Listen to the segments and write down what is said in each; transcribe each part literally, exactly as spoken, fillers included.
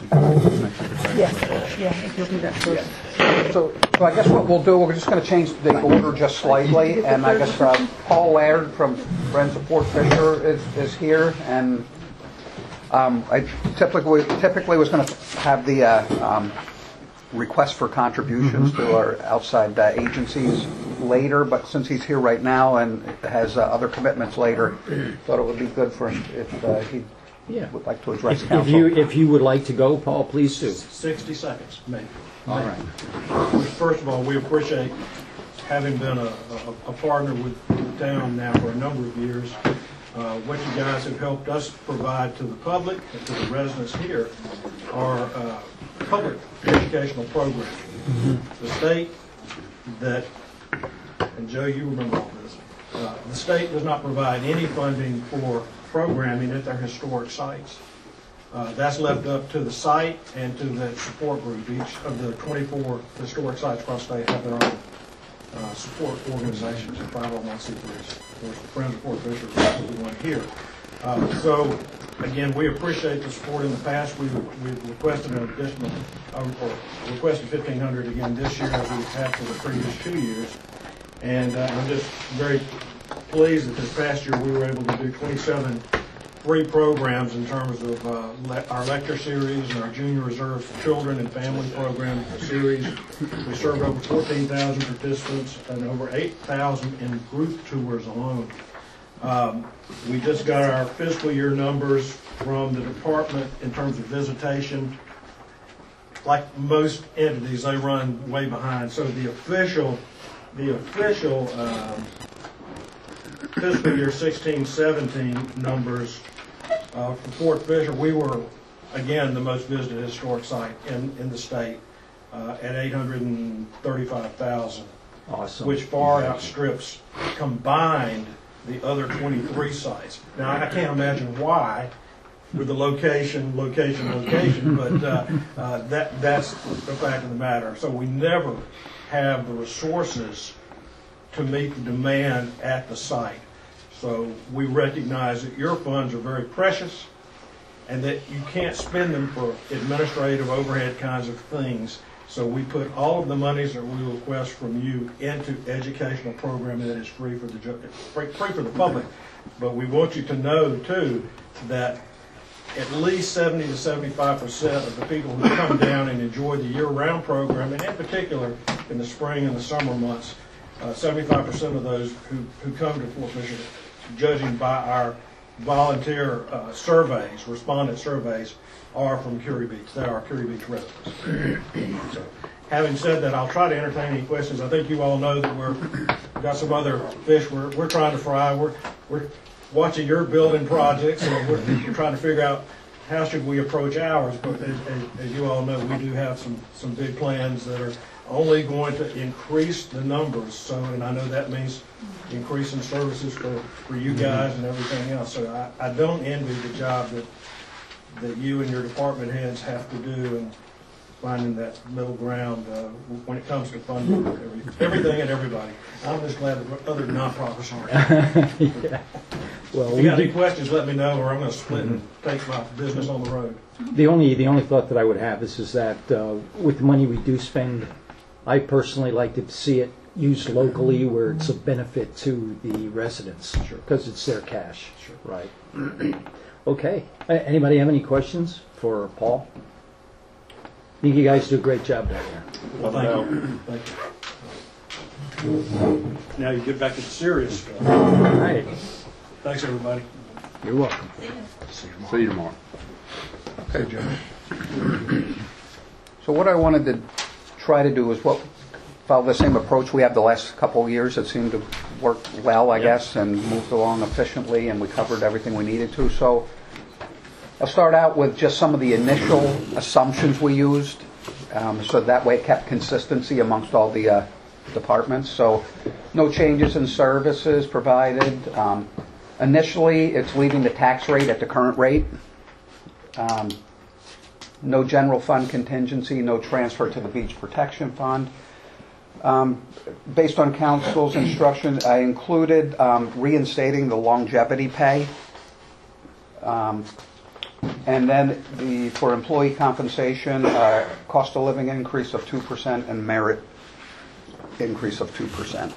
Yeah, yeah, if you'll do that first. So, so I guess what we'll do, we're just going to change the order just slightly, and I guess uh, Paul Laird from Friends of Fort Fisher is, is here, and um, I typically typically was going to have the uh, um, request for contributions mm-hmm. to our outside uh, agencies later, but since he's here right now and has uh, other commitments later, thought it would be good for him if uh, he yeah. would like to address if, council. If you, if you would like to go, Paul, please do. sixty seconds, maybe. All right. First of all, we appreciate having been a, a, a partner with the town now for a number of years. Uh, what you guys have helped us provide to the public and to the residents here are uh, public educational programs. Mm-hmm. The state that, and Joe, you remember all this, uh, the state does not provide any funding for programming at their historic sites. Uh, that's left up to the site and to the support group. Each of the twenty-four historic sites across the state have their own uh, support organizations and five oh one c threes. Of course, the Friends of Fort Fisher is the one here. Uh, so, again, we appreciate the support in the past. We we requested an additional, uh, or requested fifteen hundred dollars again this year, as we've had for the previous two years. And uh, I'm just very pleased that this past year we were able to do twenty-seven free programs in terms of uh, le our lecture series and our Junior Reserve Children and Family Program series. We served over fourteen thousand participants and over eight thousand in group tours alone. Um, we just got our fiscal year numbers from the department in terms of visitation. Like most entities, they run way behind. So the official, the official um, fiscal year sixteen seventeen numbers uh, for Fort Fisher, we were again the most visited historic site in, in the state uh, at eight hundred thirty-five thousand, awesome. Which far outstrips combined the other twenty-three sites. Now I can't imagine why, with the location, location, location, but uh, uh, that that's the fact of the matter. So we never have the resources to meet the demand at the site. So we recognize that your funds are very precious and that you can't spend them for administrative overhead kinds of things. So we put all of the monies that we request from you into educational programming that is free for the free, free for the public. But we want you to know too that at least seventy to seventy-five percent of the people who come down and enjoy the year-round program, and in particular in the spring and the summer months, uh, seventy-five percent of those who, who come to Fort Fisher, judging by our volunteer uh, surveys, respondent surveys, are from Curie Beach. They are Curie Beach residents. So, having said that, I'll try to entertain any questions. I think you all know that we're we've got some other fish we're, we're trying to fry. We're, we're watching your building projects, and we're, we're trying to figure out how should we approach ours. But as, as, as you all know, we do have some, some big plans that are only going to increase the numbers. So, and I know that means increasing services for, for you guys and everything else. So I, I don't envy the job that that you and your department heads have to do in finding that middle ground uh, when it comes to funding every, everything and everybody. I'm just glad that other nonprofits aren't. Yeah. Well, if you got any questions, let me know, or I'm going to split and take my business on the road. The only the only thought that I would have is is that uh, with the money we do spend, I personally like to see it used locally where it's a benefit to the residents, because sure. It's their cash. Sure. Right. Okay. Anybody have any questions for Paul? I think you guys do a great job down there. Well, thank you. Thank you. Now you get back to the serious stuff. All right. Thanks, everybody. You're welcome. See you tomorrow. See you tomorrow. Okay, Joe. So what I wanted to try to do is what follow the same approach we have the last couple of years. It seemed to work well, I yep. guess, and moved along efficiently, and we covered everything we needed to. So I'll start out with just some of the initial assumptions we used, um, so that way it kept consistency amongst all the uh, departments. So no changes in services provided. Um, initially, it's leaving the tax rate at the current rate. Um, no general fund contingency, no transfer to the beach protection fund. Um, based on council's instructions, I included um, reinstating the longevity pay. Um, And then the, for employee compensation, uh, cost of living increase of two percent and merit increase of two percent.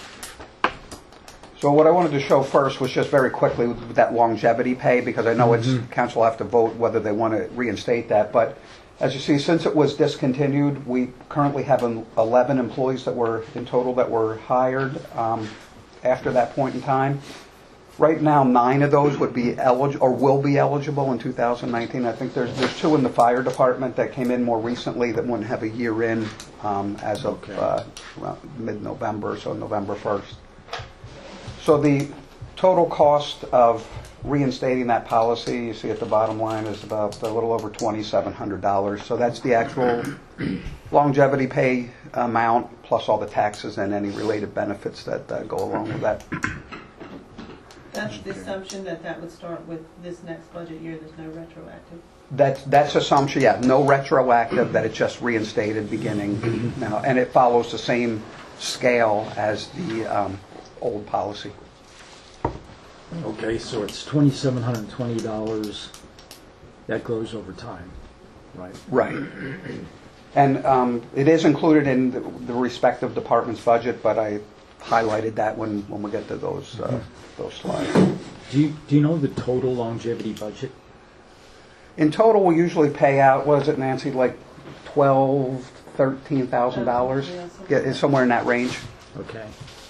So what I wanted to show first was just very quickly with that longevity pay, because I know it's, council will have to vote whether they want to reinstate that. But as you see, since it was discontinued, we currently have um, eleven employees that were, in total, that were hired um, after that point in time. Right now, nine of those would be eligible, or will be eligible in two thousand nineteen. I think there's there's two in the fire department that came in more recently that wouldn't have a year in um, as of Okay. uh, around mid-November, so November first. So the total cost of reinstating that policy, you see at the bottom line, is about a little over twenty-seven hundred dollars. So that's the actual longevity pay amount, plus all the taxes and any related benefits that uh, go along with that. That's the assumption that that would start with this next budget year, there's no retroactive. That's, that's assumption, yeah, no retroactive, that it's just reinstated beginning now, and it follows the same scale as the um, old policy. Okay, so it's twenty-seven hundred and twenty dollars. That grows over time, right? Right. And um, it is included in the, the respective department's budget, but I highlighted that when, when we get to those uh, those slides. Do you, do you know the total longevity budget? In total, we usually pay out, what is it, Nancy, like twelve, thirteen thousand dollars? Yeah, something Yeah, like it's that. somewhere in that range. Okay.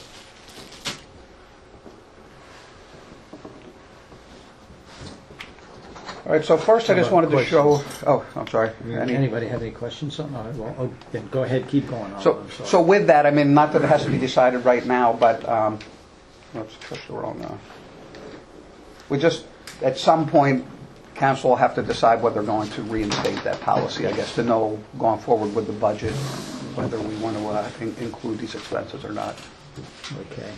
All right, so first I just wanted to show, oh, I'm sorry. Any- Anybody have any questions on that? Well, oh, then go ahead, keep going on. So, I'm sorry. so with that, I mean, not that it has to be decided right now, but, um, oops, pushed the wrong, uh, we just, at some point, council will have to decide whether they're going to reinstate that policy, I guess, to know, going forward with the budget, whether we want to uh, in- include these expenses or not. Okay.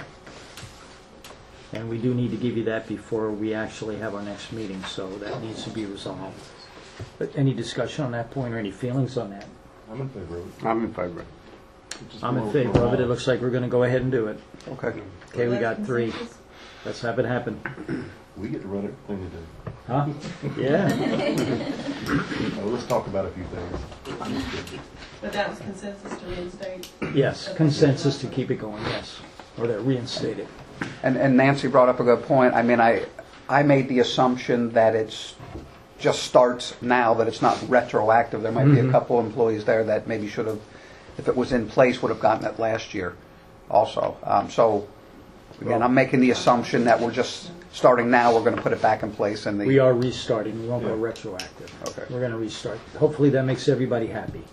And we do need to give you that before we actually have our next meeting, so that needs to be resolved. But any discussion on that point or any feelings on that? I'm in favor of it. I'm in favor. Just I'm in more favor of it. It for- looks like we're going to go ahead and do it. Okay. Okay, we That's got three. consensus? Let's have it happen. We get to run everything to do. Huh? Yeah. Uh, let's talk about a few things. But that was consensus to reinstate? Yes, consensus to keep it going, yes. Or to reinstate it. And, and Nancy brought up a good point. I mean, I, I made the assumption that it's just starts now, that it's not retroactive. There might be a couple employees there that maybe should have, if it was in place, would have gotten it last year also. Um, so, again, I'm making the assumption that we're just starting now, we're going to put it back in place and the... We are restarting. We won't go Yeah. retroactive. Okay. We're going to restart. Hopefully that makes everybody happy.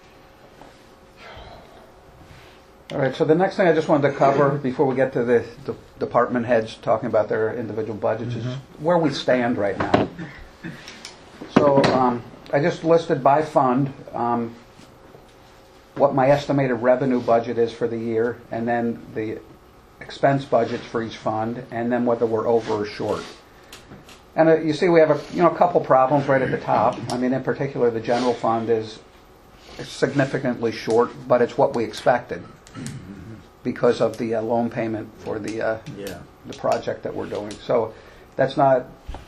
All right, so the next thing I just wanted to cover before we get to the, the department heads talking about their individual budgets is where we stand right now. So um, I just listed by fund um, what my estimated revenue budget is for the year, and then the expense budgets for each fund, and then whether we're over or short. And uh, you see we have a you know a couple problems right at the top. I mean, in particular, the general fund is significantly short, but it's what we expected because of the uh, loan payment for the uh, Yeah. the project that we're doing. So that's not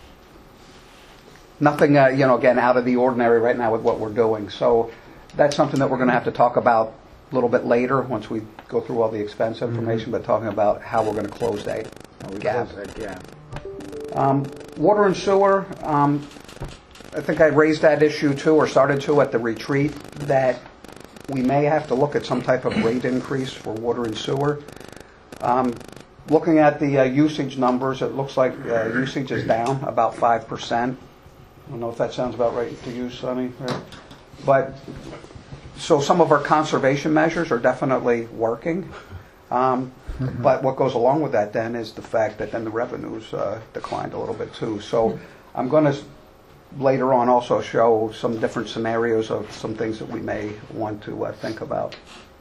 nothing uh, you know again out of the ordinary right now with what we're doing. So that's something that we're going to have to talk about a little bit later once we go through all the expense information, but talking about how we're going to close that How we gap. close that gap. Um, water and sewer, um, I think I raised that issue too, or started to at the retreat, that we may have to look at some type of rate increase for water and sewer. Um, looking at the uh, usage numbers, it looks like uh, usage is down about five percent. I don't know if that sounds about right to you, Sonny. Right? But so some of our conservation measures are definitely working. Um, But what goes along with that then is the fact that then the revenues uh, declined a little bit too. So I'm going to later on also show some different scenarios of some things that we may want to uh, think about.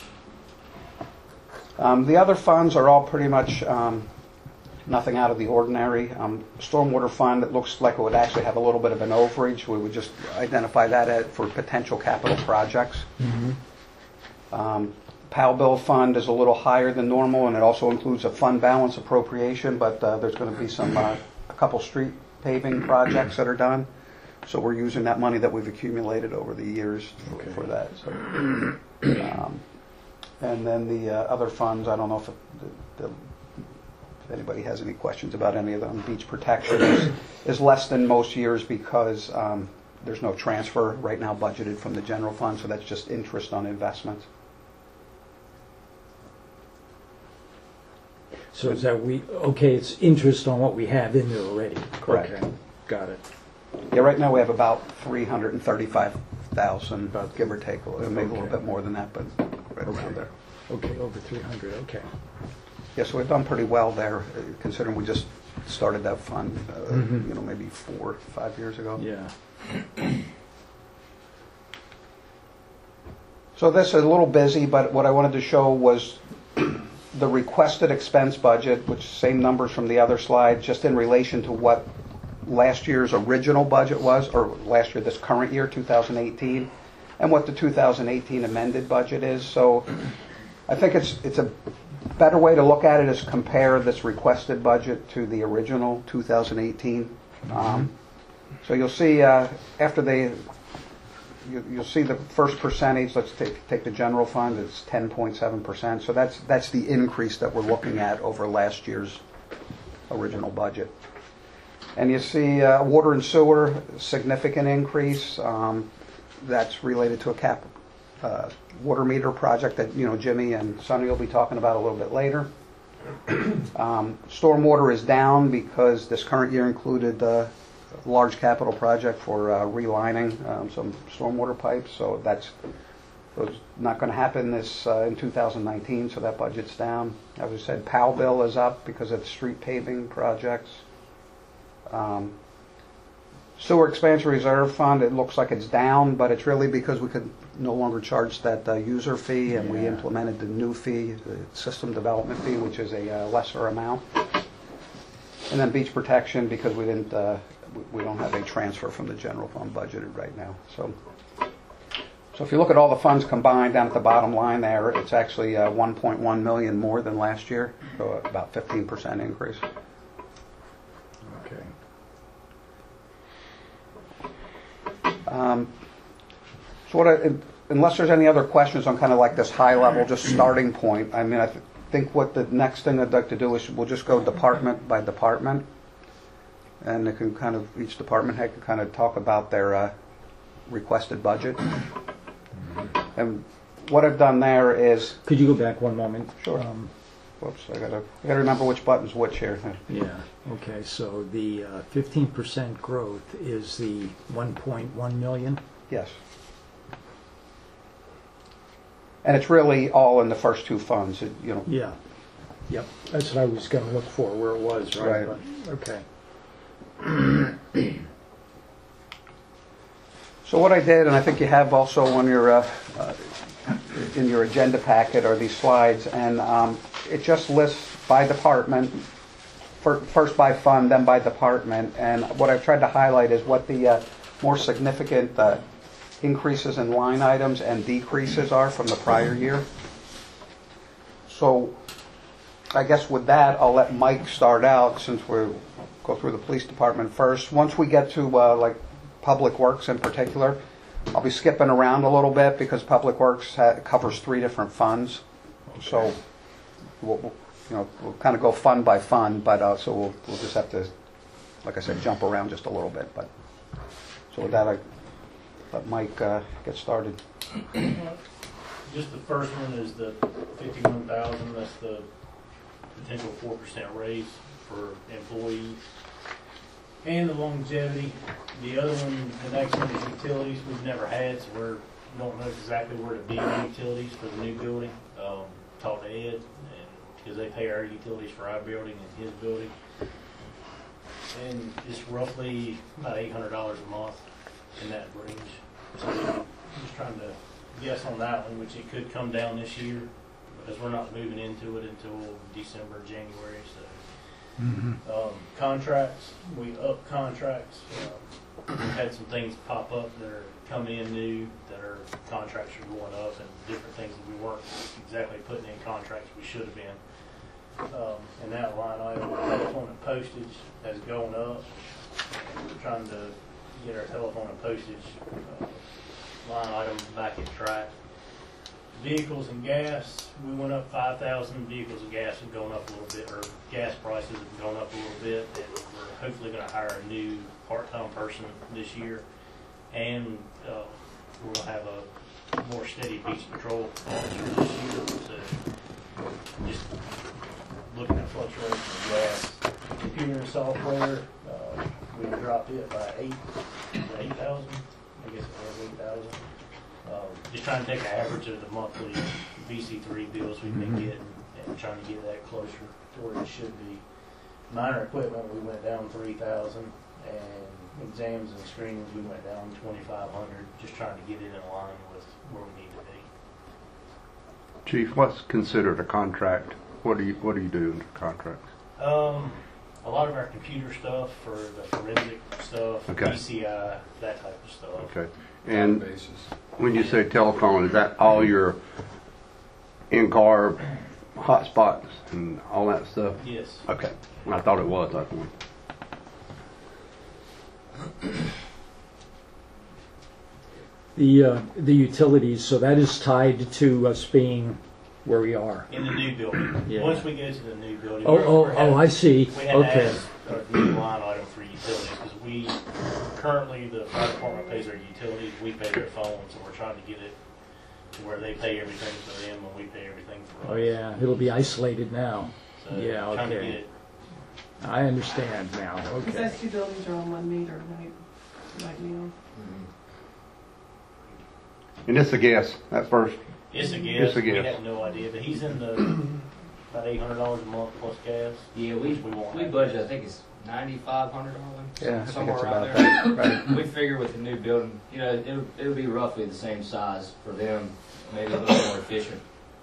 Um, the other funds are all pretty much um, nothing out of the ordinary. Um, Stormwater fund, it looks like it would actually have a little bit of an overage. We would just identify that at, for potential capital projects. Um, Powell bill fund is a little higher than normal, and it also includes a fund balance appropriation, but uh, there's going to be some, uh, a couple street paving projects that are done. So we're using that money that we've accumulated over the years for, Okay. for that. So, um, and then the uh, other funds, I don't know if, it, the, the, if anybody has any questions about any of them. Beach protection is, is less than most years because um, there's no transfer right now budgeted from the general fund, so that's just interest on investments. So is that we, okay, it's interest on what we have in there already? Correct. Okay, got it. Yeah, right now we have about three hundred thirty-five thousand, About- give or take, a little- maybe a little Okay. bit more than that, but right Okay. around there. Okay, over three hundred, okay. Yeah, so we've done pretty well there, uh, considering we just started that fund, uh, Mhm. you know, maybe four, five years ago. Yeah. So this is a little busy, but what I wanted to show was the requested expense budget, which same numbers from the other slide, just in relation to what last year's original budget was, or last year, this current year, two thousand eighteen, and what the two thousand eighteen amended budget is. So I think it's it's a better way to look at it is compare this requested budget to the original two thousand eighteen. Um, so you'll see uh, after they, you, you'll see the first percentage. Let's take take the general fund. It's ten point seven percent. So that's that's the increase that we're looking at over last year's original budget. And you see uh, water and sewer, significant increase. Um, that's related to a cap uh, water meter project that you know Jimmy and Sonny will be talking about a little bit later. Um, stormwater is down because this current year included a large capital project for uh, relining um, some stormwater pipes. So that's was not going to happen this uh, in two thousand nineteen. So that budget's down. As I said, POW bill is up because of the street paving projects. Um, Sewer expansion reserve fund, it looks like it's down, but it's really because we could no longer charge that uh, user fee, and we Yeah. implemented the new fee, the system development fee, which is a uh, lesser amount. And then beach protection, because we didn't, uh, we- we don't have a transfer from the general fund budgeted right now. So, so if you look at all the funds combined down at the bottom line there, it's actually uh, one point one million more than last year, so about fifteen percent increase. Okay. Um, So what I, unless there's any other questions on kind of like this high level, just starting point, I mean, I th- think what the next thing I'd like to do is we'll just go department by department. And it can kind of, each department head can kind of talk about their uh, requested budget. And what I've done there is, Could you go back one moment? Sure. Um, whoops, I gotta, I gotta remember which button's which here. Yeah, okay, so the uh, fifteen percent growth is the one point one million? Yes. And it's really all in the first two funds, it- you know. Yeah, yep, that's what I was gonna look for, where it was, right? Right. But- Okay. So what I did, and I think you have also on your, uh, uh, in your agenda packet are these slides, and um, it just lists by department, fir- first by fund, then by department, and what I've tried to highlight is what the uh, more significant uh, increases in line items and decreases are from the prior year. So I guess with that, I'll let Mike start out since we'll go through the police department first. Once we get to uh, like Public Works in particular, I'll be skipping around a little bit because Public Works ha- covers three different funds. So we'll, we'll, you know, we'll kind of go fund by fund, but uh, so we'll, we'll just have to, like I said, jump around just a little bit. But so with that, I let Mike uh, get started. Just the first one is the fifty-one thousand, that's the potential four percent raise for employees. And the longevity, the other one, the next one is utilities, we've never had, so we're, don't know exactly where to be on utilities for the new building. Um, talked to Ed, and, because they pay our utilities for our building and his building. And it's roughly about eight hundred dollars a month in that range. So I'm just trying to guess on that one, which it could come down this year, because we're not moving into it until December, January, so. Um, contracts, we up contracts, um, we've had some things pop up that are coming in new, that are, contracts are going up, and different things that we weren't exactly putting in contracts we should have been. Um, and that line item, telephone and postage has gone up, And we're trying to get our telephone and postage uh, line item back in track. Vehicles and gas, we went up five thousand. Vehicles and gas have gone up a little bit, or gas prices have gone up a little bit. And we're hopefully going to hire a new part-time person this year. And uh, we're going to have a more steady beach patrol officer this year. So just looking at fluctuations of gas. Computer and software, uh, we dropped it by eight, eight thousand. I guess it was eight thousand. Uh, just trying to take an average of the monthly V C three bills we've been getting and trying to get that closer to where it should be. Minor equipment, we went down three thousand, and exams and screenings, we went down twenty-five hundred, just trying to get it in line with where we need to be. Chief, what's considered a contract? What do you What do you do in contracts? Um, a lot of our computer stuff for the forensic stuff, Okay. P C I, that type of stuff. Okay. And Basis. when you say telephone, is that all your in-car hotspots and all that stuff? Yes. Okay. I thought it was. I think. The, uh, the utilities, so that is tied to us being where we are. In the new building. Yeah. Once we go to the new building. Oh, we're- oh, we're oh, I see. We had to Okay. ask a new line item for utilities, because we, currently, the fire department pays our utilities, we pay their phones, so we're trying to get it to where they pay everything for them and we pay everything for us. Oh, yeah, it'll be isolated now. So, Yeah, trying to okay. get it, I understand now, Because okay. those two buildings are on one meter right, right now. And it's a guess at first. it's a It's guess, a we guess. have no idea, but he's in the, about eight hundred dollars a month plus gas. Yeah, we, We won't we have budget, that. I think it's ninety-five hundred dollars, Yeah, I think somewhere it's around about there. that. Right. We figure with the new building, you know, it'll, it'll be roughly the same size for them, maybe a little more efficient.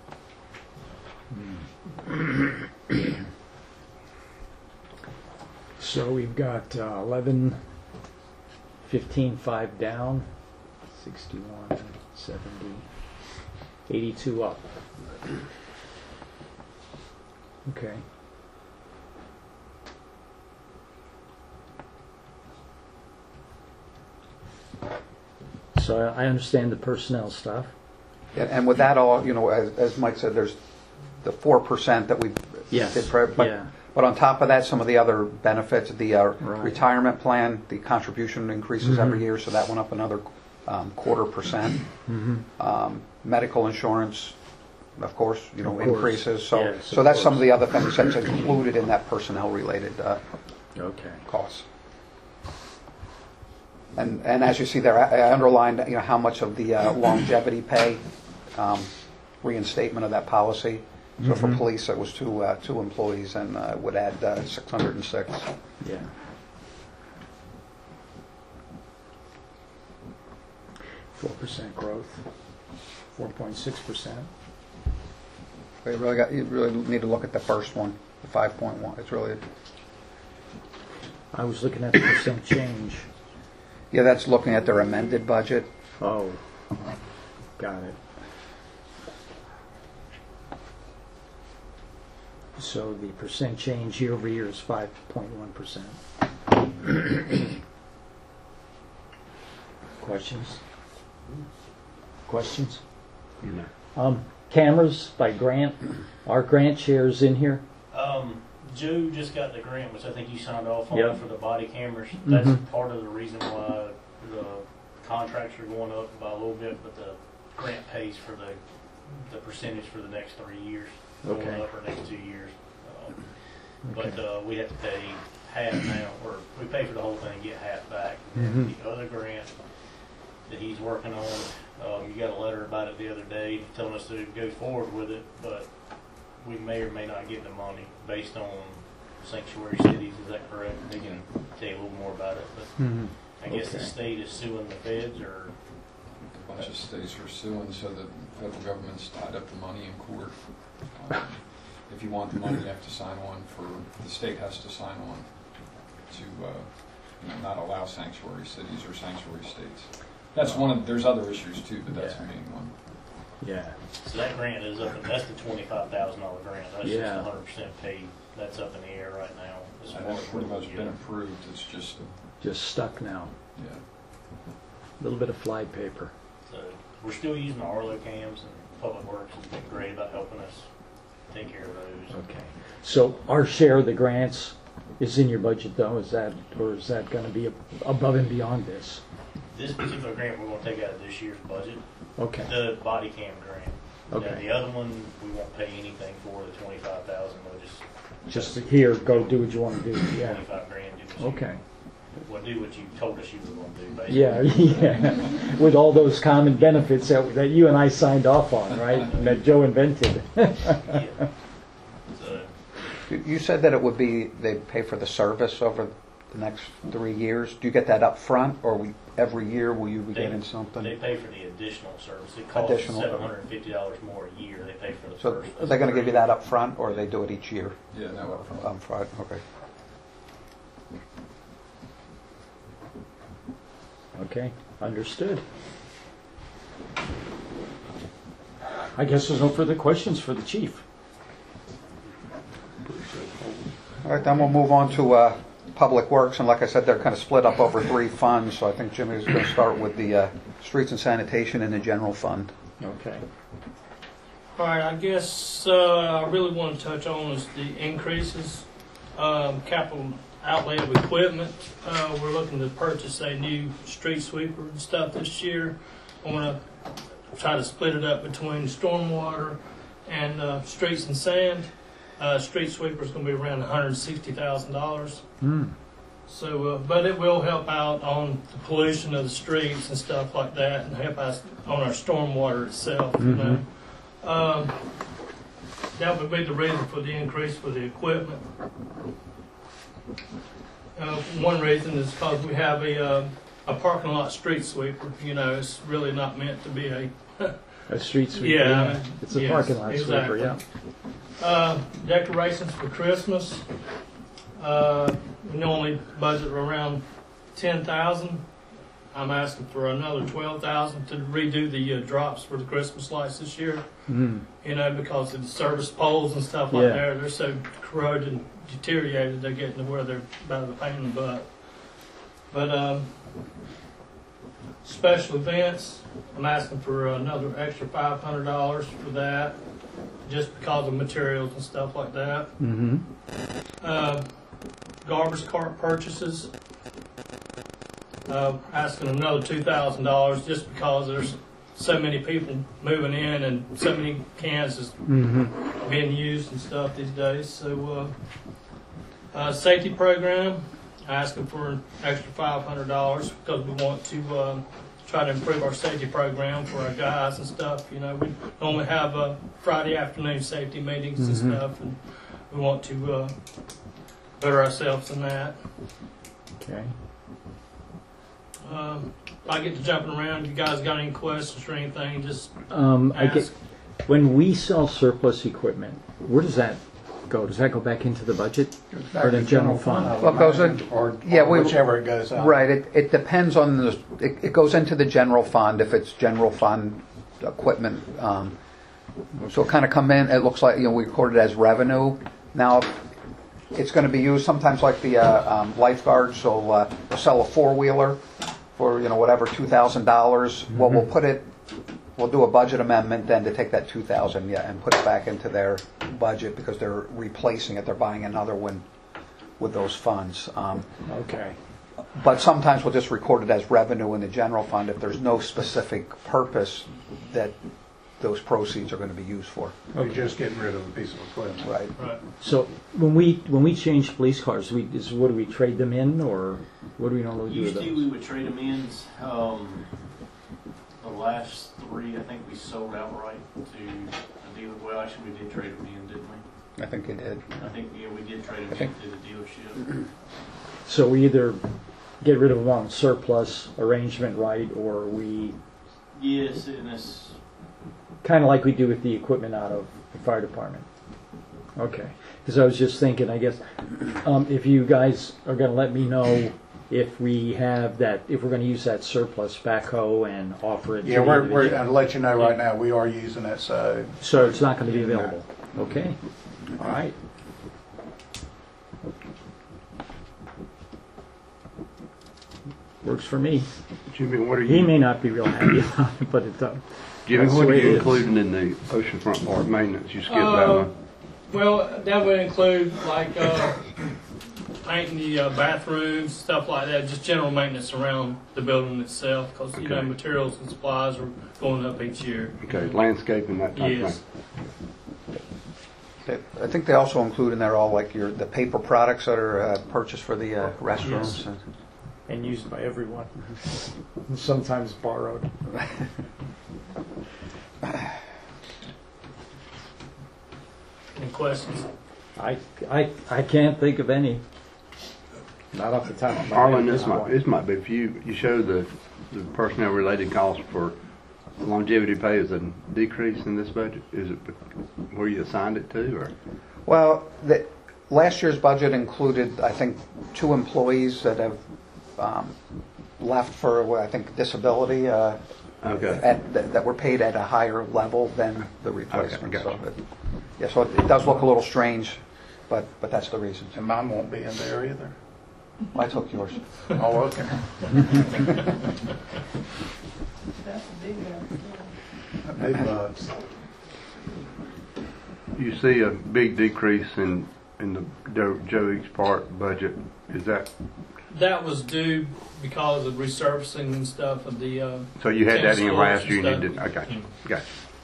So we've got uh, eleven, fifteen, five down, sixty-one, seventy, eighty-two up. Okay. So I I understand the personnel stuff. And and with that all, you know, as, as Mike said, there's the four percent that we Yes, did for, but, yeah. but on top of that, some of the other benefits, the uh, Right. retirement plan, the contribution increases every Mhm. year, so that went up another um, quarter percent. Mm-hmm. Um, medical insurance, of course, you know, Of course. increases. So, Yes, so of that's some of course. the other things that's included in that personnel-related uh, Okay. costs. And, and as you see there, I I underlined, you know, how much of the uh, longevity pay, um, reinstatement of that policy. So for Mhm. police, it was two, uh, two employees and uh, would add uh, six hundred six. Yeah. Four percent growth, four point six percent. You really got, you really need to look at the first one, the five point one. It's really, I was looking at the percent change. yeah, that's looking at their amended budget. Oh, got it. So the percent change year over year is five point one percent. Questions? Questions? You know. Um, cameras by grant. Our grant share is in here. Um, Joe just got the grant, which I think you signed off on Yep. for the body cameras. That's Mhm. part of the reason why the contracts are going up by a little bit, but the grant pays for the, the percentage for the next three years. Going Okay. up for the next two years. Um, But, Okay. uh, we have to pay half now, or we pay for the whole thing and get half back. Mhm. The other grant that he's working on, um, you got a letter about it the other day telling us to go forward with it, but we may or may not get the money based on sanctuary cities, is that correct? They can tell you a little more about it, but Mhm. I guess the Okay. state is suing the feds, or, A bunch of states are suing, so the federal government's tied up the money in court. Um, If you want the money, you have to sign one for, the state has to sign one to, uh, you know, not allow sanctuary cities or sanctuary states. That's one of, there's other issues too, but that's the Yeah. main one. Yeah. so that grant is up, that's the twenty-five thousand dollar grant, that's just Yeah. a hundred percent paid that's up in the air right now. as And far it's as pretty what much we been get. approved, it's just, Just stuck now. yeah. A little bit of fly paper. So we're still using the Arlo cams, and Public Works has been great about helping us take care of those. Okay. So our share of the grants is in your budget though, is that, or is that gonna be above and beyond this? This particular grant we're going to take out of this year's budget, Okay, the body cam grant. Now, okay. the other one, we won't pay anything for, the twenty-five thousand, we'll just, Just here, go do what you wanna do, yeah. twenty-five grand, do what you, Okay. well, do what you told us you were going to do, basically. Yeah, yeah. With all those common benefits that, that you and I signed off on, right? And that Joe invented. Yeah. So, You you said that it would be, they'd pay for the service over the next three years. Do you get that up front, or we, every year will you be They- getting they something? pay for the additional service. It costs Additional. seven hundred and fifty dollars more a year. They pay for the So first. are they going to give you that up front, or they do it each year? Yeah, no, up front. Up front, okay. Okay, understood. I guess there's no further questions for the chief. All right, then we'll move on to uh, Public Works, and like I said, they're kind of split up over three funds, so I think Jimmy's going to start with the uh, streets and sanitation and the general fund. Okay. All right, I guess uh, I really want to touch on is the increases, um, capital outlay of equipment. Uh, we're looking to purchase a new street sweeper and stuff this year. I want to try to split it up between stormwater and uh, streets and sand. Uh, street sweeper is going to be around one hundred sixty thousand dollars. Hmm. So, uh, but it will help out on the pollution of the streets and stuff like that, and help us on our stormwater itself. You know, um, that would be the reason for the increase for the equipment. Uh, one reason is because we have a uh, a parking lot street sweeper. You know, it's really not meant to be a A street sweeper. Yeah, It's a yes, parking lot sweeper, exactly. yeah. Uh, decorations for Christmas. Uh, we normally budget around ten thousand. I'm asking for another twelve thousand to redo the uh, drops for the Christmas lights this year. Mm. You know, because of the service poles and stuff like Yeah. that, they're so corroded and deteriorated, they're getting to where they're about a pain in the butt. But um, special events, I'm asking for another extra five hundred dollars for that, just because of materials and stuff like that. Mm-hmm. Uh, garbage cart purchases, uh, asking another two thousand dollars just because there's so many people moving in and so many cans is Mm-hmm. being used and stuff these days. So, uh, uh, safety program, asking for an extra five hundred dollars because we want to uh, try to improve our safety program for our guys and stuff. You know, we normally have uh, Friday afternoon safety meetings and Mhm. stuff, and we want to uh, better ourselves in that. Okay. Um, I get to jumping around. If you guys got any questions or anything, just Um, I ask. get, when we sell surplus equipment, where does that go? Does that go back into the budget? Or the general fund? Well, it goes in- Or yeah, or we- whichever it goes out. Right, it, it depends on the, it, it goes into the general fund, if it's general fund equipment. Um, so it kind of come in, it looks like, you know, we record it as revenue. Now, it's going to be used sometimes like the uh, um, lifeguards, will uh, will sell a four-wheeler for, you know, whatever, two thousand dollars. Well, we'll put it, we'll do a budget amendment then to take that two thousand, yeah, and put it back into their budget because they're replacing it, they're buying another one with those funds. Um, Okay. But sometimes we'll just record it as revenue in the general fund if there's no specific purpose that those proceeds are going to be used for. We're just getting rid of a piece of equipment. Right. right. So when we when we change police cars, we is what do we trade them in, or what do we normally do with usually those? we would trade them in. Um, the last three, I think we sold outright to a dealer. Well, actually, we did trade them in, didn't we? I think it did. I think yeah, we did trade I them think- in to the dealership. So we either get rid of them on surplus arrangement, right, or we Yes, and it's kind of like we do with the equipment out of the fire department. Okay. Because I was just thinking, I guess, um, if you guys are going to let me know if we have that, if we're going to use that surplus backhoe and offer it. to Yeah, we're, the we're, individual. I'll let you know right now, we are using it, so. So it's not going to be available. Okay. All right. Works for me. Jimmy, what are He you, may not be real happy about it, but it does. Jimmy, that's what the are way it you is. including in the oceanfront park maintenance? You skipped that Uh, one. Well, that would include like uh, painting the uh, bathrooms, stuff like that, just general maintenance around the building itself, because you know Okay. materials and supplies are going up each year. Okay, landscaping, that type of Yes. thing. They- I think they also include in there all like your, the paper products that are uh, purchased for the uh, restrooms. Yes. And used by everyone. And sometimes borrowed. Any questions? I, I, I can't think of any. Not off the top of my head. Arlen, at this this might, point. this might be for you. You showed the, the personnel related costs for longevity pay is a decrease in this budget. Is it where you assigned it to, or? Well, the, last year's budget included, I think, two employees that have um, left for, well, I think, disability, uh, Okay. at, that, that were paid at a higher level than the replacement. gotcha. So, it, yeah, so it, it does look a little strange, but but that's the reason. And mine won't be in there either. I took yours. Oh, okay. That's a big one. Big bucks. You see a big decrease in, in the Joe, Joe Eats Park budget. Is that, That was due because of resurfacing and stuff of the. Uh, so you had that in tennis last courts year and and you stuff. didn't, okay, gotcha.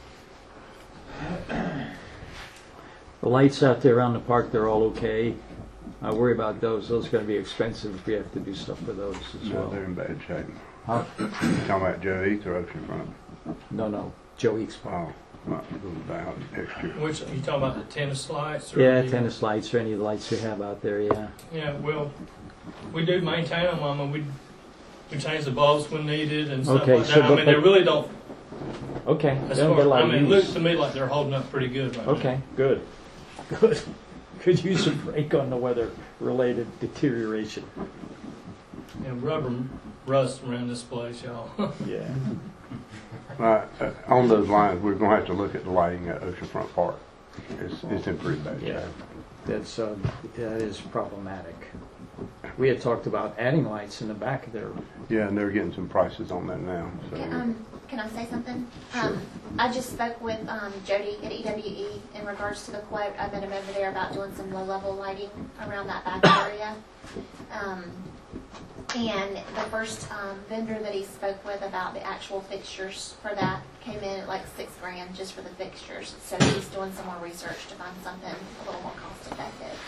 The lights out there around the park, they're all okay. I worry about those. Those are going to be expensive if we have to do stuff for those as No, well. they're in bad shape. Huh? You talking about Joe Eats or Oceanfront? No, no. Joe Eats Park. Oh, well, a little down next year. Which you talking about the tennis lights? Or Yeah, the, tennis lights or any of the lights we have out there, yeah. Yeah, well, we do maintain them. I mean, we we change the bulbs when needed and stuff Okay, like so that. I but- mean, they but- really don't. Okay. As they don't far, get a lot I of mean, it use. looks to me like they're holding up pretty good right now. Okay, good. Good. Could use a break on the weather-related deterioration. And rubber rust around this place, y'all. Yeah. Uh, uh, on those lines, we're gonna have to look at the lighting at Oceanfront Park. It's, it's in pretty bad shape. Yeah. That's, uh, that is problematic. We had talked about adding lights in the back of there. Yeah, and they're getting some prices on that now, so. Can, um, can I say something? Um, I just spoke with um, Jody at E W E in regards to the quote. I met him over there about doing some low-level lighting around that back area. Um, and the first um, vendor that he spoke with about the actual fixtures for that came in at like six grand just for the fixtures. So he's doing some more research to find something a little more cost-effective.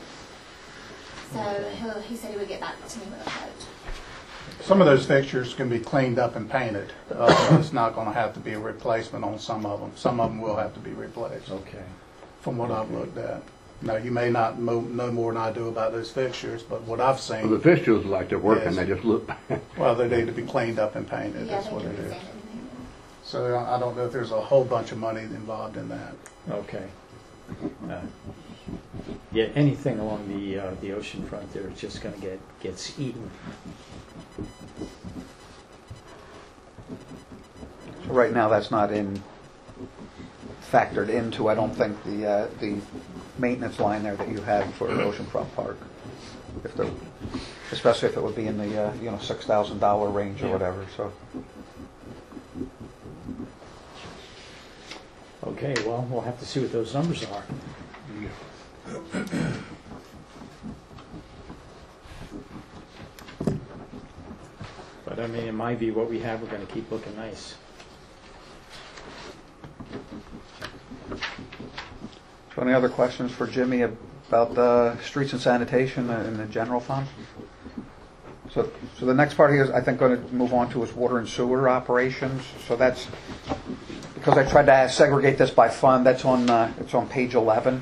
So he'll, he said he would get back to me with a quote. Some of those fixtures can be cleaned up and painted. Uh, It's not going to have to be a replacement on some of them. Some of them will have to be replaced, Okay. from what I've looked at. Now, you may not mo- know more than I do about those fixtures, but what I've Well, the seen, fixtures look like they're working, Yes. they just look bad. well, they need to be cleaned up and painted. Yeah, That's they what can it be is. sanded and painted. So I I don't know if there's a whole bunch of money involved in that. Okay. Uh, Yeah, anything along the, uh, the ocean front there is just gonna get, gets eaten. So right now, that's not in, factored into, I don't think, the, uh, the maintenance line there that you had for Oceanfront Park. If there, especially if it would be in the, uh, you know, six thousand dollar range or Yeah. whatever, so. Okay, well, we'll have to see what those numbers are. But I mean, in my view, what we have, we're gonna keep looking nice. So any other questions for Jimmy about the streets and sanitation in the general fund? So, so the next part here is, I think, going to move on to is water and sewer operations. So that's, because I tried to segregate this by fund, that's on, uh, it's on page eleven.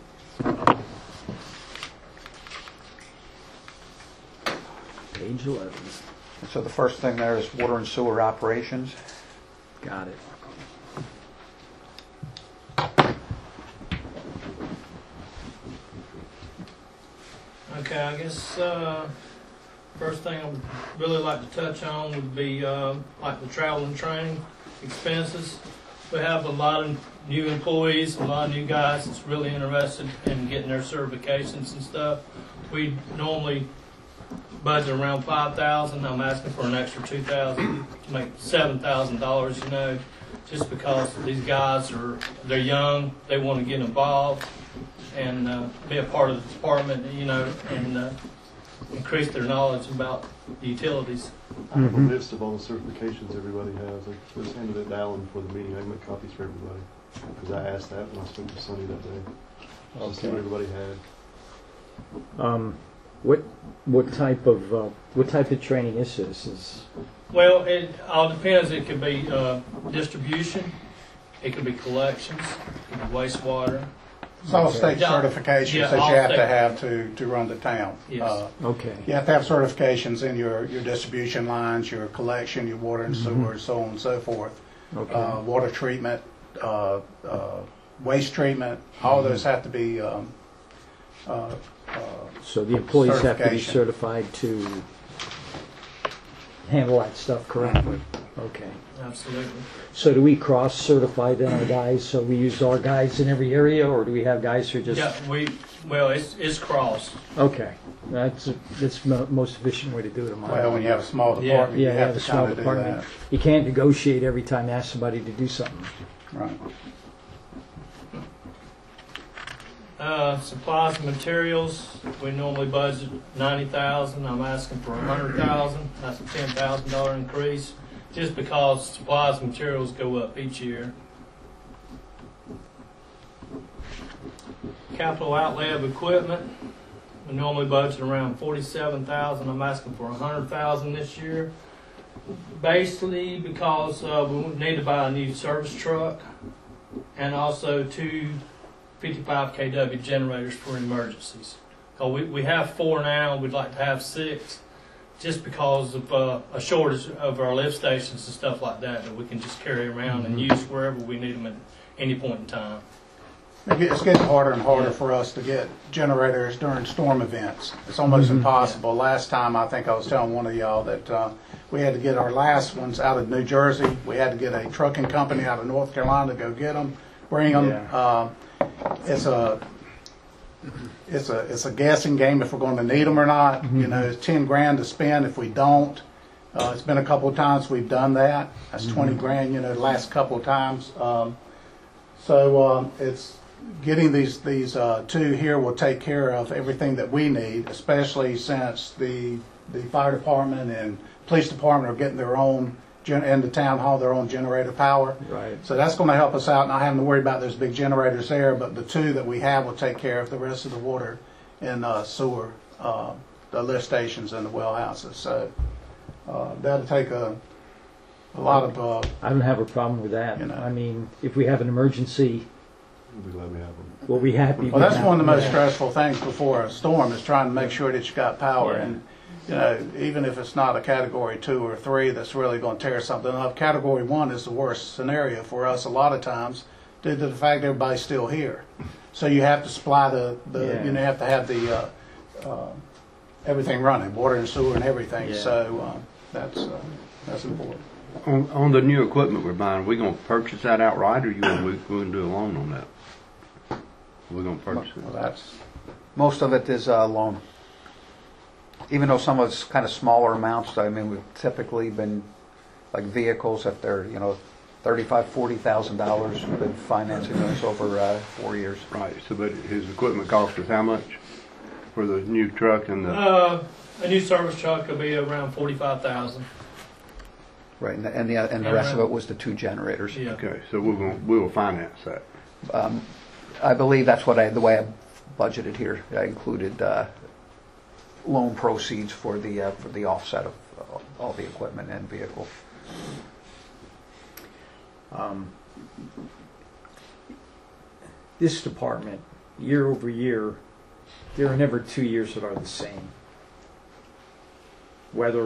Page eleven. And so the first thing there is water and sewer operations. Got it. Okay, I guess uh, first thing I would really like to touch on would be uh, like the travel and training expenses. We have a lot of new employees, a lot of new guys that's really interested in getting their certifications and stuff. We normally budget around five thousand. I'm asking for an extra two thousand to make seven thousand dollars. You know, just because these guys are they're young, they want to get involved and uh, be a part of the department. You know, and uh, increase their knowledge about the utilities. I have a list of all the certifications everybody has. I just handed it to Alan for the meeting. I can make copies for everybody. Because I asked that when I spoke to Sonny that day. Just see what everybody had. Um, what what type of uh, what type of training is this? Is Well, it all depends. It could be uh, distribution, it could be collections, it could be wastewater. It's all state Yeah. certifications Yeah, that all you have to state. have to, to run the town. Yes. Uh, okay. You have to have certifications in your, your distribution lines, your collection, your water and Mhm. sewer, so on and so forth. Okay. Uh, water treatment, uh, uh, waste treatment, all those have to be, um, uh, uh, So the employees have to be certification. certified to handle that stuff correctly. Okay. Absolutely. So do we cross-certify then our guys? So we use our guys in every area, or do we have guys who are just? Yeah, we well, it's it's crossed. Okay, that's that's the most efficient way to do it. In my well, when you have a small Yeah. department, yeah, you you have have a to small kind of do department. that. You can't negotiate every time you ask somebody to do something. Right. Uh, supplies and materials, we normally budget ninety thousand. I'm asking for a hundred thousand. That's a ten thousand dollar increase, just because supplies and materials go up each year. Capital outlay of equipment, we normally budget around forty-seven thousand. I'm asking for a hundred thousand this year. Basically, because uh, we need to buy a new service truck and also two fifty-five K W generators for emergencies. Uh, we, we have four now, we'd like to have six, just because of uh, a shortage of our lift stations and stuff like that, that we can just carry around and use wherever we need them at any point in time. It's getting harder and harder for us to get generators during storm events. It's almost Mhm. impossible. Last time, I think I was telling one of y'all that uh, we had to get our last ones out of New Jersey. We had to get a trucking company out of North Carolina to go get them, bring them. Yeah. Uh, it's a it's a it's a guessing game if we're going to need them or not. You know, it's ten grand to spend if we don't. Uh, it's been a couple of times we've done that. That's twenty grand. You know, the last couple of times. Um, so um, it's getting these these uh, two here will take care of everything that we need, especially since the the fire department and police department are getting their own gen- and the town hall their own generator power. Right. So that's going to help us out, not having to worry about those big generators there. But the two that we have will take care of the rest of the water and uh, sewer, uh, the lift stations and the well houses. So uh, that'll take a a lot of. Uh, I don't have a problem with that. You know. I mean, if we have an emergency, We'll be glad we have them. we'll be happy. Well, with that's that. one of the most Yeah. stressful things before a storm is trying to make sure that you got power. Yeah. And, you know, even if it's not a category two or three that's really going to tear something up, category one is the worst scenario for us a lot of times due to the fact everybody's still here. So you have to supply the, the Yeah. you know, you have to have the, uh, uh, everything running, water and sewer and everything. Yeah. So uh, that's, uh, that's important. On, on the new equipment we're buying, we gonna purchase that outright, or you gonna, we, we gonna do a loan on that? We're gonna purchase Well, it. that's, Most of it is uh, loan. Even though some of it's kind of smaller amounts, I mean, we've typically been, like vehicles, if they're, you know, thirty-five, forty thousand dollars, we've been financing those over uh, four years. Right, so but his equipment cost us how much for the new truck and the, Uh, a new service truck will be around forty-five thousand. Right, and the, and the, and the rest of it was the two generators. Yeah. okay, so we're gonna, we will finance that. Um, I believe that's what I, the way I budgeted here. I included uh, loan proceeds for the, uh, for the offset of uh, all the equipment and vehicle. Um, this department, year over year, there are never two years that are the same. Weather,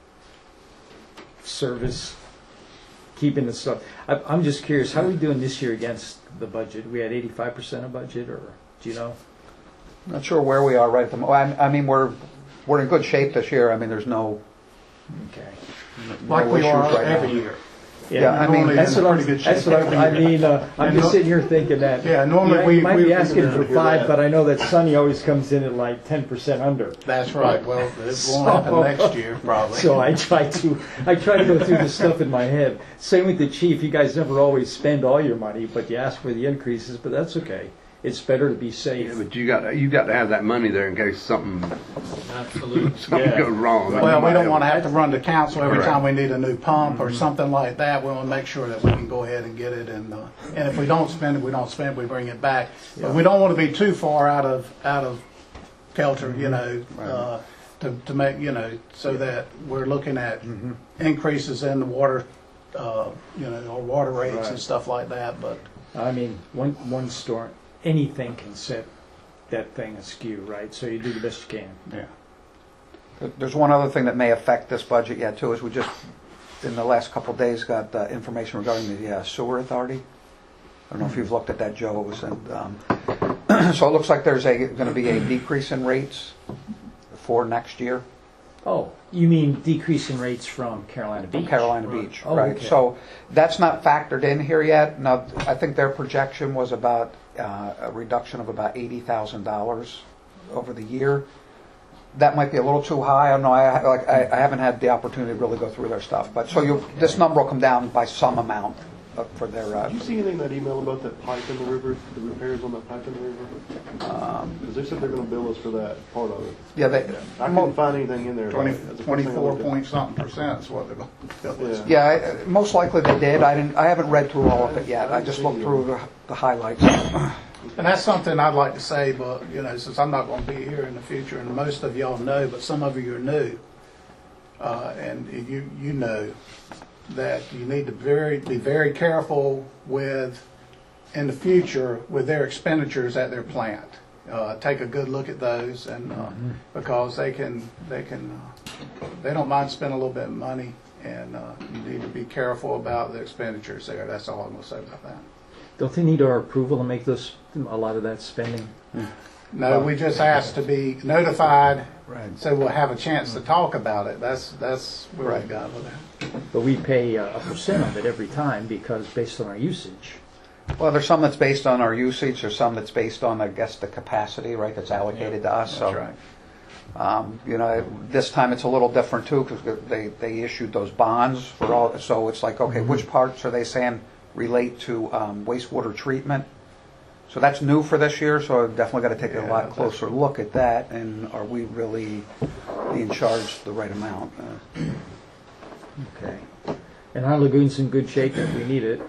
service, keeping the stuff. I, I'm just curious, how are we doing this year against the budget? We had eighty-five percent of budget, or do you know? Not sure where we are right at the moment. I I mean, we're, we're in good shape this year. I mean, there's no, Okay. no like we issues are right now. every year. Yeah, I mean, normally That's in what pretty I'm, good shape. that's what I'm, I mean, uh, I'm And just no- sitting here thinking that. Yeah, normally you we- might we- be we asking can for hear five, that. but I know that Sonny always comes in at like ten percent under. That's right. Well, it won't happen So- next year, probably. So I try to, I try to go through the stuff in my head. Same with the chief, you guys never always spend all your money, but you ask for the increases, but that's okay. It's better to be Yeah, safe. but you got, you got to have that money there in case something, Absolutely. something Yeah. goes wrong. Well, we don't want to have to run to council every Correct. time we need a new pump or something like that. We want to make sure that we can go ahead and get it, and, uh, and if we don't spend it, we don't spend it, we bring it back. But we don't want to be too far out of, out of kilter, you know, uh, to, to make, you know, so that we're looking at increases in the water, uh, you know, or water rates and stuff like that, but I mean, one, one storm, anything can set that thing askew, right? So you do the best you can. yeah. There's one other thing that may affect this budget yet too, is we just, in the last couple of days, got uh, information regarding the uh, sewer authority. I don't know if you've looked at that, Joe, it was, and, um, so it looks like there's a, gonna be a decrease in rates for next year. Oh, you mean decrease in rates from Carolina Beach? From Carolina Beach, Oh, right. okay. So that's not factored in here yet. Now, I think their projection was about uh, a reduction of about eighty thousand dollars over the year. That might be a little too high. I don't know. I, like, I, I haven't had the opportunity to really go through their stuff. But so you, this number will come down by some amount uh, for their. Uh, Did you see anything in that email about that pipe in the river, the repairs on that pipe in the river? Because they said they're going to bill us for that part of it. yeah, they, I couldn't find anything in there. about Twenty, it. That's the first thing I twenty-four looked at. point something percent is what they're going to bill us. Yeah. yeah. I, most likely they did. I didn't. I haven't read through all of it yet. I just looked through the, the highlights. And that's something I'd like to say, but, you know, since I'm not going to be here in the future, and most of y'all know, but some of you are new, uh, and you, you know that you need to very, be very careful with, in the future, with their expenditures at their plant. Uh, take a good look at those, and, uh, because they can, they can, uh, they don't mind spending a little bit of money, and, uh, you need to be careful about the expenditures there. That's all I'm going to say about that. Don't they need our approval to make those, a lot of that spending? No, we just asked to be notified, Right. so we'll have a chance to talk about it. That's, that's where we got with that. But we pay uh, a percent of it every time because based on our usage. Well, there's some that's based on our usage. There's some that's based on, I guess, the capacity, right? That's allocated to us. That's so, right. um, you know, this time it's a little different too because they they issued those bonds for all. So it's like, okay, which parts are they saying relate to um, wastewater treatment? So that's new for this year. So I've definitely got to take a Yeah, lot that's- closer look at that. And are we really being charged the right amount? Uh, Okay. And our lagoon's in good shape if we need it.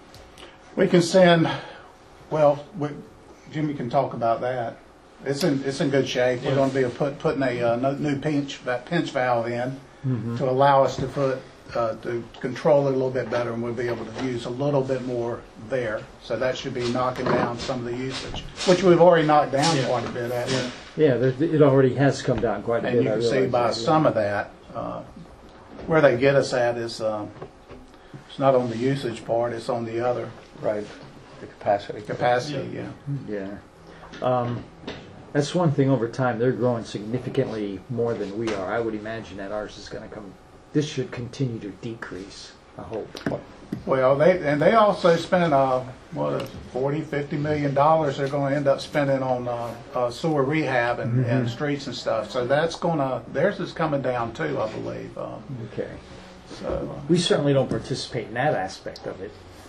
We can send, well, we, Jimmy can talk about that. It's in, it's in good shape. We're going to be put, putting a uh, no- new pinch, that pinch valve in to allow us to put, uh, to control it a little bit better, and we'll be able to use a little bit more there. So that should be knocking down some of the usage, which we've already knocked down quite a bit at. Yeah, there- it already has come down quite a And bit. you I can see realize by that, yeah. some of that, uh, where they get us at is, um, it's not on the usage part, it's on the other right. The capacity. capacity, yeah. Yeah. Um, that's one thing over time. They're growing significantly more than we are. I would imagine that ours is going to come, this should continue to decrease, I hope. Well, they, and they also spent, uh, what, is it, forty, fifty million dollars they're gonna end up spending on, uh, uh, sewer rehab and, and streets and stuff. So that's gonna, theirs is coming down too, I believe, um, Okay. so. uh, We certainly don't participate in that aspect of it.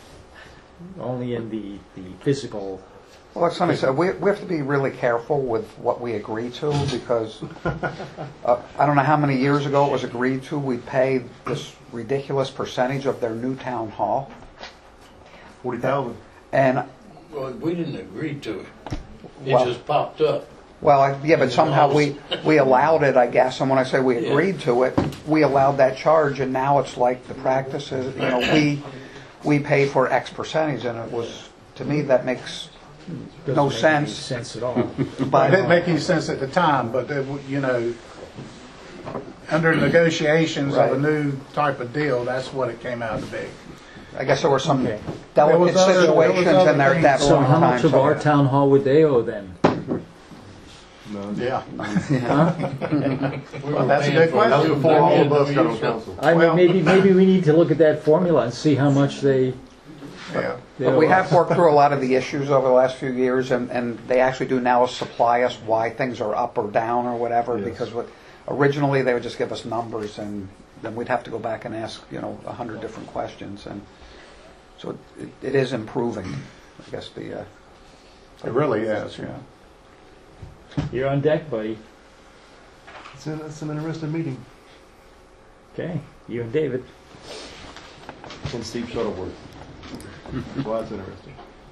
Only in the, the physical. Well, like Sonny said, we, we have to be really careful with what we agree to because uh, I don't know how many years ago it was agreed to. We pay this ridiculous percentage of their new town hall. Forty thousand. And, Well, we didn't agree to it. It Well- just popped up. well, I- yeah, but somehow we, we allowed it, I guess. And when I say we Yeah. agreed to it, we allowed that charge. And now it's like the practice is, you know, we, we pay for X percentage. And it was, to me, that makes Doesn't no make sense. Any sense at all. It But didn't make any sense at the time, but, it w- you know, under negotiations of a Right. new type of deal, that's what it came out to be. I guess there were some Okay. There delicate was other- there was situations other in there at that things. So point how in time. much of so- our town hall would they owe then? No, John. Yeah. We Well, were that's a paying good for it. That was question. before all of us got on council. I mean, Well- maybe, maybe we need to look at that formula and see how much they. Yeah. they But we owe have us. worked through a lot of the issues over the last few years, and, and they actually do now supply us why things are up or down or whatever, Yes. because what, originally they would just give us numbers, and then we'd have to go back and ask, you know, a hundred different questions, and so it, it is improving, I guess the, uh, It really is, yeah. You're on deck, buddy. It's, an, it's an interesting meeting. Okay, you and David. And Steve Shuttleworth. Well, that's interesting.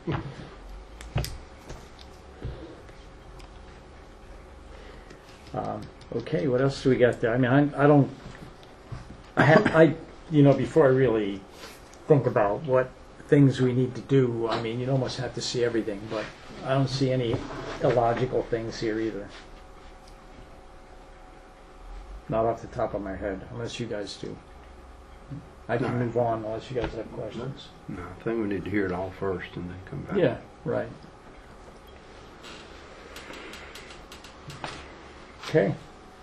Um, okay, what else do we got there? I mean, I, I don't, I have, I, you know, before I really think about what things we need to do, I mean, you'd almost have to see everything, but I don't see any illogical things here either. Not off the top of my head, unless you guys do. I can No. move on unless you guys have questions. No, I think we need to hear it all first and then come back. Yeah, right. Okay.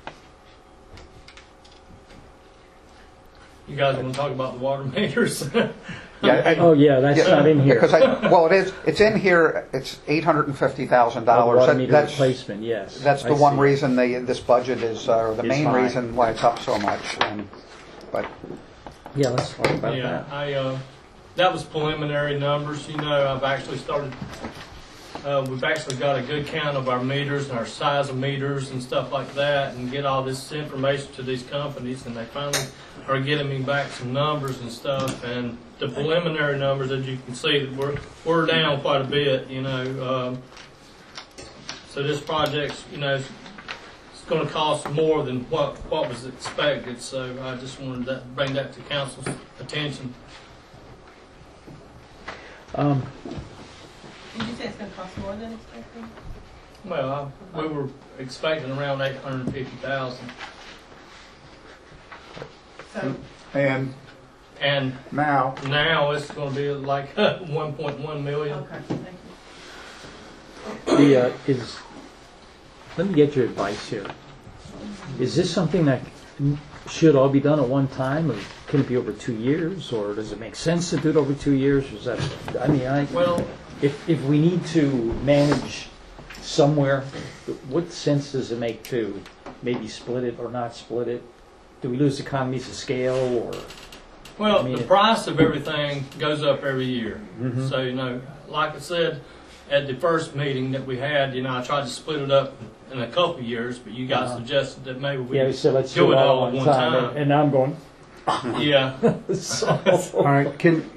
You guys want to talk about the water meters? yeah. I- Oh, yeah, that's yeah, not in here. Because I, well, it is, it's in here, it's eight hundred and fifty thousand Oh, dollars. water meter replacement, yes. That's the I one see. reason they, this budget is, uh, or the Is main high. reason why it's up so much, and, but Yeah, let's talk about Yeah, that. I, uh, that was preliminary numbers, you know, I've actually started, uh, we've actually got a good count of our meters and our size of meters and stuff like that, and get all this information to these companies, and they finally are getting me back some numbers and stuff, and the preliminary numbers, as you can see, that we're, we're down quite a bit, you know, um, so this project's, you know, it's gonna cost more than what, what was expected, so I just wanted to bring that to council's attention. Um, Did you say it's gonna cost more than expected? Well, I, we were expecting around eight hundred and fifty thousand, So, And and now, now it's gonna be like one point one million. okay, thank you. the, uh, is, let me get your advice here. Is this something that should all be done at one time, or can it be over two years, or does it make sense to do it over two years? Or is that, I mean, I, Well, if, if we need to manage somewhere, what sense does it make to maybe split it or not split it? Do we lose economies of scale, or? well, I mean, the it- price of everything goes up every year. Mhm. So, you know, like I said, at the first meeting that we had, you know, I tried to split it up in a couple of years, but you guys Uh-huh. suggested that maybe we Yeah, so let's do do it it all all at at one one time, time. and now I'm going, Yeah. so. All right, can,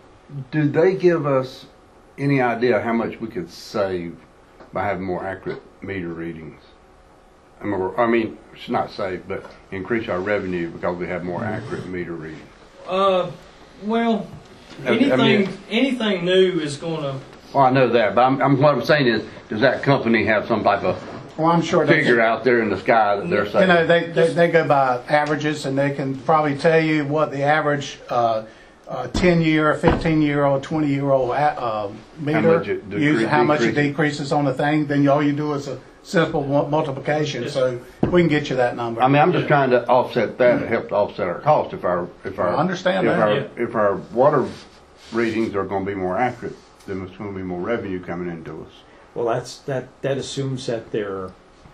do they give us any idea how much we could save by having more accurate meter readings? I mean, I mean, it's not save, but increase our revenue because we have more accurate meter readings. Uh, well, I- I mean- anything, anything new is gonna, Well, I know that, but I'm, I'm, what I'm saying is, does that company have some type of well, I'm sure they, figure out there in the sky that they're you saying? know, they, they, they go by averages, and they can probably tell you what the average uh, uh, ten-year, fifteen-year-old, twenty-year-old uh, meter, much it decre- use, how much it decreases. decreases on the thing, then all you do is a simple mu- multiplication, so we can get you that number. I mean, I'm just trying to offset that, to help to offset our cost if our, if our. I understand if that. our- Yeah. If our water readings are gonna be more accurate, then there's gonna be more revenue coming into us. Well, that's, that, that assumes that they're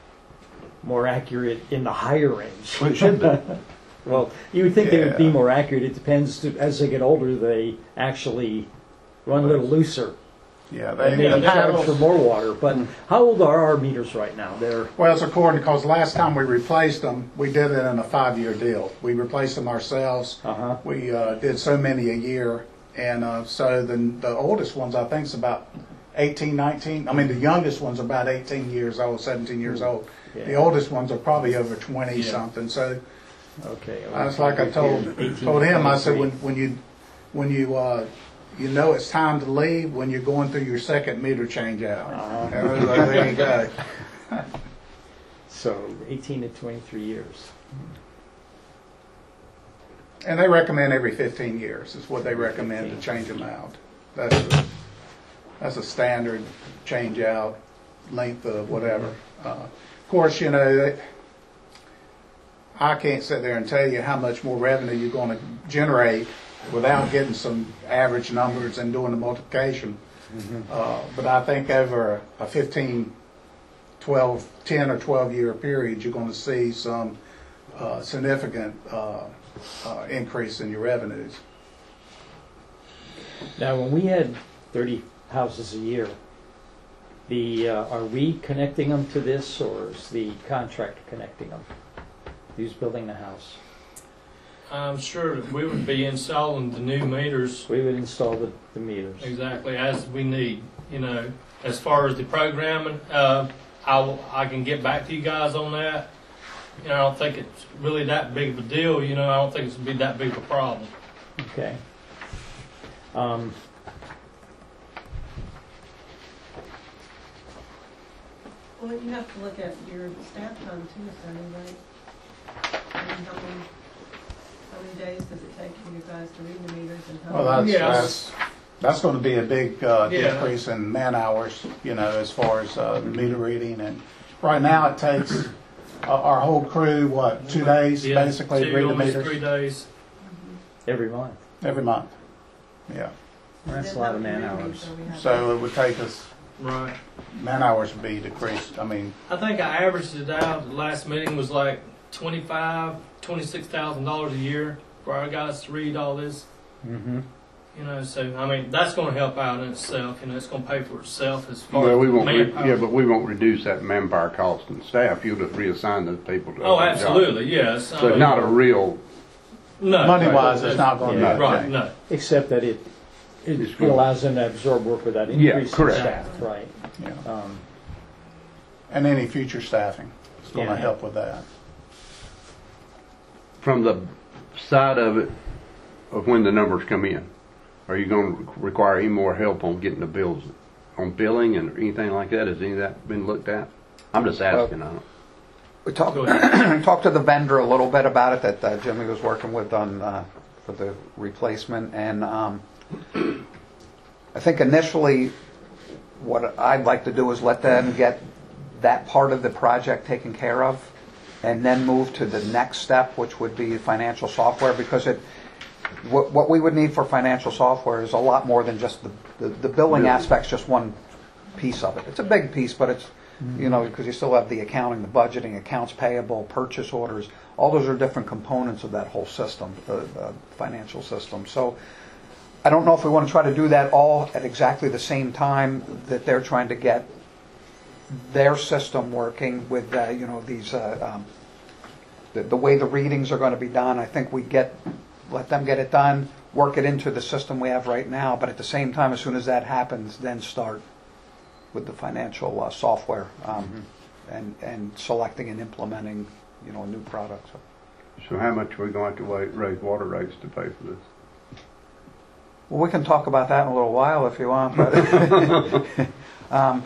more accurate in the higher range. Well, it should be. Well, you would think they would be Yeah. more accurate. It depends, to- as they get older, they actually run a little looser. Yeah, they, And maybe the charge for panels, more water, but how old are our meters right now? They're, well, it's according, because last time we replaced them, we did it in a five-year deal. We replaced them ourselves. uh-huh, We uh, did so many a year, and uh, so the, the oldest ones, I think, is about eighteen, nineteen. I mean, the youngest one's about eighteen years old, seventeen years old. The yeah, oldest ones are probably over twenty Yeah. something. So okay. that's like I told eighteen, told him. I said when twenty-three. when you when you uh, you know it's time to leave when you're going through your second meter change out. Uh-huh. And I was like, there you go. So eighteen to twenty-three years. And they recommend every fifteen years is what they recommend to change them out. That's a, that's a standard change out length of whatever. Uh, of course, you know, I can't sit there and tell you how much more revenue you're going to generate without getting some average numbers and doing the multiplication. Uh, but I think over a fifteen, twelve, ten or twelve year period, you're going to see some uh, significant uh, uh, increase in your revenues. Now, when we had thirty houses a year, the, uh, are we connecting them to this, or is the contractor connecting them? Who's building the house? I'm sure that we would be installing the new meters We would install the, the meters. exactly as we need, you know. As far as the programming, uh, I, will- I can get back to you guys on that. You know, I don't think it's really that big of a deal, you know, I don't think it's gonna be that big of a problem. Okay. Um, Well, you have to look at your staff time too, Sonny, right? I mean, how many, how many days does it take you guys to read the meters and how? Well, that's, Yes. that's, that's going to be a big uh, Yeah. decrease in man hours, you know, as far as uh, meter reading. And right now it takes uh, our whole crew, what, two days Yeah, basically to two, read the almost meters? three days. every month. Every month. Yeah. That's a lot of man hours. So it would take us, Right. man hours would be decreased. I mean, I think I averaged it out, the last meeting was like twenty-five, twenty-six thousand dollars a year for our guys to read all this. Mm-hmm. You know, so, I mean, that's gonna help out in itself, you know, it's gonna pay for itself as far Well, as we won't, re- manpower. yeah, but we won't reduce that manpower cost and staff. You'll just reassign those people to Oh, other jobs. absolutely, yes. I So mean, not a real, no, money-wise, right, it's not going to Yeah. be Right, changed. no. Except that it, it It's it good. allows them to absorb work without Yeah, increasing correct. staff, right? Yeah. Um, And any future staffing is going to Yeah. help with that. from the side of it, of when the numbers come in, are you going to require any more help on getting the bills, on billing and anything like that? Has any of that been looked at? I'm just asking. I don't. We talked, Go ahead. talked to the vendor a little bit about it that uh, Jimmy was working with on, uh, for the replacement, and um, I think initially what I'd like to do is let them get that part of the project taken care of, and then move to the next step, which would be financial software, because it, what, what we would need for financial software is a lot more than just the, the, the billing aspect's just one piece of it. It's a big piece, but it's, you know, because you still have the accounting, the budgeting, accounts payable, purchase orders. All those are different components of that whole system, the, the financial system. So I don't know if we want to try to do that all at exactly the same time that they're trying to get their system working with, uh, you know, these, uh, um, the, the way the readings are going to be done. I think we get, let them get it done, work it into the system we have right now, but at the same time, as soon as that happens, then start with the financial uh, software um, mm-hmm. and, and selecting and implementing, you know, a new product. So, So how much are we going to have to wait, raise water rates to pay for this? well, we can talk about that in a little while if you want. But um,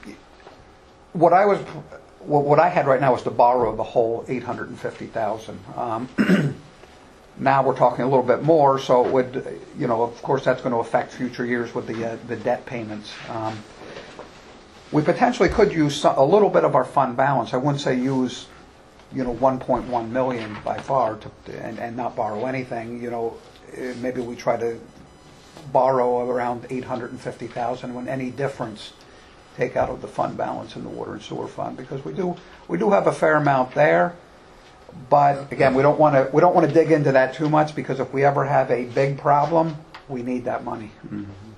what I was, what what I had right now was to borrow the whole eight hundred and fifty thousand. Um, now we're talking a little bit more, so it would, you know, of course, that's going to affect future years with the uh, the debt payments. Um, we potentially could use some, a little bit of our fund balance. I wouldn't say use, you know, one point one million by far, to, and and not borrow anything. You know, eh, maybe we try to borrow around eight hundred and fifty thousand. When any difference, take out of the fund balance in the water and sewer fund, because we do we do have a fair amount there. But again, we don't want to we don't want to dig into that too much, because if we ever have a big problem, we need that money. mm-hmm.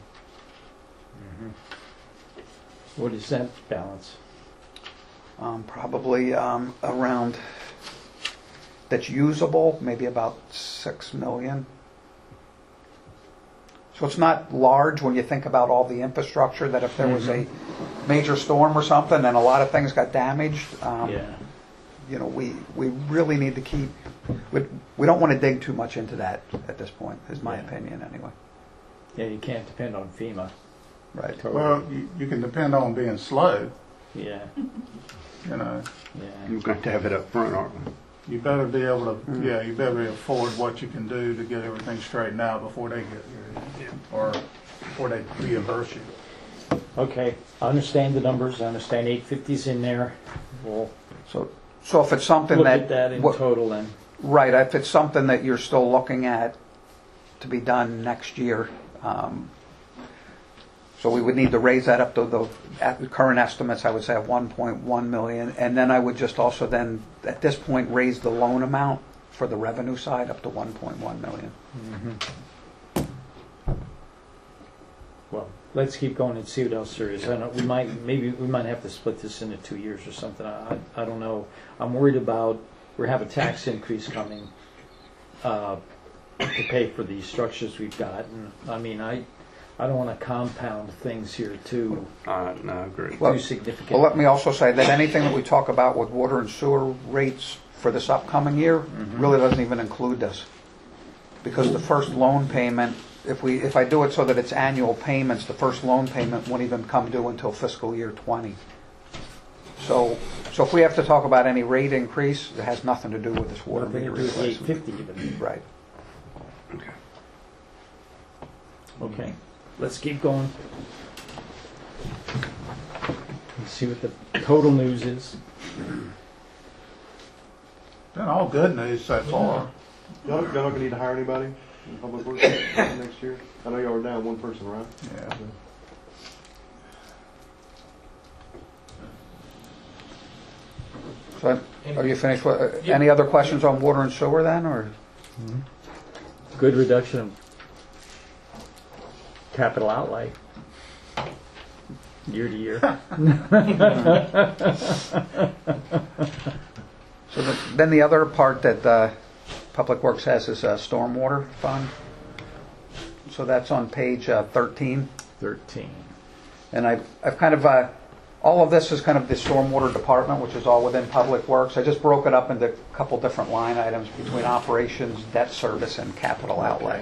Mm-hmm. What is that balance? Um, probably um, around, that's usable, maybe about six million. So it's not large when you think about all the infrastructure, that if there was a major storm or something and a lot of things got damaged, um, Yeah. you know, we, we really need to keep, we, we don't want to dig too much into that at this point, is my Yeah. opinion anyway. Yeah, you can't depend on FEMA. Right. Totally. Well, you, you can depend on being slow, Yeah, you know. yeah. We're going to have it up front, aren't we? You better be able to, yeah, you better be able to afford what you can do to get everything straightened out before they get, or before they reimburse you. Okay, I understand the numbers, I understand eight fifty's in there. We'll So, so if it's something Look that. at that in what- total then. Right, if it's something that you're still looking at to be done next year, um, so we would need to raise that up to the, at the current estimates, I would say of one point one million, and then I would just also then, at this point, raise the loan amount for the revenue side up to one point one million. Well, let's keep going and see what else there is. I know we might, maybe we might have to split this into two years or something. I, I I don't know. I'm worried about, we have a tax increase coming uh, to pay for these structures we've got. And I mean, I, I don't want to compound things here too, Uh, no, I agree. Well, too significant. Well, let me also say that anything that we talk about with water and sewer rates for this upcoming year really doesn't even include this. Because the first loan payment, if we, if I do it so that it's annual payments, the first loan payment won't even come due until fiscal year twenty. So, so if we have to talk about any rate increase, it has nothing to do with this water Nothing to meter do with the eight replacement. fifty even. Right. Okay. Okay, let's keep going. Let's see what the total news is. Been all good news so far. Y'all, y'all gonna need to hire anybody in public works next year? I know y'all are down one person, right? Yeah. So, are you finished? with- uh, Any other questions on water and sewer then, or? Good reduction of capital outlay year to year. So the, then the other part that uh, Public Works has is a stormwater fund. So that's on page uh, thirteen. thirteen. And I've, I've kind of, uh, all of this is kind of the stormwater department, which is all within Public Works. I just broke it up into a couple different line items between operations, debt service, and capital outlay.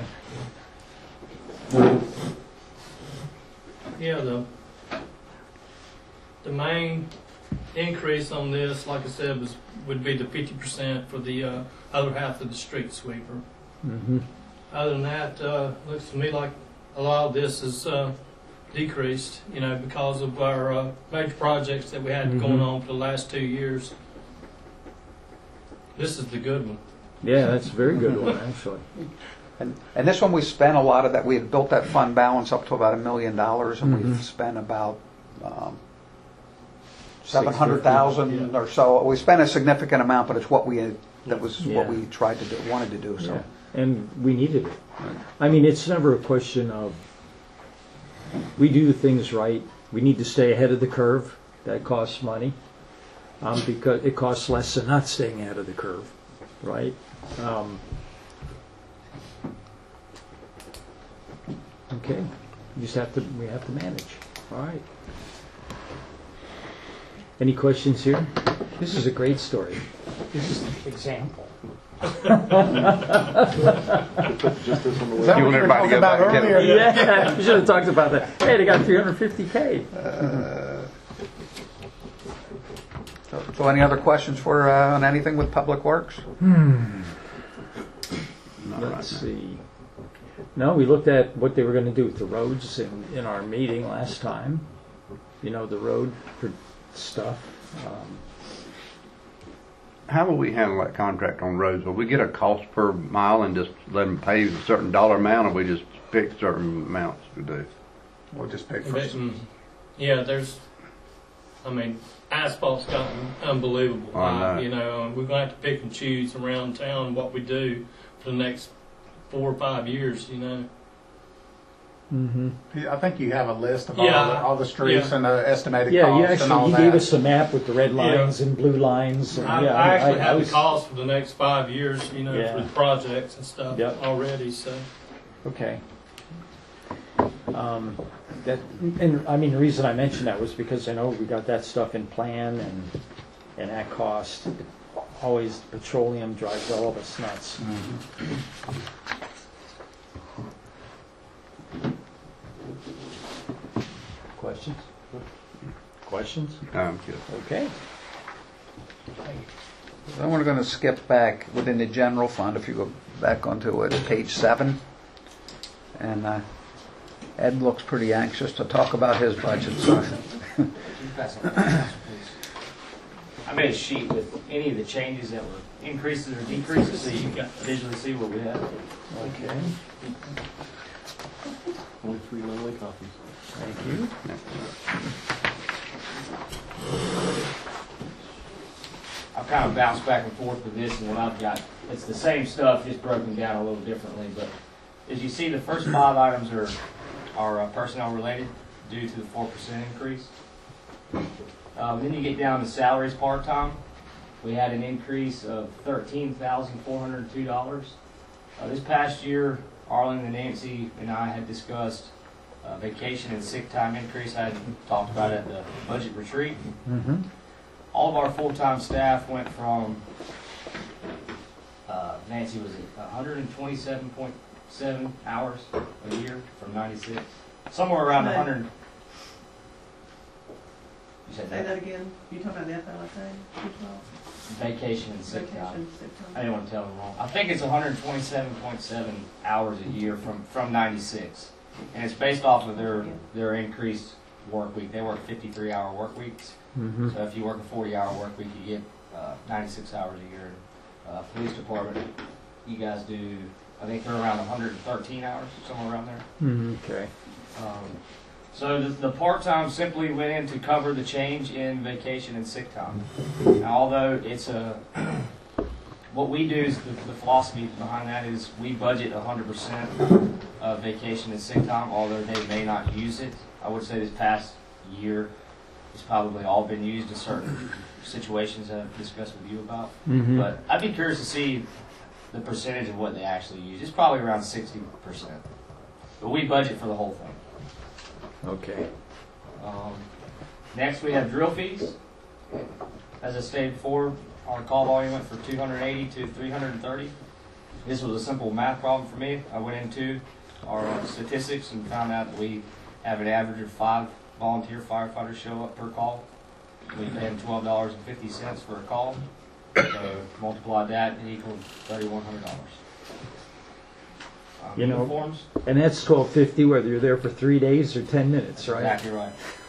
Yeah, the, the main increase on this, like I said, was, would be the fifty percent for the uh, other half of the street sweeper. Mm-hmm. Other than that, uh, looks to me like a lot of this is uh, decreased, you know, because of our uh, major projects that we had Mhm. going on for the last two years. This is the good one. Yeah, that's a very good one, actually. And, and this one, we spent a lot of that. We had built that fund balance up to about a million dollars, and Mhm. we've spent about um, seven hundred thousand Yeah. or so. We spent a significant amount, but it's what we had, that was Yeah. what we tried to do, wanted to do. So. Yeah. And we needed it. I mean, it's never a question of, we do things right. We need to stay ahead of the curve. That costs money. Um, because it costs less than not staying ahead of the curve, right? Um, okay. We just have to, we have to manage. All right. Any questions here? This is a great story. This is an example. Just this on the Is that web. what you were everybody talking go about back and get earlier? Yeah, we should have talked about that. Hey, they got three hundred fifty K. So, so any other questions for uh, on anything with Public Works? Let's see. No, we looked at what they were going to do with the roads in, in our meeting last time. You know, the road for stuff. Um, How will we handle that contract on roads? Will we get a cost per mile and just let them pay a certain dollar amount, or we just pick certain amounts to do? We'll just pick But, first. mm, yeah, there's, I mean, asphalt's gotten unbelievable I know. high, you know, and we're going to have to pick and choose around town what we do for the next four or five years, you know. mm-hmm. I think you have a list of all, Yeah. the, all the streets Yeah. and the estimated Yeah, you costs and all actually you that. gave us a map with the red Yeah. lines and blue lines. And, I, yeah, I actually I have was- the cost for the next five years, you know, Yeah. for the projects and stuff Yep. already, so. Okay. Um, that, and I mean, the reason I mentioned that was because I know we got that stuff in plan, and and at cost. Always petroleum drives all of us nuts. Questions? Questions? Um, good. Okay. Then we're going to skip back within the general fund. If you go back onto it, page seven, and uh, Ed looks pretty anxious to talk about his budget. So. I made a sheet with any of the changes that were increases or decreases, so you can visually see what we have. Okay, Only three lonely copies. thank you. I've kind of bounced back and forth with this and what I've got. It's the same stuff, just broken down a little differently. But as you see, the first five items are are uh, personnel related due to the four percent increase. Um, then you get down to salaries part time. We had an increase of thirteen thousand four hundred two dollars. Uh, this past year, Arlen and Nancy and I had discussed uh, vacation and sick time increase. I had talked about it at the budget retreat. Mm-hmm. All of our full-time staff went from, uh, Nancy, was it one hundred twenty-seven point seven hours a year from ninety-six? Somewhere around one hundred. You said Say that? that again. You talking about the F L S A? two twelve? Vacation and sick time. Vacation, sick time. I didn't want to tell them wrong. I think it's one hundred twenty-seven point seven hours a year from, from ninety-six. And it's based off of their, their increased work week. They work fifty-three hour work weeks. Mm-hmm. So if you work a forty hour work week, you get uh, ninety-six hours a year. Uh, police department, you guys do, I think they're around one hundred thirteen hours, somewhere around there. Mm, okay. Um, so the, the part-time simply went in to cover the change in vacation and sick time. Now, although it's a, what we do is the, the philosophy behind that is we budget one hundred percent of vacation and sick time, although they may not use it. I would say this past year, it's probably all been used in certain situations that I've discussed with you about. Mm-hmm. But I'd be curious to see the percentage of what they actually use. It's probably around sixty percent. But we budget for the whole thing. Okay. Um, next, we have drill fees. As I stated before, our call volume went from two hundred eighty to three hundred thirty. This was a simple math problem for me. I went into our uh, statistics and found out that we have an average of five volunteer firefighters show up per call. We pay them twelve dollars and fifty cents for a call. So multiply that, it equals thirty-one hundred dollars. Um, You know, uniforms, And that's twelve fifty whether you're there for three days or ten minutes, right? exactly right.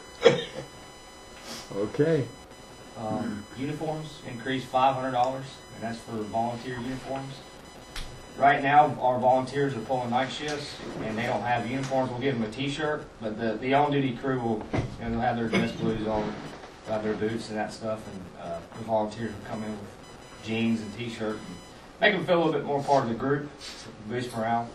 Okay. Um, uniforms increased five hundred dollars, and that's for volunteer uniforms. Right now, our volunteers are pulling night shifts, and they don't have uniforms. We'll give them a T-shirt, but the, the on-duty crew will, you know, they'll have their dress blues on, they'll have their boots and that stuff, and uh, the volunteers will come in with jeans and T-shirt, and make them feel a little bit more part of the group, boost morale.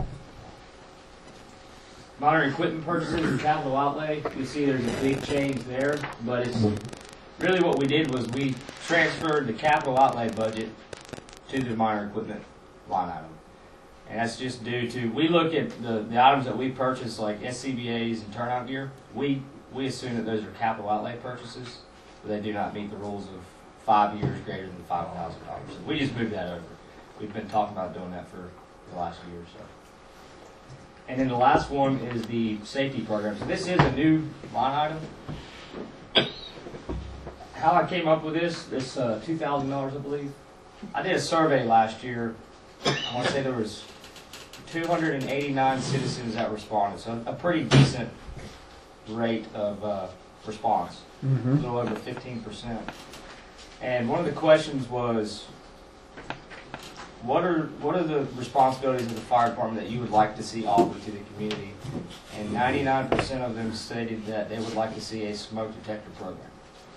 Modern equipment purchases and capital outlay, you see there's a big change there, but it's really what we did was we transferred the capital outlay budget to the minor equipment line item. And that's just due to, we look at the, the items that we purchase, like S C B As and turnout gear, we, we assume that those are capital outlay purchases, but they do not meet the rules of five years greater than five thousand dollars. So we just moved that over. We've been talking about doing that for the last year or so. And then the last one is the safety program. So this is a new line item. How I came up with this, this uh, two thousand dollars I believe. I did a survey last year. I want to say there was two hundred eighty-nine citizens that responded. So a pretty decent rate of uh, response. Mm-hmm. A little over fifteen percent. And one of the questions was, What are what are the responsibilities of the fire department that you would like to see offered to the community? And ninety-nine percent of them stated that they would like to see a smoke detector program.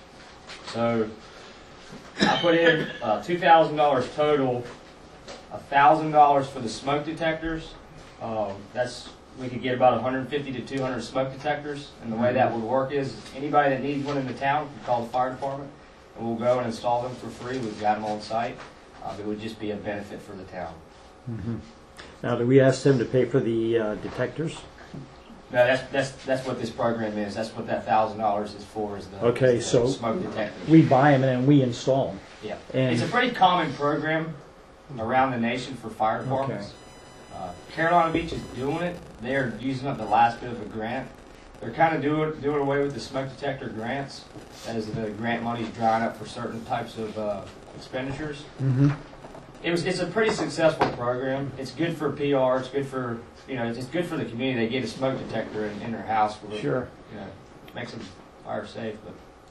So I put in uh, two thousand dollars total, one thousand dollars for the smoke detectors. Um, that's we could get about one hundred fifty to two hundred smoke detectors. And the way that would work is anybody that needs one in the town can call the fire department, and we'll go and install them for free. We've got them on site. Uh, it would just be a benefit for the town. Mm-hmm. Now, do we ask them to pay for the uh, detectors? No, that's that's that's what this program is. That's what that thousand dollars is for. Is the, Okay, is the so smoke detectors. We buy them and then we install them. Yeah, And it's a pretty common program around the nation for fire departments. Okay. Uh, Carolina Beach is doing it. They're using up the last bit of a grant. They're kind of doing doing away with the smoke detector grants as the grant money's drying up for certain types of uh, expenditures. Mm-hmm. It was. It's a pretty successful program. It's good for P R. It's good for you know. It's, it's good for the community. They get a smoke detector in, in their house. Where, Sure. You know, makes them fire safe. But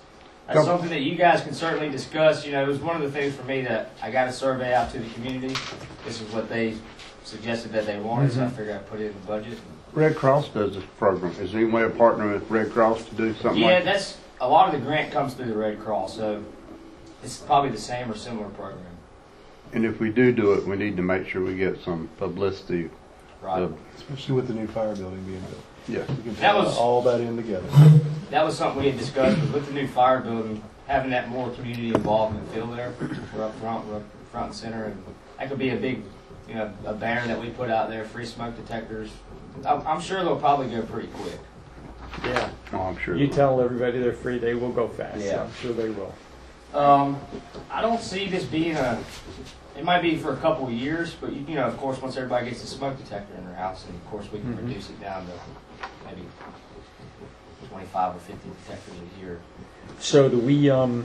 That's something that you guys can certainly discuss. You know, it was one of the things for me that I got a survey out to the community. This is what they suggested that they wanted, so I figured I'd put it in the budget. Red Cross does this program. Is there any way of partnering with Red Cross to do something Yeah, like that? that's a lot of the grant comes through the Red Cross, so it's probably the same or similar program. And if we do do it, we need to make sure we get some publicity. Right. of- Especially with the new fire building being built. Yeah. We can That tie was- all that in together. That was something we had discussed, but with the new fire building, having that more community involvement feel there, we're up front, we're up front and center, and that could be a big, you know, a banner that we put out there, free smoke detectors. I'm, I'm sure they'll probably go pretty quick. Yeah. Oh, I'm sure. You tell everybody they're free, they will go fast. Yeah. I'm sure they will. Um, I don't see this being a, it might be for a couple of years, but you, you know, of course, once everybody gets a smoke detector in their house, and of course we can Mhm. reduce it down to maybe twenty-five or fifty detectors a year. So do we, um,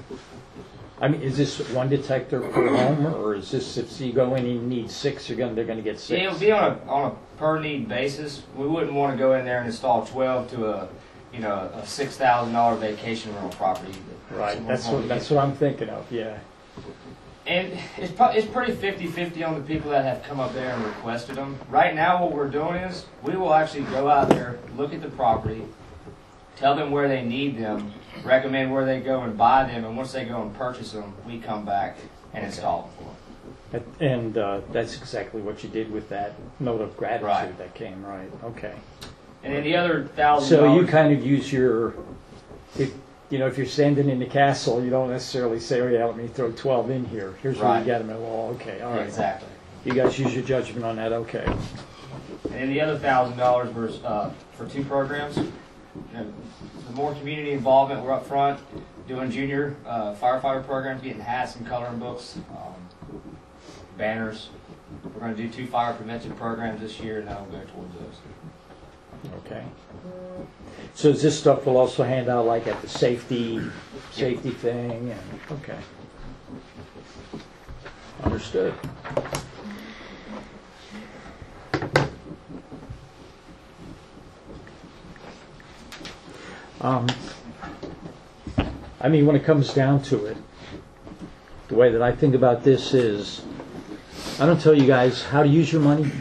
I mean, is this one detector per home, or is this, if you go in and you need six, you're gonna, they're gonna get six? Yeah, it'll be on a, on a per need basis. We wouldn't want to go in there and install twelve to a, you know, a six thousand dollar vacation rental property. Right, that's what, that's what I'm thinking of, yeah. And it's pro- it's pretty fifty-fifty on the people that have come up there and requested them. Right now, what we're doing is we will actually go out there, look at the property, tell them where they need them, recommend where they go and buy them, and once they go and purchase them, we come back and install them for them. And uh, that's exactly what you did with that note of gratitude Right. that came, right, okay. And then the other thousand So you dollars. kind of use your, if, you know, if you're standing in the castle, you don't necessarily say, oh yeah, let me throw twelve in here. Here's where Right. you get them, well, okay, all right. Exactly. You guys use your judgment on that, okay. And then the other thousand dollars was uh, for two programs. You know, the more community involvement, we're up front doing junior uh, firefighter programs, getting hats and coloring books, um, banners. We're going to do two fire prevention programs this year, and that'll go towards those. Okay. So this stuff will also hand out like at the safety, safety thing, and, okay. Understood. Um, I mean, when it comes down to it, the way that I think about this is, I don't tell you guys how to use your money.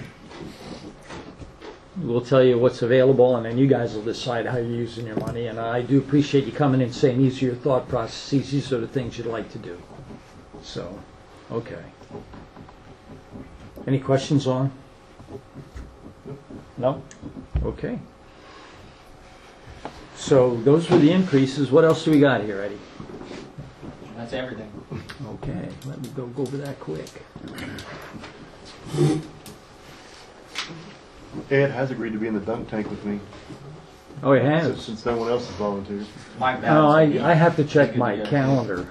We'll tell you what's available, and then you guys will decide how you're using your money. And I do appreciate you coming and saying these are your thought processes, these are the things you'd like to do. So, okay. Any questions on? No? Okay. So those were the increases. What else do we got here, Eddie? That's everything. Okay, let me go go over that quick. Ed has agreed to be in the dunk tank with me. Oh, he Since, has? since no one else has volunteered. Mike No, Bowden. I, I have to check Good my to go. calendar.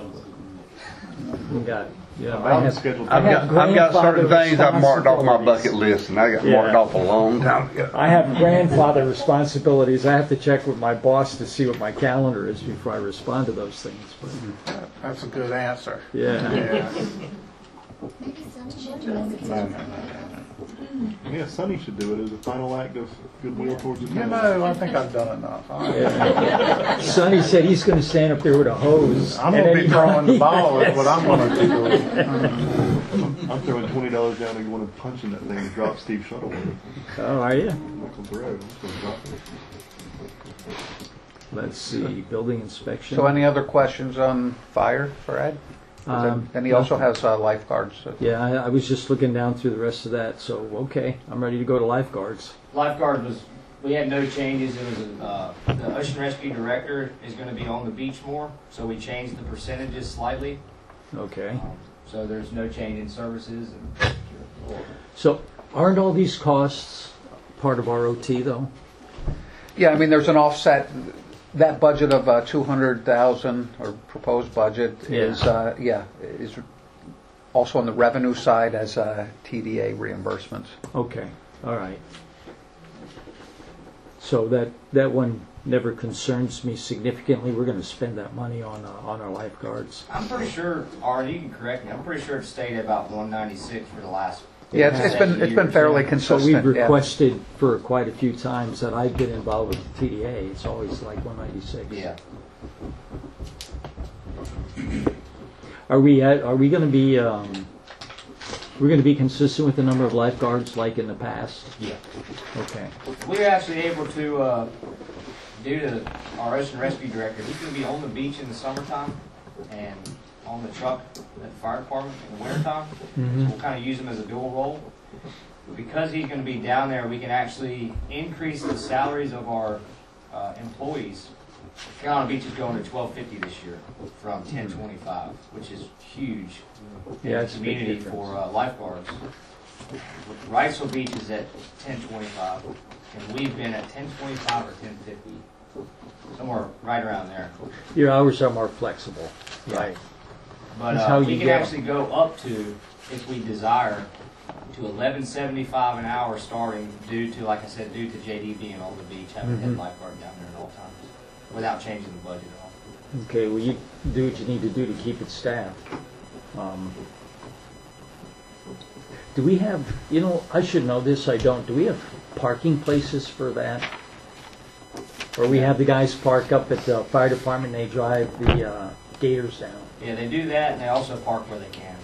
We got, yeah, I I'm have, scheduled. I I've have got, I've got certain grandfather things I've marked off my bucket responsibilities. list, and I got Yeah. marked off a long time ago. I have grandfather responsibilities. I have to check with my boss to see what my calendar is before I respond to those things. But, That's a good answer. yeah. Yeah. Maybe some should do this. Yeah, Sonny should do it as a final act of goodwill towards the You town. know, I think I've done enough. All right. Yeah. Sonny said he's going to stand up there with a hose. I'm and gonna then be he- throwing the ball. That's what I'm gonna be doing. I'm throwing twenty dollars down and going and punching that thing and drop Steve Shuttleworth. Oh, are you? Michael Burrow. I'm just gonna drop it. Let's see, building inspection. So any other questions on fire for Ed? 'Cause Um, And he no. also has uh, lifeguards. so- Yeah, I, I was just looking down through the rest of that, so, okay, I'm ready to go to lifeguards. Lifeguard was, we had no changes. It was, uh, the ocean rescue director is going to be on the beach more, so we changed the percentages slightly. Okay. Um, So there's no change in services. And So aren't all these costs part of our O T, though? Yeah, I mean, there's an offset. That budget of uh, two hundred thousand or proposed budget is, Yeah. uh, yeah, is also on the revenue side as uh, T D A reimbursements. Okay, all right. So that, that one never concerns me significantly. We're going to spend that money on, uh, on our lifeguards. I'm pretty sure, Aaron, you can correct me, I'm pretty sure it stayed at about one ninety-six for the last. Yeah, it's, it's been it's been fairly years. So consistent. we've yeah. requested for quite a few times that I've been involved with the T D A, it's always like one ninety-six. Yeah. Are we at, are we gonna be, um, we're gonna be consistent with the number of lifeguards like in the past? Yeah. Okay. We were actually able to, uh, due to our ocean rescue director, he's going to be on the beach in the summertime and on the truck at the fire department in the wintertime. Mhm. So we'll kind of use him as a dual role. But because he's going to be down there, we can actually increase the salaries of our uh, employees. Carolina Beach is going to twelve fifty this year from ten twenty-five, which is huge in Yeah, the it's a big community difference. for uh, lifeguards. Wrightsville Beach is at ten twenty-five, and we've been at ten twenty-five or ten fifty, somewhere right around there. Your hours are more flexible, right? But That's uh, how we you can get 'em. actually go up to, if we desire, to eleven seventy-five an hour starting due to, like I said, due to J D being on the beach, having a head Mhm. lifeguard down there at all times, without changing the budget at all. Okay, well, you do what you need to do to keep it staffed. Um, do we have, you know, I should know this, I don't. Do we have parking places for that? Or we have the guys park up at the fire department and they drive the uh, gators down? Yeah, they do that, and they also park where they can.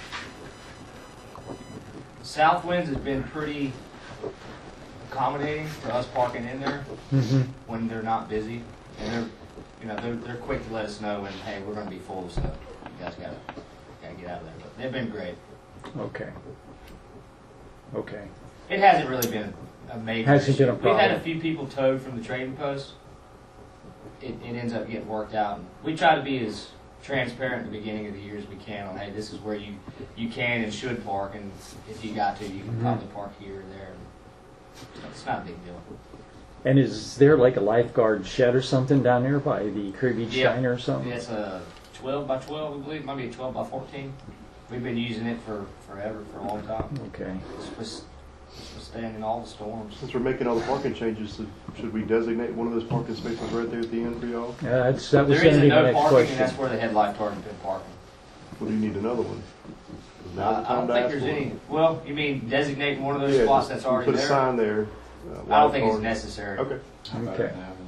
Southwinds has been pretty accommodating to us parking in there Mm-hmm. when they're not busy, and they're, you know, they're, they're quick to let us know when, hey, we're going to be full of stuff. You guys gotta, gotta get out of there. But they've been great. Okay. Okay. It hasn't really been a major Hasn't issue. been a We've had a problem. few people towed from the trading post. It, it ends up getting worked out. We try to be as transparent at the beginning of the year as we can on, hey, this is where you, you can and should park, and if you got to, you can Mhm. probably park here or there. So it's not a big deal. And is there like a lifeguard shed or something down there by the Curry Beach Yeah. Diner or something? It's a twelve by twelve, we believe. It might be a twelve by fourteen. We've been using it for forever, for a long time. Okay. It's was, was staying in all the storms. Since we're making all the parking changes, should- should we designate one of those parking spaces right there at the end for y'all? Yeah, that's, that was There is going to a be my no next parking, question. and that's where the head lifeguard has been parking. Well, do you need another one? Is now the Uh, I time don't to think ask there's for any, one? well, you mean designate one of those Yeah, spots just that's already Put a there? sign there. uh, I don't think it's lifeguard. necessary. Okay. How about Okay. an avenue?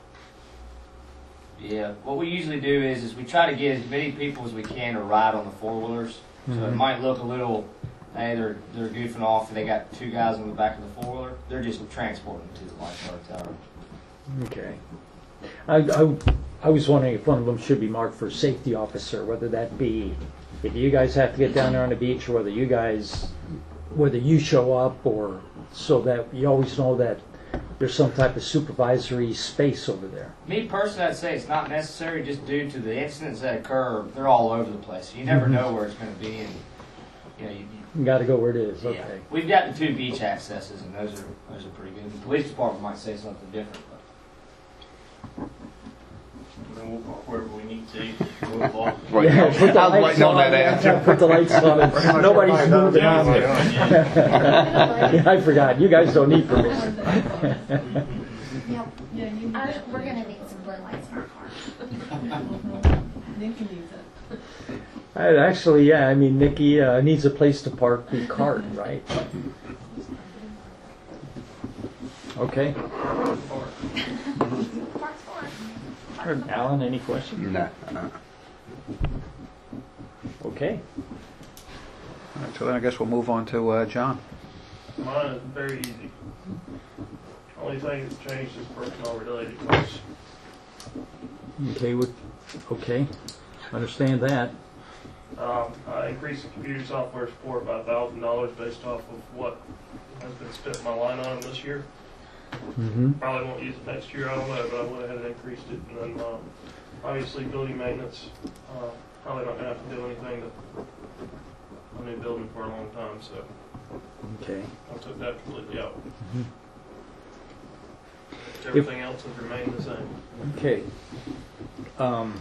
Yeah, what we usually do is, is we try to get as many people as we can to ride on the four-wheelers. So it Mhm. might look a little, hey, they're, they're goofing off, they got two guys on the back of the four-wheeler. They're just transporting them to the lifeguard tower. Okay. I, I, I was wondering if one of them should be marked for safety officer, whether that be, if you guys have to get down there on the beach, or whether you guys, whether you show up, or so that you always know that there's some type of supervisory space over there. Me personally, I'd say it's not necessary just due to the incidents that occur. They're all over the place. You never Mhm. know where it's going to be, and you know, you, You got to go where it is. yeah. Okay. We've got the two beach accesses, and those are those are pretty good. The police department might say something different, but And we'll park wherever we need to. We'll walk. Wait, Yeah, I was put the lights waiting on that answer. Put the lights on. and Nobody's moving on there. Yeah, I forgot. You guys don't need permission. Yep. Yeah, you need I, that. we're gonna need some blue lights in our car. Nick can use it. Uh, Actually, yeah, I mean, Nikki uh, needs a place to park the cart, right? Okay. Park's for. Alan, any questions? Nah, uh, Okay. All right, so then I guess we'll move on to uh, John. Mine is very easy. Only thing that's changed is personnel related costs. Okay, with, okay, understand that. Um, I increased the computer software support by a thousand dollars based off of what has been spent in my line on this year. Mm-hmm. Probably won't use it next year, I don't know, but I went ahead and increased it. And then, um, obviously building maintenance, uh, probably not gonna have to do anything to a new building for a long time, so Okay. I took that completely out. Mhm. Everything else has remained the same. Okay. Um,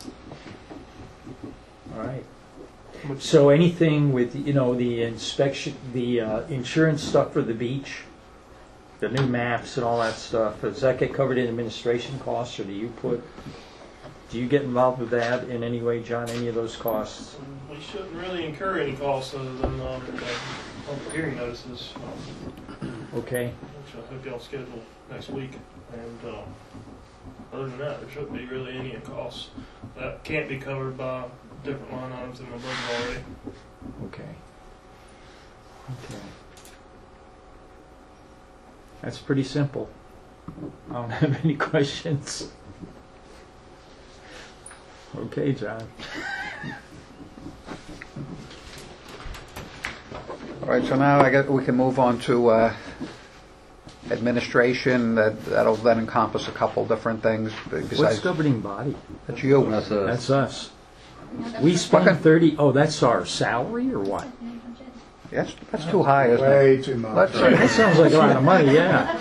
all right. So anything with, you know, the inspection, the uh, insurance stuff for the beach, the new maps and all that stuff, does that get covered in administration costs, or do you put, do you get involved with that in any way, John, any of those costs? We shouldn't really incur any costs other than, um, the public hearing notices, um, Okay. which I hope y'all schedule next week. And, um, other than that, there shouldn't be really any costs. That can't be covered by different line items in my budget already. Okay. Okay. That's pretty simple. I don't have any questions. Okay, John. All right, so now I guess we can move on to uh, administration. That, that'll then encompass a couple different things What's besides. governing body? That's you. That's a, That's us. We spend thirty, oh, that's our salary or what? Yes, that's too high, isn't it? Way too much. Let's That sounds like a lot of money, yeah.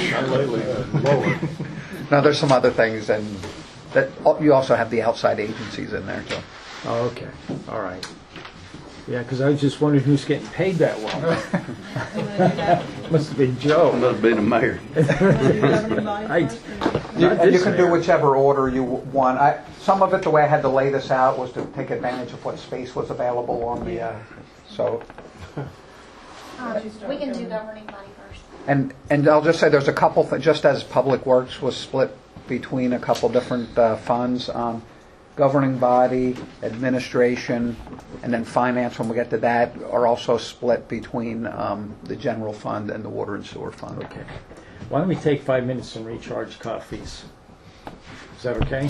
No, there's some other things, and that you also have the outside agencies in there, so. Oh, okay, all right. Yeah, because I was just wondering who's getting paid that well. Must have been Joe. must be the mayor. I- You, Not and you this can do mayor. whichever order you want. I, some of it, the way I had to lay this out, was to take advantage of what space was available on the. Uh, so, Um, we can do governing body first. and and I'll just say there's a couple. Th- just as Public Works was split between a couple different uh, funds, um, governing body, administration, and then finance. When we get to that, are also split between um, the general fund and the water and sewer fund. Okay. Why don't we take five minutes and recharge coffees? Is that okay?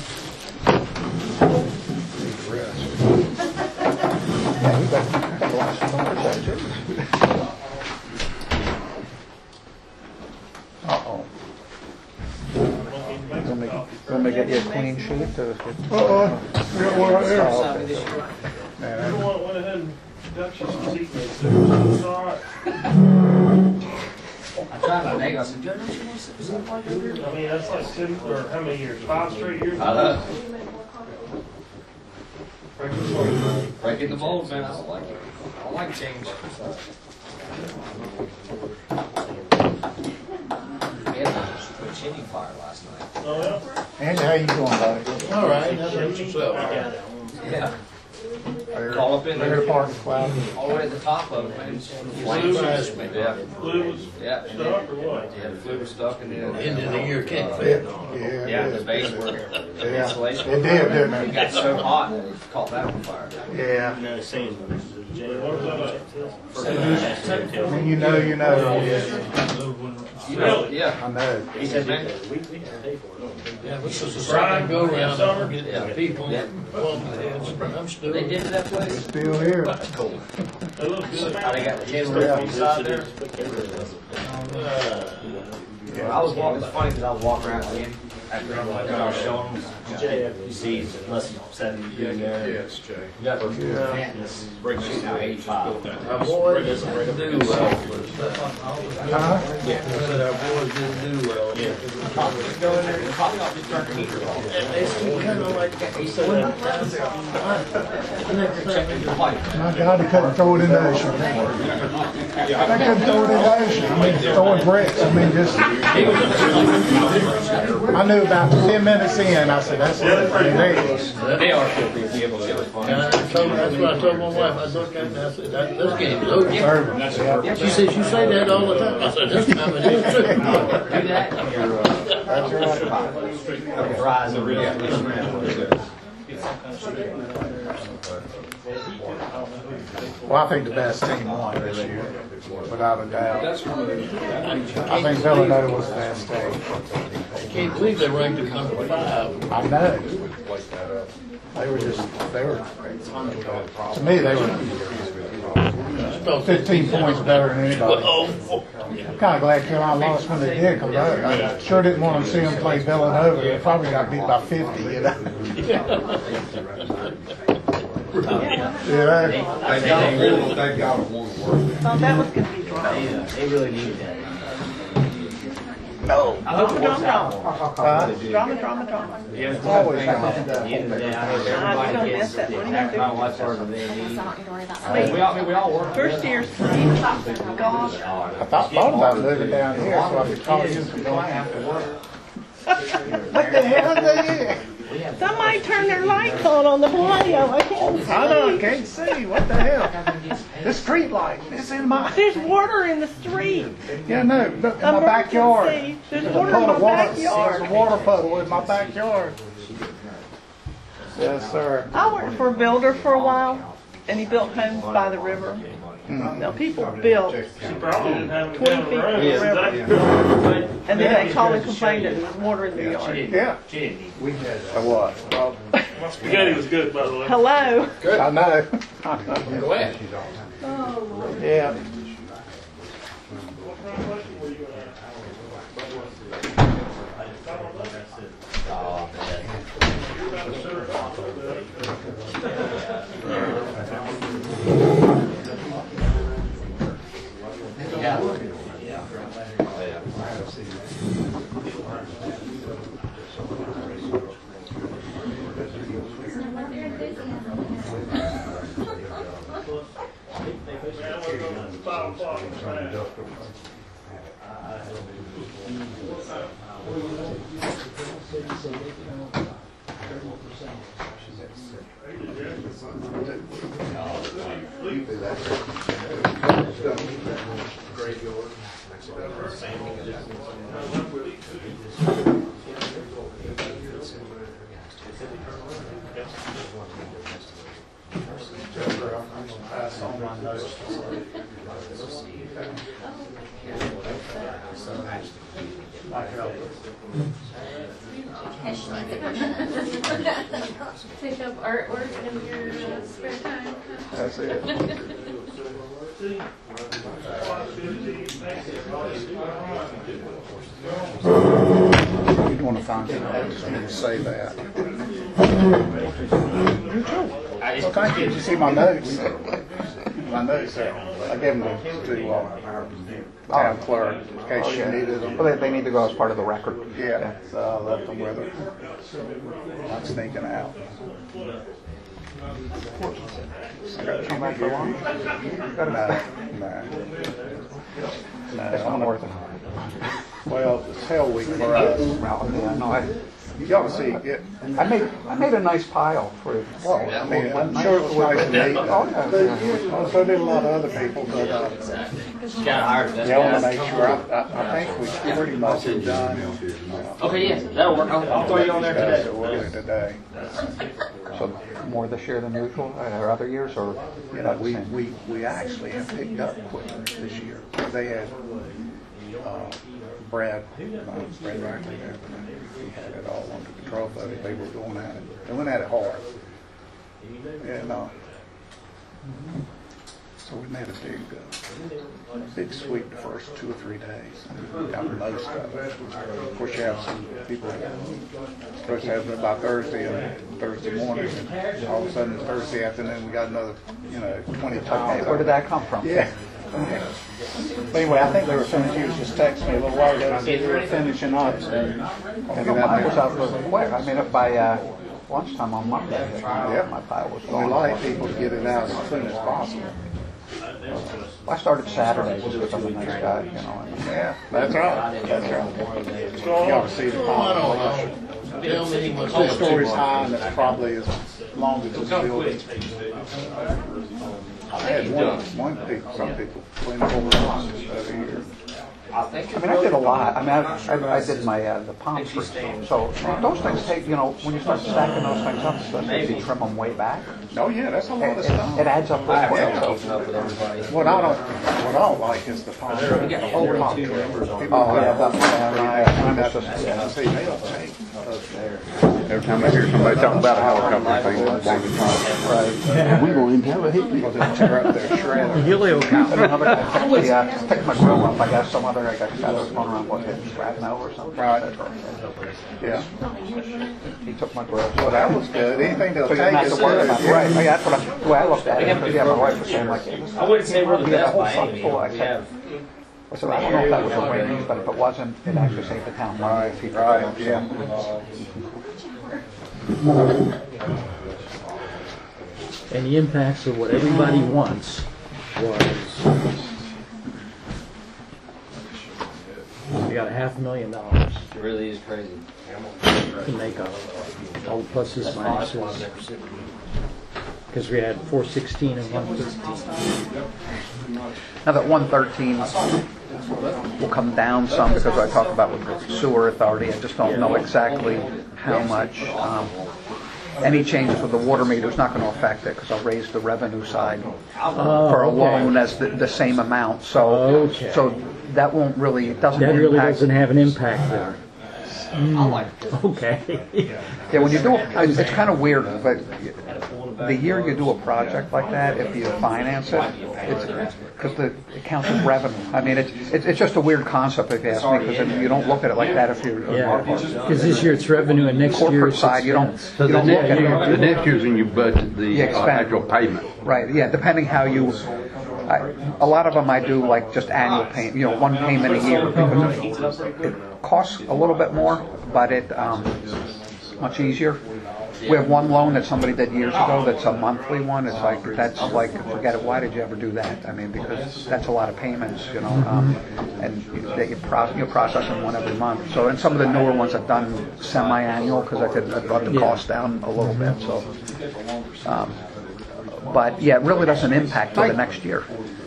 Yeah, you got, you got a lot of storage there, too. Uh-oh. You want me, you want me to get you a clean sheet? To, Uh-oh. Yeah, well, right there. Oh, okay. You don't want went ahead and got you some seat mates there. It's all right. I tried my name, I said, Joe, don't you want to sit beside Mike over here? I mean, that's like two, or how many years? Five straight years? I know. Breaking the mold, man, I don't like it. I don't like change. We had a chimney fire last night. Oh, yeah? Andy, how you doing, buddy? All right, how about yourself? Yeah. Call up in Clear there, parking cloud. all the way at the top of it, man. Fluid Flames. Yeah. Fluid was Yeah. and stuck then- or what? Yeah, the fluid was stuck and then. End of the year can't uh, fit. Yeah, Yeah, it the is. base where the Yeah. insulation. It did, didn't It it? got so hot that it caught that on fire. Yeah. No, same. January. When you know, you know. You know, yeah. I know. He said, man, Yeah, this is the second go around. Summer? Getting Yeah. the people. Yeah. Well, I'm still. they did to that place. Still here. That's cool. They look good. How they got the tin roof inside there. I was walking, it's funny because I was walking around again after I was showing them. You see, it's less than seventy in there. Yes, Jay. You got the fatness, break sheet now eighty-five. Our boy doesn't do well. Huh? Yeah. Our boys didn't do well. Yeah. Just go in there, and probably not just turn the heater off. They seem kind of like, he said, Checking the pipe. My God, they couldn't throw it in the ocean. They couldn't throw it in the ocean. I mean, throwing bricks. I mean, just. I knew about ten minutes in. I said, "That's it." I mean, they, They are filthy, if you ever see what's funny. and I told her, that's what I told my wife, I looked at it and I said, that, this game is over. yeah. She said, you say that all the time. I said, this time it is true. Do that, and you're, uh, That's right. fries are really, Well, I think the best team won this year, without a doubt. That's one of the, I think Villanova was the best team. I can't believe they ranked us number five. I know. They were just, they were, to me, they were fifteen points better than anybody. Oh, I'm kind of glad Carolina lost when they did, because I I sure didn't want to see them play Villanova. They probably got beat by fifty, you know? Yeah. they got a little, they got a one word. Thought that was gonna be dry. they, uh, they really needed that. No. I hope it works out. Huh? Drama, drama, drama. Yeah, it's Always thing, happens. at the end of the day, I hope you're everybody gonna gets miss that. the What are you exact gonna amount of life support that they I guess need. I don't need to worry about I mean, that. we all, I mean, we all work. First year's free, gone. I thought, thought about moving down here so I could call you some class. What the hell is that? Somebody turn their lights on on the patio. I can't see. I know, I can't see. What the hell? The street light. It's in my. There's water in the street. Yeah, no, look, in my backyard. There's There's a water in puddle my of water. backyard. There's a water puddle in my backyard. Yes, sir. I worked for a builder for a while, and he built homes by the river. Now, people built twenty feet from the river, and then they called and complained that there was water in their yard. Yeah. So what? Well, Spaghetti was good, by the way. Hello? I know. Go ahead. Yeah. Pick up artwork in your uh, spare time. That's it. You'd want to find it. I just need to say that. Well, thank you. Did you see my notes? My notes, uh, I gave them to, to uh, town clerk in case Oh, she yeah. needed them. Well, they, they need to go as part of the record. Yeah, so I left them with her. I'm sneaking out. I got to Come back for lunch? No, no. No, It's not worth it. Well, it's hell week for us. Well, yeah, no, I, You ought to see it. I made I made a nice pile for. Well, I mean, I'm sure it was nice and neat. Oh, yeah. Well, so did a lot of other people, but uh, yeah, I want to make sure. I, I, I think we pretty much have done. Okay, yeah, that'll work. I'll, I'll throw you on there today. So we'll get it today. So more this year than usual, or other years, or You know, we, we, we actually have picked up equipment this year. They had, uh, Brad, uh, Brad Rackley there, he had it all under control, but they were going at it. They went at it hard. And, uh, so we made a big, uh, big sweep the first two or three days. And we got most of it. Of course, you have some people that are supposed to have it by Thursday and Thursday morning, and all of a sudden it's Thursday afternoon, we got another, you know, twenty times. Okay, where did that come from? Yeah. But anyway, I think they were finishing, he was just texting me a little while ago, said they were finishing up. So I know mine was out really quick. I mean, by uh, lunchtime on Monday, yeah, my pile was we gone. like people to get it out as soon as possible. I started Saturday just because I'm a nice guy, you know. And, Yeah, that's right. That's right. You ought to see the pile. Two stories high, and it's probably as long as this building. I had one, one people, some people, twenty-four miles over here. I mean, I did a lot. I mean, I, I, I did my uh, the palm trees. So those things take, you know, when you start stacking those things up, especially if you trim them way back. Oh yeah, that's a lot It, of it, stuff. it adds up real quick. Yeah. So. What I don't, what I don't like is the palm tree, the whole palm tree. People Oh, yeah, put that's, up yeah, and that's that's just, just, see, they don't take. Every time I hear somebody talking about a helicopter thing, it's one right. we won't even have a heat. Because they tear up their shredder. Helio count. Another guy picked, the, uh, picked my grill up. I guess some other guy got that was going around, what, hitting shrapnel or something. Right. Yeah. He took my grill. Well, that was good. Anything they'll So you take don't have is to worry good. about it. Right. Yeah, that's what I, the way I looked at it. Because, yeah, my wife was saying, like, hey, this- I wouldn't say we're the yeah, that best whole by front any full. I means. We said, have I said, I don't know if that was a range, but if it wasn't, it actually saved the town money. if people Right, don't, so. yeah. And the impacts of what everybody wants was, we got a half a million dollars It really is crazy. to make up. All pluses, minuses. Because we had four sixteen and one thirteen. Now that one thirteen will come down some because I talk about with the sewer authority. I just don't know exactly how much. Um, any changes with the water meter is not going to affect it because I'll raise the revenue side Oh, for a okay. loan as the, the same amount. So, Okay. so that won't really, it doesn't That really impact. doesn't have an impact there. Mm, okay. Yeah, when you do, a- it's kind of weird, but the year you do a project like that, if you finance it, it's, because the, it counts as revenue. I mean, it's, it's it's just a weird concept if you ask me, because you don't look at it like that if you're. Yeah, because this year it's revenue and next year Corporate it's side, you don't, expense. you don't look at The it. next year's when you budget the Yeah, uh, expense. actual payment. Right, yeah, depending how you, I, a lot of them I do like just annual payment, you know, one payment a year, because it, it costs a little bit more, but it, um, much easier. We have one loan that somebody did years ago that's a monthly one. It's like, that's like, forget it, why did you ever do that? I mean, because that's a lot of payments, you know, um, and you- that you pro- you're processing one every month. So, and some of the newer ones I've done semi-annual, because I could, I brought the cost down a little bit, so. Um, But, yeah, it really doesn't impact till the next year.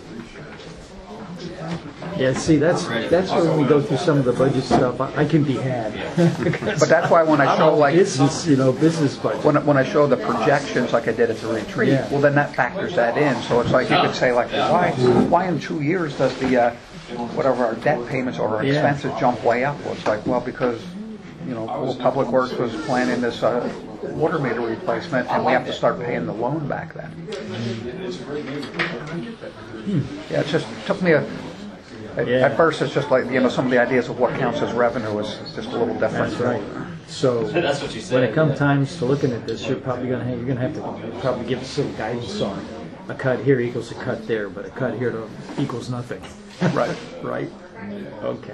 Yeah, see, that's, that's when we go through some of the budget stuff, I I can be had. But that's why when I show like, Business, you know, business budget. when, when I show the projections like I did at the retreat, Yeah. well, then that factors that in. So it's like, you could say like, why, why in two years does the, uh, whatever our debt payments or our Yeah. expenses jump way up? Well, it's like, well, because, you know, well, Public Works was planning this, uh, water meter replacement, and we have to start paying the loan back then. Yeah, it just took me a, at Yeah. at first it's just like, you know, some of the ideas of what counts as revenue is just a little different. That's right. So, That's what you when it said. comes times to looking at this, you're probably gonna have, you're gonna have to probably give us some guidance on a cut here equals a cut there, but a cut here to- equals nothing. Right. Right? Okay.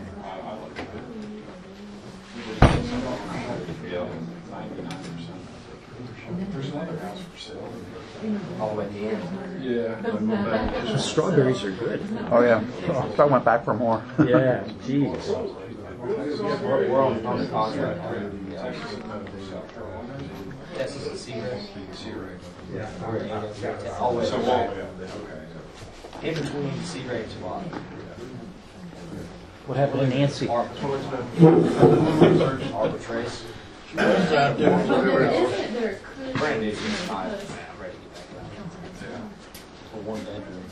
There's another house for sale. All the way at the end. Yeah. The strawberries are good. Oh, yeah. So I went back for more. Yeah, jeez. We're, we're on, on the contract. This is the C rate. Yeah. All the way So to what? the in between C rate and lot. What happened to Nancy? Arbor Trace. Isn't there could Brand new. be Fine. some I'm ready to get back out. For one bedroom.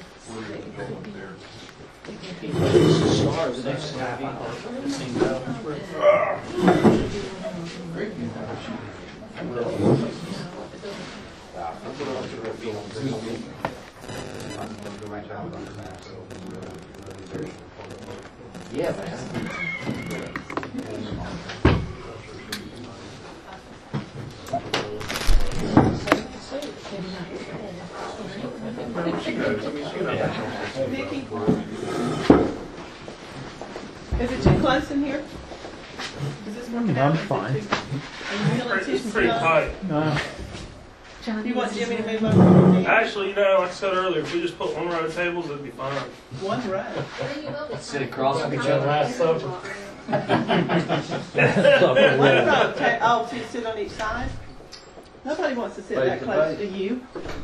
Stars, next half hour. Seen that? Yeah, man. Vicki? Is it too close in here? Is this working I'm out? Is it fine. too- Are you feeling It's too pretty still? tight. Uh, You want Jimmy to move over? Actually, you know, like I said earlier, if we just put one row of tables, it'd be fine. One row. Sit across from each Until other. last supper. One row of ta- oh, so you sit on each side? Nobody wants to sit that close to you.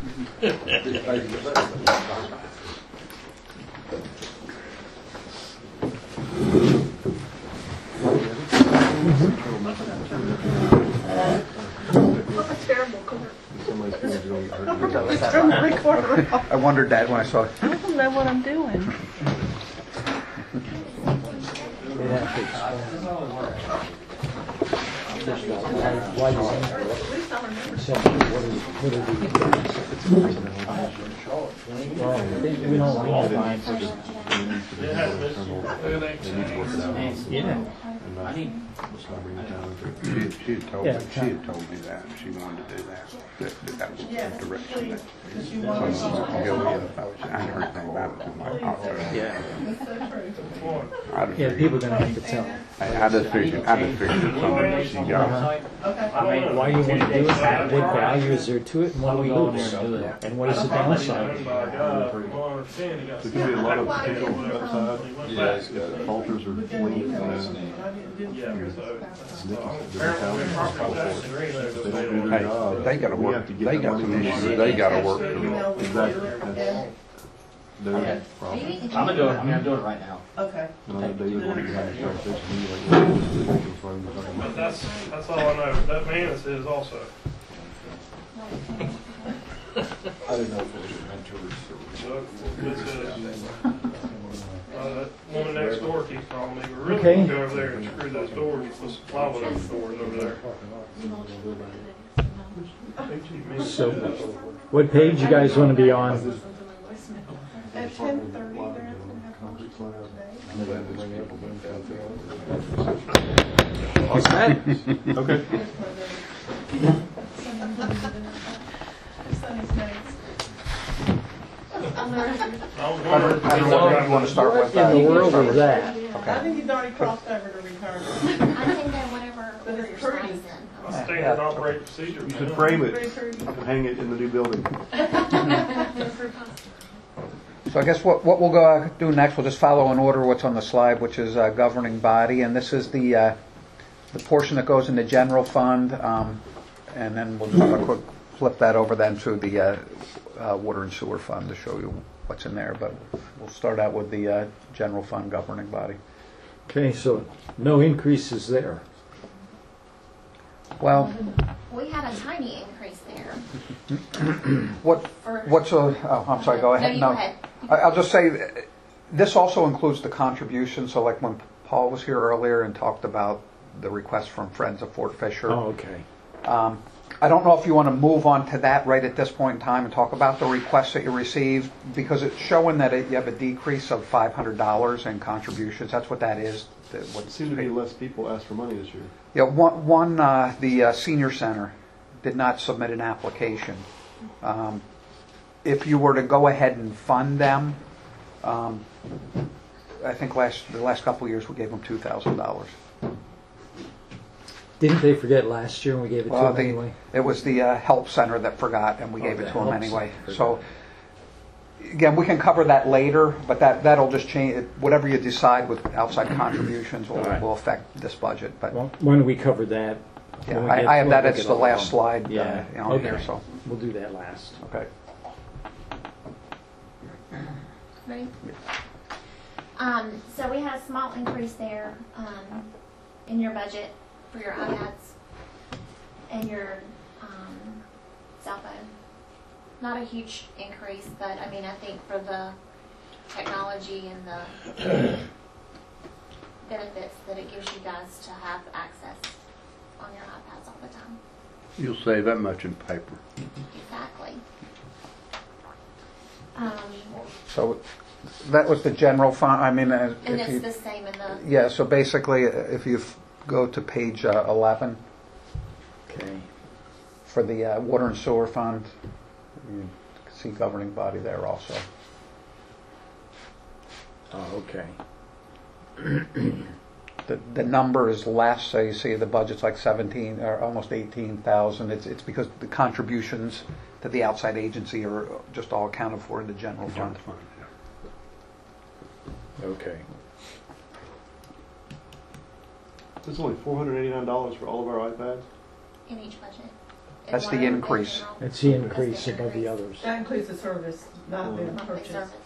Terrible corner. Somebody's feelings are gonna get hurt. Turn the recorder off. I wondered that when I saw it. I don't know what I'm doing. they have to explain. Why you what are, what are the, well, they- we don't read the names. It has this. Look at They need to work it out. Yeah. And not- let's not bring it down to- She, had- she had told me, Yeah. she had told me that, she wanted to do that, that, that that was Yeah, the direction that. Because you So, want to. so I go in, I was, I hadn't heard anything about it, I'm like, I'll tell her. Yeah. That's so true. I just Yeah, figured- people are gonna have to tell. I, I just figured, I just figured it's something that she got. Uh-huh. Okay. I mean, why you want to do it, what value is there to it, and what do we lose? And what is the downside? By God, one or ten, you got There could be a lot of potential upside. Yeah, it's got If falters are clean, uh, Yeah, so. Nicky said they're Apparently, we accountants, probably call got for the it. green there. If they don't do their Hey, job, they gotta we work, have to get they that got money some from issues them. they gotta work through. Exactly, that's their problem. I'm gonna do it. I mean, I'm doing it right now. Okay. And I know David wanted to have a conversation with me, like, what was the thing from, But that's, that's all I know. That Manus is also. I didn't know if it was renters Look, this is, uh, that woman next door keeps calling me, we really Okay. want to go over there and screw those doors, put some plywood on the doors over there. So, what page you guys want to be on? At ten thirty, they're going to have Concrete slab. What's that? Okay. Sonny's next. On the record. I was I wondering. don't I don't know what you want to start with. In the uh, world of that? I think he's already crossed over to retirement. I think that whatever But order it's your pretty. slides in. Standard operating procedure. You should frame Very it pretty. and hang it in the new building. So I guess what, what we'll go uh, do next, we'll just follow in order what's on the slide, which is uh, governing body, and this is the uh, the portion that goes in the general fund, um, and then we'll just have a quick flip that over then to the uh, uh, water and sewer fund to show you what's in there. But we'll start out with the uh, general fund governing body. Okay, so no increases there. Well, We had a tiny increase there. what For- what's a? Oh, I'm sorry. Go No, ahead. you go ahead. I- I'll just say, uh, this also includes the contribution. So, like when Paul was here earlier and talked about the request from Friends of Fort Fisher. Oh, okay. Um, I don't know if you want to move on to that right at this point in time and talk about the requests that you received, because it's showing that it, you have a decrease of five hundred dollars in contributions. That's what that is. That what It seemed to be less people asked for money this year. Yeah, one, one uh, the uh, senior center did not submit an application. Um, if you were to go ahead and fund them, um, I think last the last couple of years we gave them two thousand dollars. Didn't they forget last year and we gave it to Well, them the, anyway? it was the uh, help center that forgot, and we Oh, gave it the to them help anyway. center So, again, we can cover that later, but that that'll just change. Whatever you decide with outside contributions will, All right. will affect this budget. But Well, when do we cover that? yeah, When we I, get- I have we'll that look as at the all last of them. slide. Yeah, uh, you know, okay. here. So, We'll do that last. okay. Ready? Um, so we had a small increase there, um, in your budget for your iPads and your, um, cell phone. Not a huge increase, but I mean, I think for the technology and the benefits that it gives you guys to have access on your iPads all the time. You'll save that much in paper. Exactly. Um, So that was the general fund. I mean, uh, and if it's you, the same in the, yeah. So basically, uh, if you f- go to page uh, eleven Okay. for the uh, water and sewer fund, you can see governing body there also. Oh, okay. The the number is less. So you see the budget's like seventeen or almost eighteen thousand. It's it's because the contributions to the outside agency are just all accounted for in the general fund. Okay. It's only four hundred eighty-nine dollars for all of our iPads. in each budget. In That's the one in increase. general. That's the That's increase the above the increase. others. That includes the service, not the Monthly purchase. service.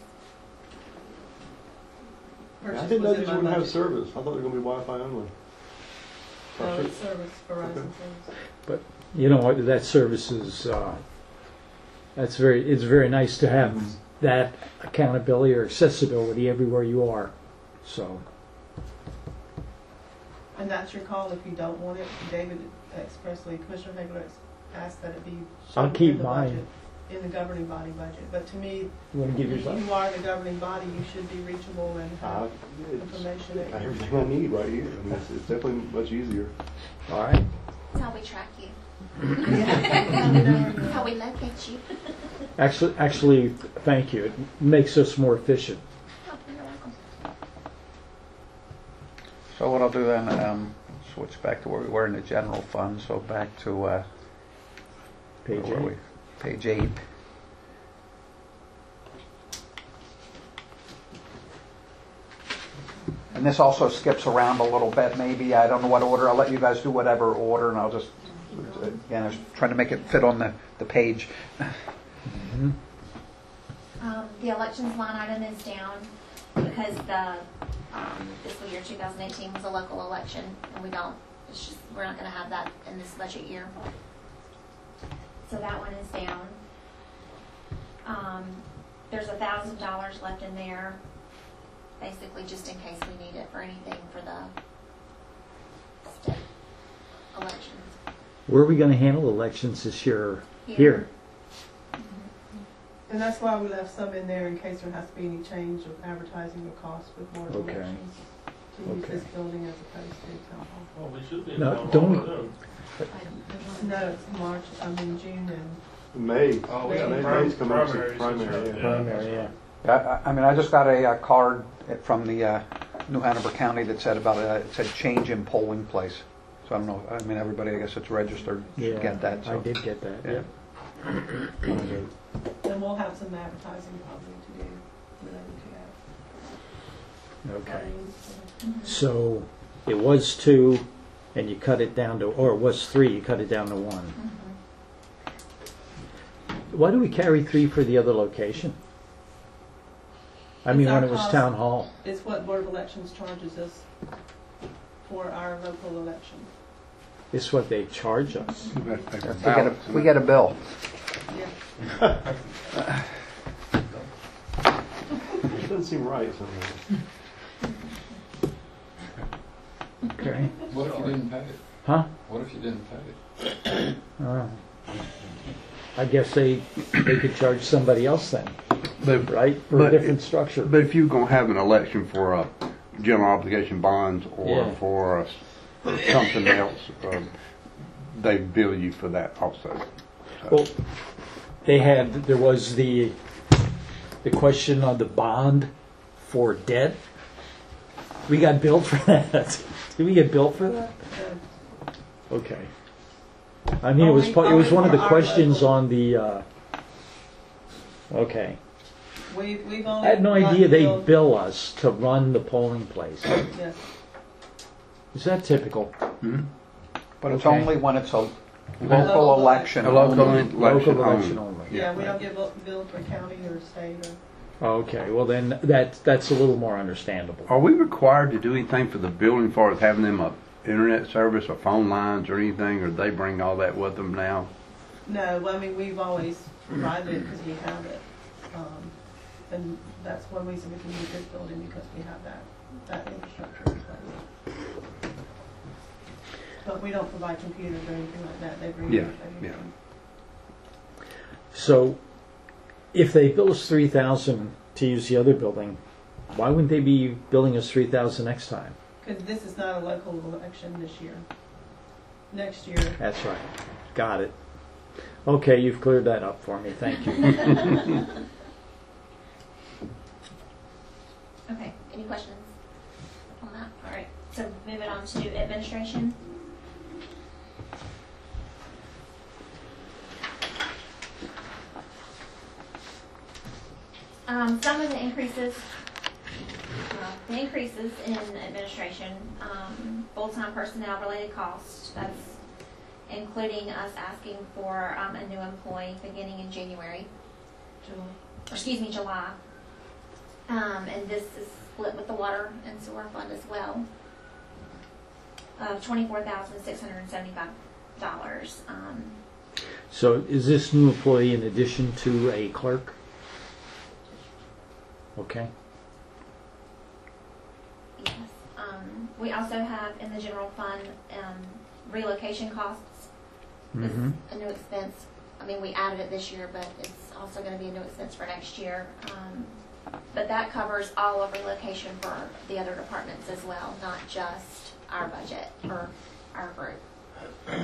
I Purchase didn't know was that in you my wouldn't have budget. service. I thought they were going to be Wi-Fi only. No, it's service, Verizon Okay. service. You know what, that service is, uh, that's very, it's very nice to have that accountability or accessibility everywhere you are. So, And that's your call if you don't want it. David expressly, Commissioner Hagler ex- asked that it be. I'll shown keep in the mine. budget, in the governing body budget. But to me, you want to give if yours up? you are the governing body, you should be reachable and Uh, have it's information at got your everything I need right here. I mean, it's, it's definitely much easier. All right. That's how we track you. Yeah. That's how we locate you. Actually, actually, thank you. It makes us more efficient. Oh, you're welcome. So what I'll do then, um, switch back to where we were in the general fund. So back to uh, Page where were eight. we? Page eight. And this also skips around a little bit. Maybe I don't know what order. I'll let you guys do whatever order, and I'll just again I was trying to make it fit on the the page. Mhm. Um, the elections line item is down because the um, fiscal year two thousand eighteen was a local election, and we don't. It's just we're not going to have that in this budget year. so that one is down. Um, there's a thousand dollars left in there, basically just in case we need it for anything for the state elections. Where are we going to handle elections this year? Here. Here. And that's why we left some in there in case there has to be any change of advertising or cost with board of Okay. elections. To use Okay. this building as opposed to town hall. Well, we should be. in No, town don't hall we- by then. No, it's March, I mean June and, May. Oh, we have May, prim- May's coming up, primaries and primary, stuff, yeah. yeah. Primary, yeah. I, I- I mean, I just got a, uh card from the uh, New Hanover County that said about a, it said change in polling place. So I don't know, I mean, everybody, I guess it's registered, should Yeah, get that, I so. did get that, Yeah. yeah. Okay. and we'll have some advertising probably to do related to that. Okay. Mhm. So it was two, and you cut it down to, or it was three, you cut it down to one. Why do we carry three for the other location? I mean, It's when our it was cost. town hall. It's what Board of Elections charges us for our local election. It's what they charge us. We get a, we get a bill. Yeah. It doesn't seem right somehow. Okay. What if you didn't pay it? Huh? What if you didn't pay it? Uh, I guess they, they could charge somebody else then, But, right? For a But different it- structure. but if you're gonna have an election for a general obligation bonds or Yeah. for a- something else, um, they bill you for that also. So- Well, they had, there was the, the question on the bond for debt. We got billed for that. Did we get billed for that? Okay. I mean, it was, Only- part- it was only one of for the our questions local. on the, uh, okay. We, we've I only. had no gotten idea they billed- bill us to run the polling place. Yes. Is that typical? Mhm. But it's Okay. only when it's a Local local election. A local only. election Local election only. only. Yeah, we don't get bill- billed for county or state or. Okay, well then, that, that's a little more understandable. Are we required to do anything for the building as far as having them a internet service or phone lines or anything, or they bring all that with them now? No, well, I mean, we've always provided it because we have it. Um, and that's one reason we can use this building because we have that, that infrastructure in place. But we don't provide computers or anything like that. They bring Yeah, everything. So, if they bill us three thousand to use the other building, why wouldn't they be billing us three thousand next time? Because this is not a local election this year. Next year, That's right. Got it. Okay, you've cleared that up for me. Thank you. Okay, any questions on that? All right, so moving on to administration. Um, some of the increases, uh, the increases in administration, um, full-time personnel related costs, that's including us asking for, um, a new employee beginning in January, July. or excuse me, July. Um, and this is split with the water and sewer fund as well, of twenty-four thousand six hundred and seventy-five dollars. Um, So, is this new employee in addition to a clerk? Okay. yes. Um, we also have in the general fund, um, relocation costs. This Mm-hmm. is a new expense. I mean, we added it this year, but it's also gonna be a new expense for next year. Um, but that covers all of relocation for the other departments as well, not just our budget or our group.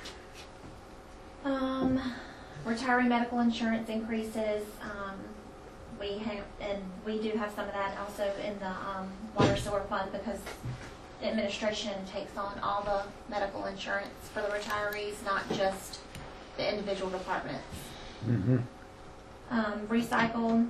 Um, retiree medical insurance increases, um, we have, and we do have some of that also in the, um, water sewer fund because the administration takes on all the medical insurance for the retirees, not just the individual departments. Mm-hmm. Um, recycle,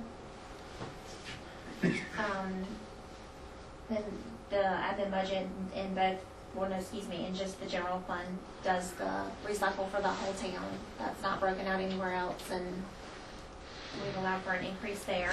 um, then the admin budget in both, well, no, excuse me, in just the general fund does the recycle for the whole town. That's not broken out anywhere else, and we've allowed for an increase there.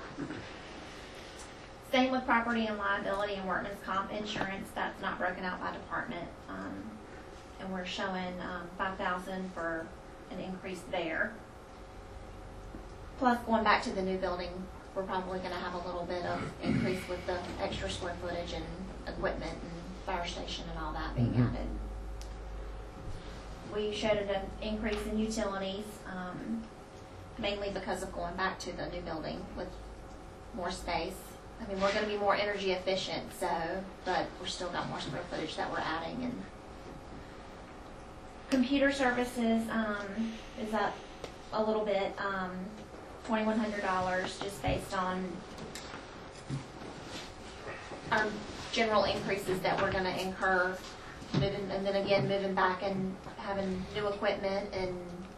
Same with property and liability and workman's comp insurance. That's not broken out by department. Um, and we're showing um, five thousand for an increase there. Plus, going back to the new building, we're probably gonna have a little bit of increase with the extra square footage and equipment and fire station and all that being Mhm. added. We showed an increase in utilities, um, mainly because of going back to the new building with more space. I mean, we're gonna be more energy efficient, so, but we're still got more square footage that we're adding. And computer services, um, is up a little bit, um, twenty-one hundred dollars, just based on our general increases that we're gonna incur, moving, and then again, moving back and having new equipment and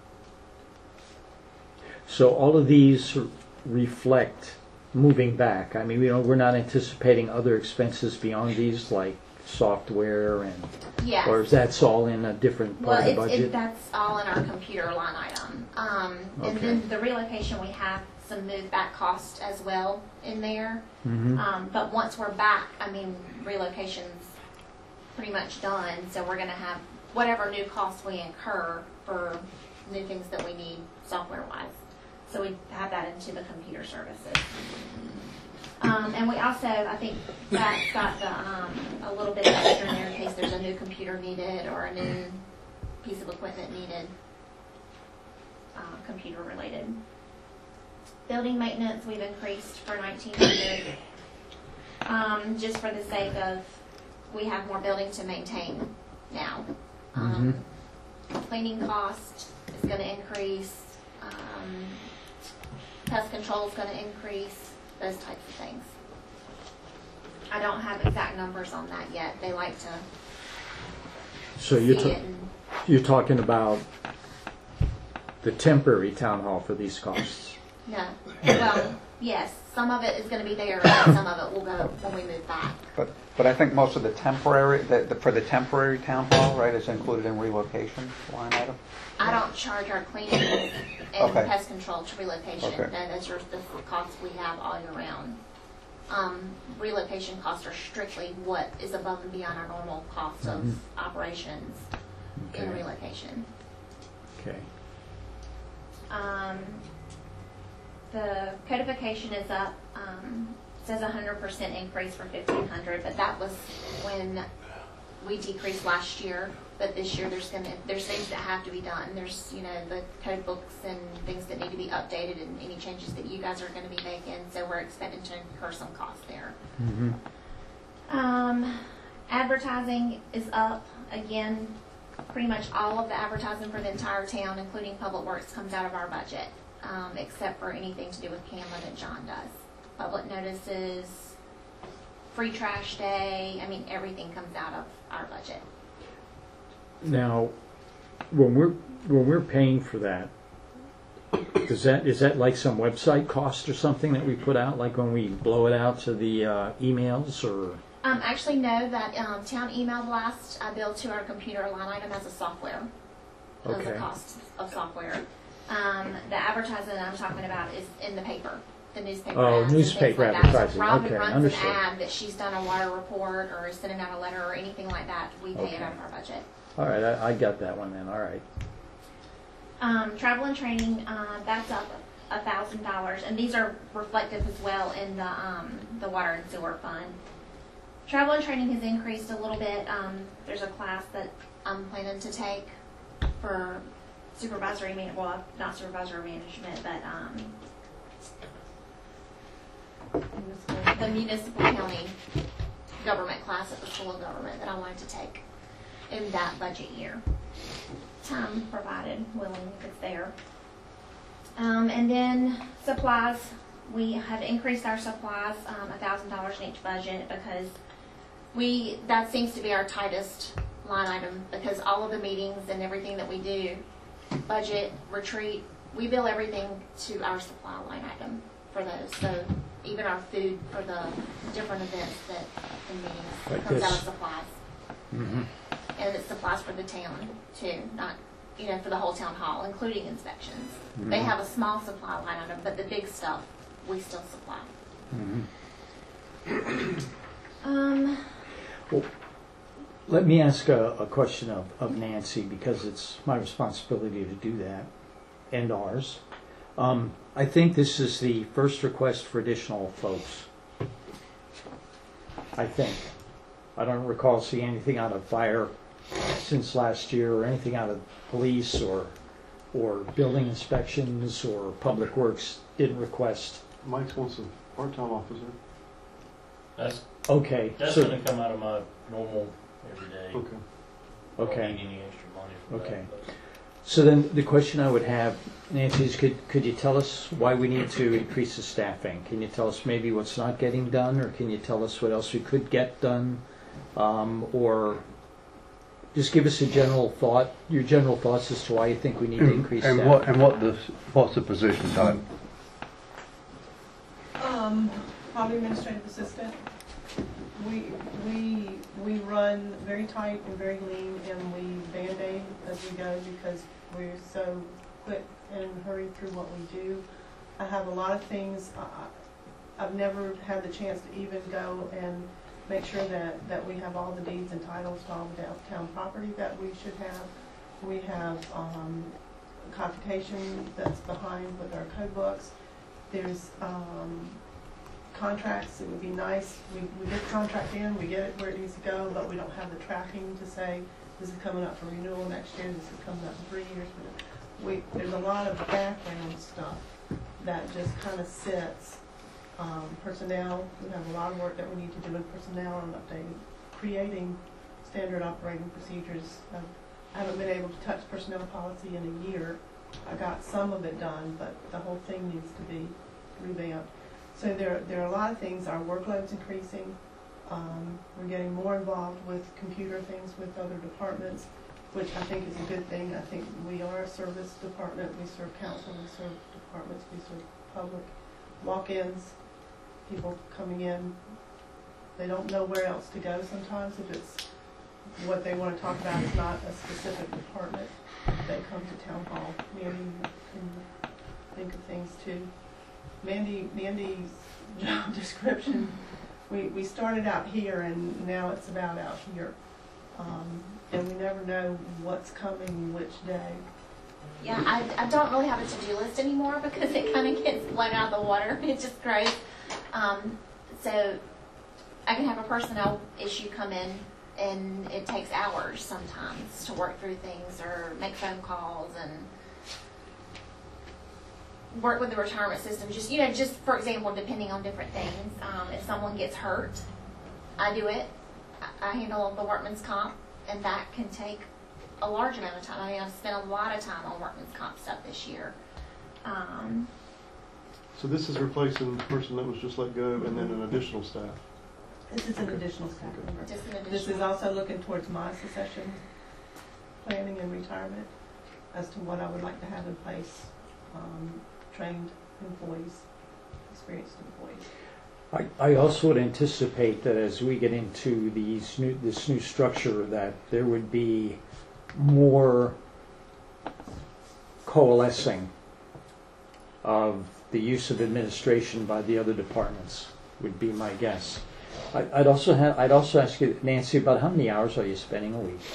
So all of these reflect moving back. I mean, you know, we're not anticipating other expenses beyond these, like software and, yeah. or is that all in a different part Well, of the it's, budget? it, that's all in our computer line item. Um, and Okay. then the relocation, we have some move back cost as well in there. Mhm. Um, but once we're back, I mean, relocation's pretty much done, so we're gonna have whatever new costs we incur for new things that we need software-wise. So we have that into the computer services. Um, and we also, I think that's got the, um, a little bit extra in there in case there's a new computer needed or a new piece of equipment needed, uh, computer related. Building maintenance, we've increased for nineteen hundred, um, just for the sake of, we have more building to maintain now. Um, cleaning cost is gonna increase, um, pest control is gonna increase, those types of things. I don't have exact numbers on that yet. They like to So you're, see ta- it and, you're talking about the temporary town hall for these costs? no, well, yes, some of it is gonna be there, and some of it will go when we move back. But, but I think most of the temporary, the, the, for the temporary town hall, right, is included in relocation line item? I don't charge our cleaning and Okay. pest control to relocation. Okay. No, those are the costs we have all year round. Um, relocation costs are strictly what is above and beyond our normal costs of Mhm. operations in Okay. relocation. Okay. Um, the codification is up, um, says a hundred percent increase for fifteen hundred, but that was when we decreased last year. But this year there's gonna, there's things that have to be done. There's, you know, the code books and things that need to be updated and any changes that you guys are gonna be making, so we're expecting to incur some costs there. Mhm. Um, advertising is up again. Pretty much all of the advertising for the entire town, including Public Works, comes out of our budget, um, except for anything to do with Camlin that John does. Public notices, free trash day. I mean, everything comes out of our budget. Now, when we're, when we're paying for that, is that, is that like some website cost or something that we put out, like when we blow it out to the uh, emails, or? Um, actually, no. That um, town email blast I bill to our computer line item as a software. As a Okay. cost of software. Um, the advertising I'm talking about is in the paper, the newspaper Oh, ads newspaper and things like that. advertising. So if Robin Okay, runs understood. an ad that she's done a water report or is sending out a letter or anything like that, we pay Okay. it out of our budget. All right, I, I got that one then, all right. Um, travel and training, uh, that's up a thousand dollars, and these are reflective as well in the um, the water and sewer fund. Travel and training has increased a little bit. Um, there's a class that I'm planning to take for supervisory man, well, not supervisory management, but um, the municipal county government class at the School of Government that I wanted to take in that budget year. Time provided, willing if it's there. Um, and then supplies, we have increased our supplies um, a thousand dollars in each budget because we that seems to be our tightest line item because all of the meetings and everything that we do, budget, retreat, we bill everything to our supply line item for those. So even our food for the different events that and meetings Like comes out this. of supplies. Mhm. And it's supplies for the town too, not, you know, for the whole town hall, including inspections. Mhm. They have a small supply line item, but the big stuff we still supply. Mhm. Um, Well, Let me ask a, a question of, of Nancy, because it's my responsibility to do that, and ours. Um, I think this is the first request for additional folks. I think. I don't recall seeing anything out of fire since last year, or anything out of police, or or building inspections, or public works didn't request. Mike's wants a part-time officer. That's, Okay. that's so, gonna come out of my normal everyday. Okay. I don't Okay. need any extra money for Okay. that. but- So then the question I would have, Nancy, is could, could you tell us why we need to increase the staffing? Can you tell us maybe what's not getting done, or can you tell us what else we could get done? Um, or just give us a general thought, your general thoughts as to why you think we need to increase And staffing. what, and what the, what's the position type? Um, probably administrative assistant. We, we, we run very tight and very lean, and we Band-Aid as we go because we're so quick and hurry through what we do. I have a lot of things, uh, I've never had the chance to even go and make sure that, that we have all the deeds and titles to all the downtown property that we should have. We have, um, computation that's behind with our code books. There's, um, contracts. It would be nice, we, we get the contract in, we get it where it needs to go, but we don't have the tracking to say, this is coming up for renewal next year, this is coming up in three years. We, there's a lot of background stuff that just kind of sits. Um, personnel, we have a lot of work that we need to do in personnel and updating, creating standard operating procedures. Um, I haven't been able to touch personnel policy in a year. I got some of it done, but the whole thing needs to be revamped. So there, there are a lot of things. Our workload's increasing. Um, we're getting more involved with computer things with other departments, which I think is a good thing. I think we are a service department. We serve council, we serve departments, we serve public. Walk-ins, people coming in, they don't know where else to go sometimes if it's what they want to talk about is not a specific department. They come to town hall. Mandy can think of things too. Mandy, Mandy's job description, we, we started out here and now it's about out here. Um, and we never know what's coming which day. Yeah, I, I don't really have a to-do list anymore because it kind of gets blown out of the water. It's just great. Um, so I can have a personnel issue come in and it takes hours sometimes to work through things or make phone calls and work with the retirement system. Just, you know, just for example, depending on different things. Um, if someone gets hurt, I do it. I, I handle the workman's comp, and that can take a large amount of time. I mean, I've spent a lot of time on workman's comp stuff this year. Um, So this is replacing the person that was just let go and then an additional staff. This is an additional staff member. just an additional. This is also looking towards my succession planning and retirement as to what I would like to have in place. Um, trained employees, experienced employees. I, I also would anticipate that as we get into these new, this new structure, that there would be more coalescing of the use of administration by the other departments, would be my guess. I, I'd also have, I'd also ask you, Nancy, about how many hours are you spending a week?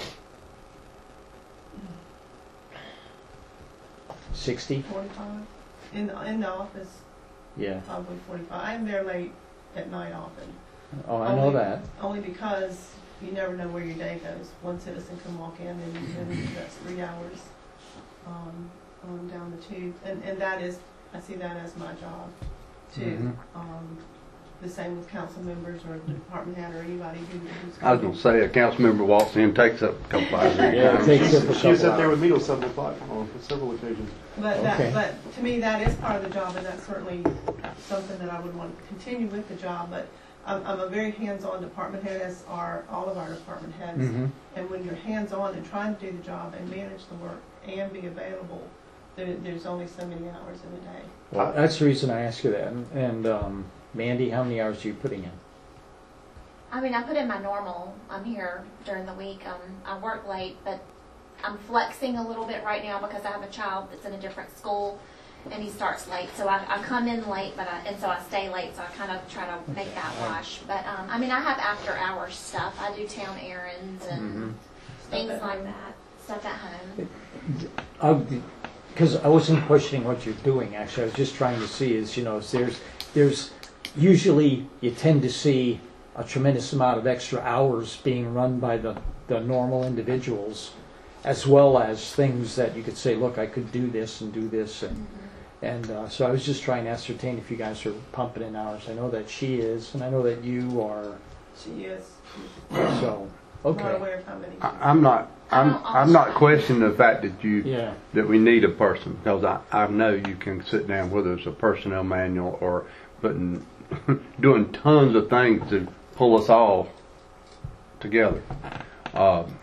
Sixty? Forty-five. In, in the office, Yeah. probably forty-five. I'm there late at night often. Oh, I know Only- that. Only because you never know where your day goes. One citizen can walk in and, and that's three hours um, um, down the tube. And, and that is, I see that as my job too. Mhm. Um, the same with council members or the department head or anybody who, who's. I was gonna say, a council member walks in, takes up a couple hours. Yeah, it takes up a She was couple up there hours. with me till seven o'clock on several occasions. But that, Okay. but to me, that is part of the job, and that's certainly something that I would want to continue with the job. But I'm, I'm a very hands-on department head, as are all of our department heads. Mhm. And when you're hands-on and trying to do the job and manage the work and be available, there, there's only so many hours in a day. Well, that's the reason I ask you that. And, and um, Mandy, how many hours are you putting in? I mean, I put in my normal. I'm here during the week. Um, I work late, but I'm flexing a little bit right now because I have a child that's in a different school, and he starts late. So I, I come in late, but I, and so I stay late. So I kind of try to make that wash. But um, I mean, I have after hours stuff. I do town errands and Mm-hmm. things like that. Stuff at home. Because I wasn't questioning what you're doing, actually. I was just trying to see is, you know, is there's, there's usually you tend to see a tremendous amount of extra hours being run by the, the normal individuals, as well as things that you could say, look, I could do this and do this. And, Mm-hmm. and uh, so I was just trying to ascertain if you guys are pumping in hours. I know that she is, and I know that you are. She is. So, I'm not okay. aware of how many. I, I'm not, I'm, I'm not questioning the fact that you, Yeah. that we need a person, because I, I know you can sit down, whether it's a personnel manual or putting, doing tons of things to pull us all together. Um,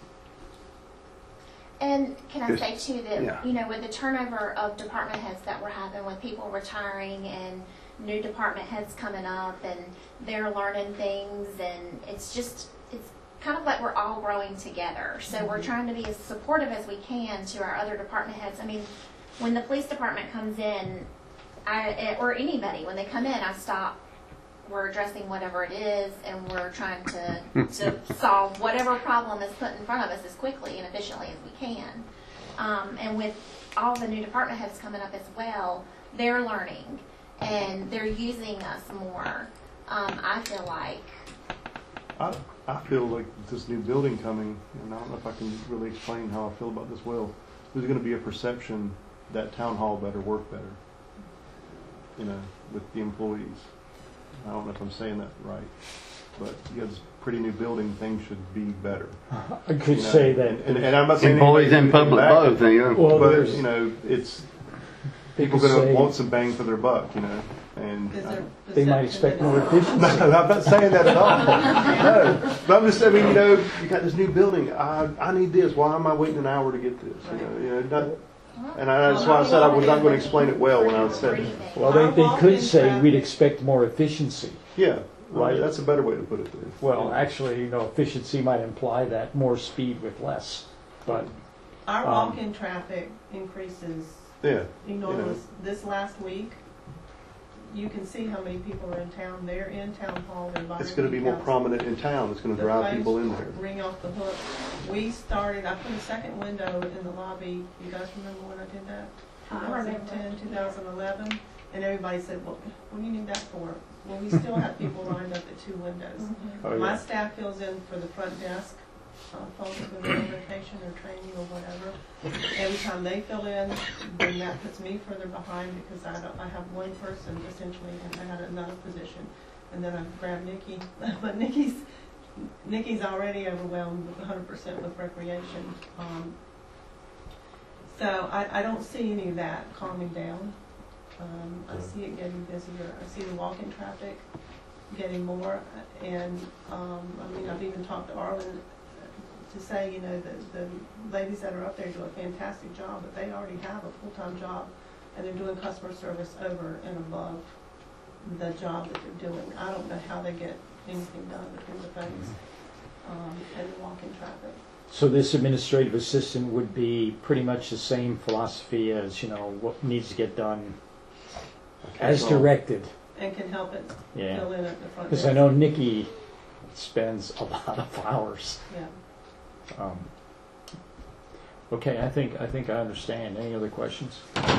And can I Yes. say too that, Yeah. you know, with the turnover of department heads that we're having, with people retiring and new department heads coming up, and they're learning things, and it's just, it's kind of like we're all growing together. So we're trying to be as supportive as we can to our other department heads. I mean, when the police department comes in, I, or anybody, when they come in, I stop. We're addressing whatever it is, and we're trying to, to solve whatever problem is put in front of us as quickly and efficiently as we can. Um, and with all the new department heads coming up as well, they're learning, and they're using us more, um, I feel like. I, I feel like this new building coming, and I don't know if I can really explain how I feel about this well, there's going to be a perception that town hall better work better, you know, with the employees. I don't know if I'm saying that right, but you have this pretty new building, things should be better. I could You know, say that. And, and I'm not saying Employees anybody and should do public that, both, you know. Well, but there's- you know, it's They people could going say- to want some bang for their buck, you know, and Is I- there They might perception expect that more it's- efficiency. no, I'm not saying that at all. No, but I'm just, I mean, you know, you got this new building. I, I need this. Why am I waiting an hour to get this? You know, you know, not, and I, that's why I said I was not going to explain it well when I said it. Well, they, they could say we'd expect more efficiency. Yeah, Right. right. That's a better way to put it. There. Well, actually, you know, efficiency might imply that more speed with less, but Our Um, walk-in traffic increases Yeah. enormous. This last week, you can see how many people are in town. They're in town hall, they're buying. It's going to be more accounts. prominent in town. It's going to The drive phones people in there. Ring off the hook. We started, I put a second window in the lobby. You guys remember when I did that? I remember. twenty ten, two thousand eleven, and everybody said, well, what do you need that for? Well, we still have people lined up at two windows. oh, My yeah. staff fills in for the front desk, uh, folks with orientation or training or whatever. Every time they fill in, then that puts me further behind because I don't, I have one person essentially, and I had another position. And then I grab Nikki, but Nikki's, Nikki's already overwhelmed with one hundred percent with recreation. Um, so I, I don't see any of that calming down. Um, I see it getting busier. I see the walk-in traffic getting more, and um, I mean, I've even talked to Arlen to say, you know, the, the ladies that are up there do a fantastic job, but they already have a full-time job, and they're doing customer service over and above the job that they're doing. I don't know how they get anything done between the phones um, and the walk-in traffic. So this administrative assistant would be pretty much the same philosophy as, you know, what needs to get done as directed. And can help it Yeah. fill in at the front Because desk. I know Nikki spends a lot of hours. Yeah. Um, okay, I think I think I understand. Any other questions?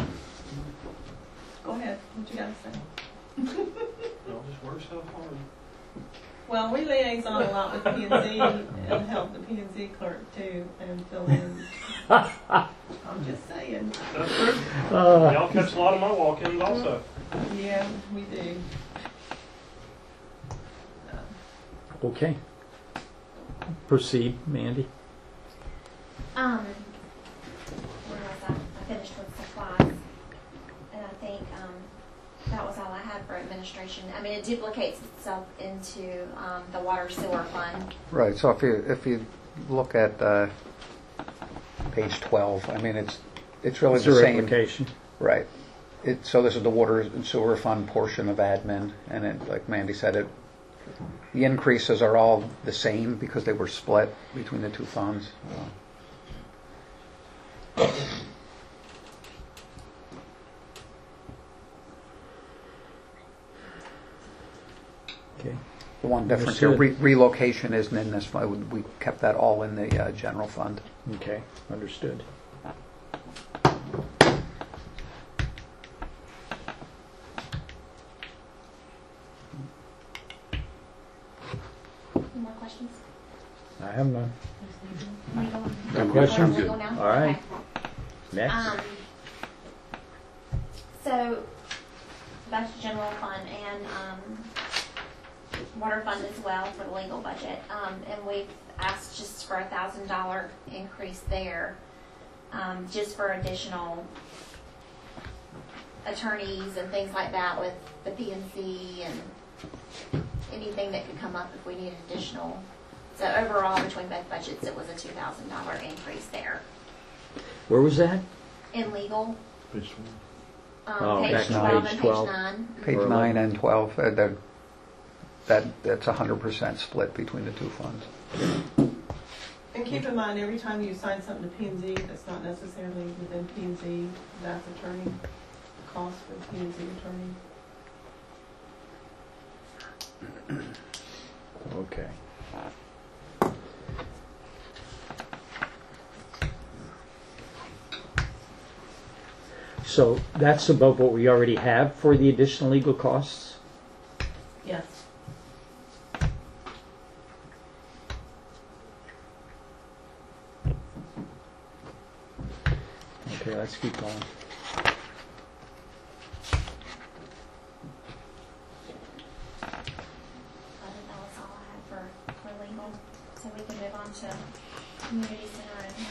Go ahead. What you got to say? Y'all just work so hard. Well, we liaison a lot with P and Z and help the P and Z clerk too and fill in. I'm just saying. That's true. Uh, Y'all catch a lot of my walk-ins also. Yeah, we do. Okay. Proceed, Mandy. Um, where was I? I finished with supplies, and I think um, that was all I had for administration. I mean, it duplicates itself into um, the water sewer fund. Right, so if you, if you look at uh, page twelve, I mean, it's, it's really It's the a same. replication. Right. It, so this is the water and sewer fund portion of admin, and it, like Mandy said, it, the increases are all the same because they were split between the two funds. Uh, the one difference here. Understood. Re- Relocation isn't in this fund. We kept that all in the uh, general fund. Okay, understood. Any more questions? I have none. Legal? No questions? Legal now? All right. Okay. Next. Um, so, back to general fund and, um, water fund as well for the legal budget. Um, and we've asked just for a thousand dollar increase there, um, just for additional attorneys and things like that with the P N C and anything that could come up if we needed additional. So overall, between both budgets, it was a two thousand dollar increase there. Where was that? In legal, Page one. um, Oh, page back on twelve page and twelve. page nine. Page Or nine eleven. and twelve, uh, that, that that's one hundred percent split between the two funds. And keep in mind, every time you sign something to P and Z that's not necessarily within P and Z, that's attorney cost for the P and Z attorney. Okay. So that's above what we already have for the additional legal costs? Yes. Okay, let's keep going. I think that was all I had for, for legal. So we can move on to community center and.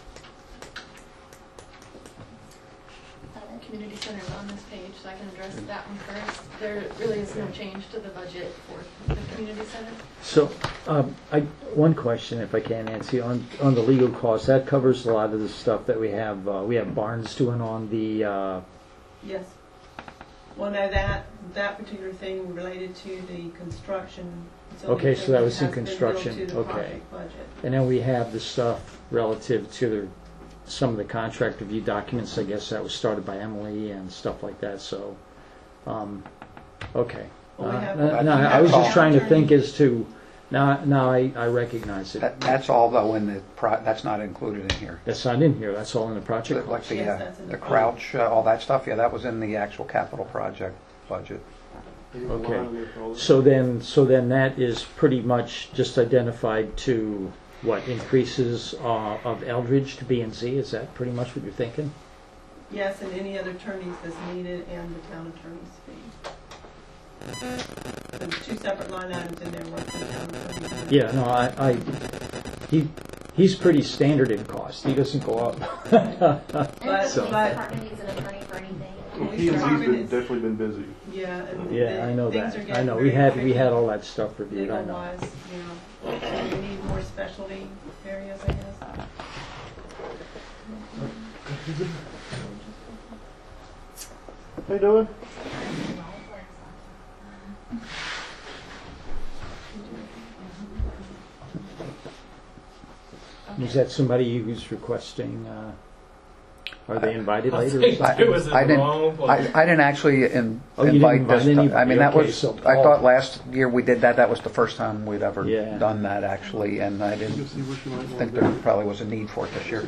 The community center is on this page, so I can address that one first. There really is no change to the budget for the community center. So, um, I, one question, if I can, Nancy, on, on the legal costs, that covers a lot of the stuff that we have, uh, we have Barnes doing on the, uh, Yes. Well, no, that, that particular thing related to the construction. Okay, so that was in has been billed construction, to the okay. project budget. and then we have the stuff relative to the, some of the contract review documents, I guess that was started by Emily and stuff like that, so, um, okay. Well, we Uh, have- no, no, I was just That's trying to all. think as to, now, now I, I recognize it. That, that's all though in the, pro- that's not included in here. That's not in here, that's all in the project Like cost. the, Yes, uh, that's in the the crouch, uh, all that stuff, yeah, that was in the actual capital project budget. Okay. So then, so then that is pretty much just identified to, what, increases uh, of Eldridge to B and Z? Is that pretty much what you're thinking? Yes, and any other attorneys that's needed and the town attorney's fee. There's two separate line items in there, one for the town attorney's fee. Yeah, no, I, I, he, he's pretty standard in cost. He doesn't go up. And if the police So- but- department needs an attorney for anything. Well, Police P and Z's department been, is- definitely been busy. Yeah, and Yeah, the- I know things that. are I getting know, we very had, we tricky had all that stuff reviewed, I know. legal-wise, you know. So we need more specialty areas, I guess. How you doing? Is that somebody who's requesting, uh, are they invited I later or think something? it was in I the didn't- wrong I, place. I didn't actually in, Oh, you didn't invite invite this. ti- I anybody. mean, that Okay, was, so I Paul- thought last year we did that, that was the first time we'd ever Yeah. done that actually, and I You didn't see where she might think want there to probably was a need for it this year.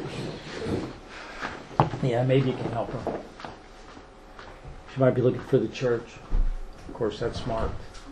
Yeah, maybe you can help her. She might be looking for the church. Of course, that's smart.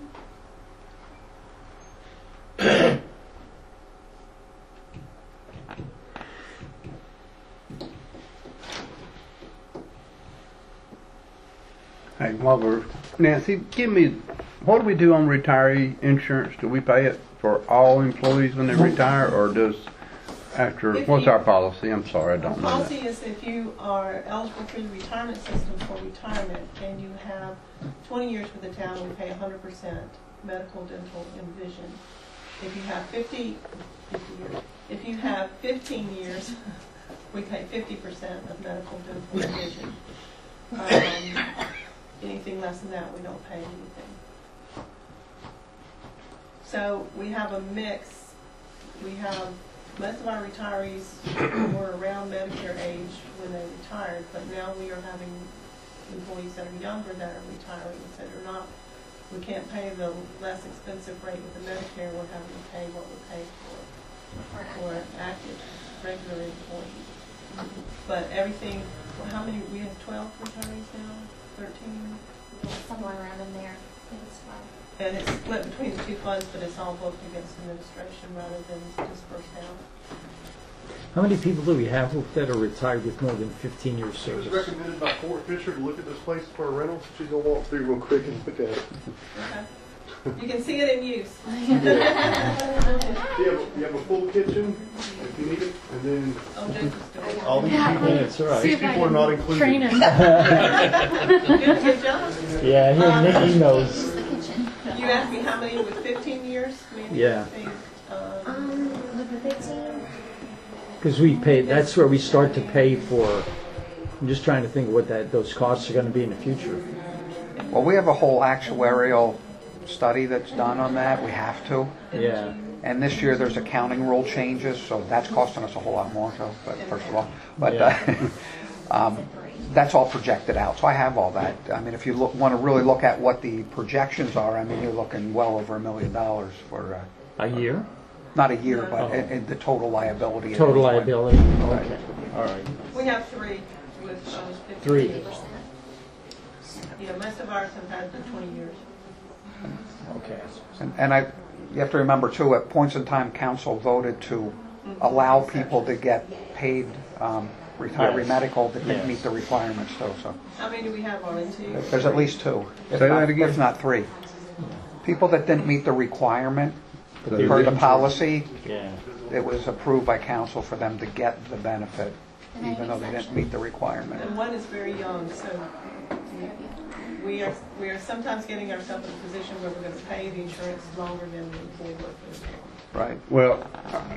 Hey, while we're, Nancy, give me, what do we do on retiree insurance? Do we pay it for all employees when they retire, or does, after, If what's you- our policy? I'm sorry, I The don't know policy that. is if you are eligible through the retirement system for retirement and you have twenty years with the town, we pay one hundred percent medical, dental, and vision. If you have fifty, fifty years, if you have fifteen years, we pay fifty percent of medical, dental, and vision. Um, anything less than that, we don't pay anything. So we have a mix. We have, most of our retirees were around Medicare age when they retired, but now we are having employees that are younger that are retiring, that are not we can't pay the less expensive rate with the Medicare, we're having to pay what we pay for, for an active, regular employee. But everything, well, how many, we have twelve retirees now, thirteen? Somewhere around in there. I think it's twelve. And it's split between the two funds, but it's all booked against administration rather than dispersed out. How many people do we have that are retired with more than fifteen years It was service? recommended by Fort Fisher to look at this place for a rental. She's gonna walk through real quick and look at it. Okay. You can see it in use. You have, a, you have a full kitchen if you need it, and then Oh, Jacob's doing it. all these Yeah, people, that's right. these people are not included. Train him. Good, good job. Yeah, here Um, Nikki knows. Use the kitchen. You asked me how many with fifteen years? Maybe Yeah. think, um, Um, with the fifteen. Because we pay, that's where we start to pay for, I'm just trying to think what that, those costs are going to be in the future. Well, we have a whole actuarial study that's done on that. We have to. Yeah. And this year there's accounting rule changes, so that's costing us a whole lot more. So, but first of all, but uh, um, that's all projected out. So I have all that. I mean, if you look, want to really look at what the projections are, I mean, you're looking well over a million dollars for uh, A year? not a year, but Oh. in, in the total liability. at Total any point. liability? Okay, all right. we have three with um, fifteen. Three. Yeah, most of ours have had the twenty years. Okay. And, and I, you have to remember too, at points in time, council voted to allow people to get paid um, retiree Yes. medical that didn't Yes. meet the requirements too. So How many do we have volunteers? there's at least two, if Say not, that again? if not three. People that didn't meet the requirement The per the insurance. policy, Yeah. it was approved by council for them to get the benefit, even though they didn't meet the requirement. And one is very young, so we are, we are sometimes getting ourselves in a position where we're going to pay the insurance longer than the employee work for the town. Right. Well,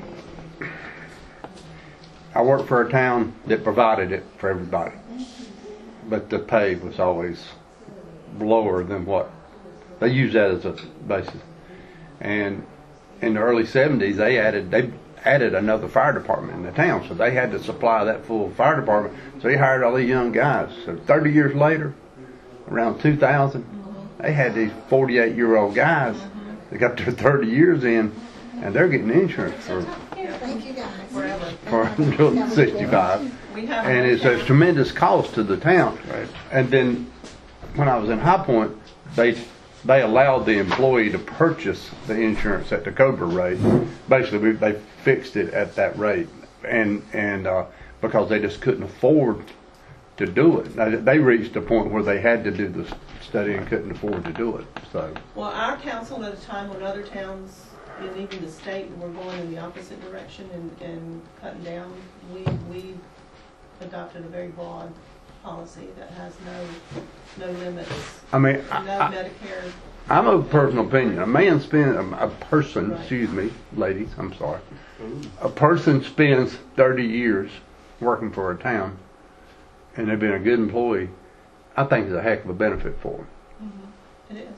I worked for a town that provided it for everybody, but the pay was always lower than what they use that as a basis. And in the early seventies, they added they added another fire department in the town, so they had to supply that full fire department. So they hired all these young guys. So thirty years later, around two thousand, they had these forty-eight year old guys that got their thirty years in, and they're getting insurance for Thank you guys. Forever. for until sixty-five. We have. And it's a tremendous cost to the town. And then when I was in High Point, they they allowed the employee to purchase the insurance at the Cobra rate. Basically, we, they fixed it at that rate, and and uh, because they just couldn't afford to do it. Now, they reached a point where they had to do the study and couldn't afford to do it. So Well, our council at a time when other towns and even the state were going in the opposite direction and, and cutting down, we, we adopted a very broad policy that has no, no limits, I mean, no I, I, Medicare. I'm of personal opinion. A man spends a, a person, excuse me, ladies, I'm sorry. A person spends thirty years working for a town, and they've been a good employee. I think it's a heck of a benefit for them. Mm-hmm. It is.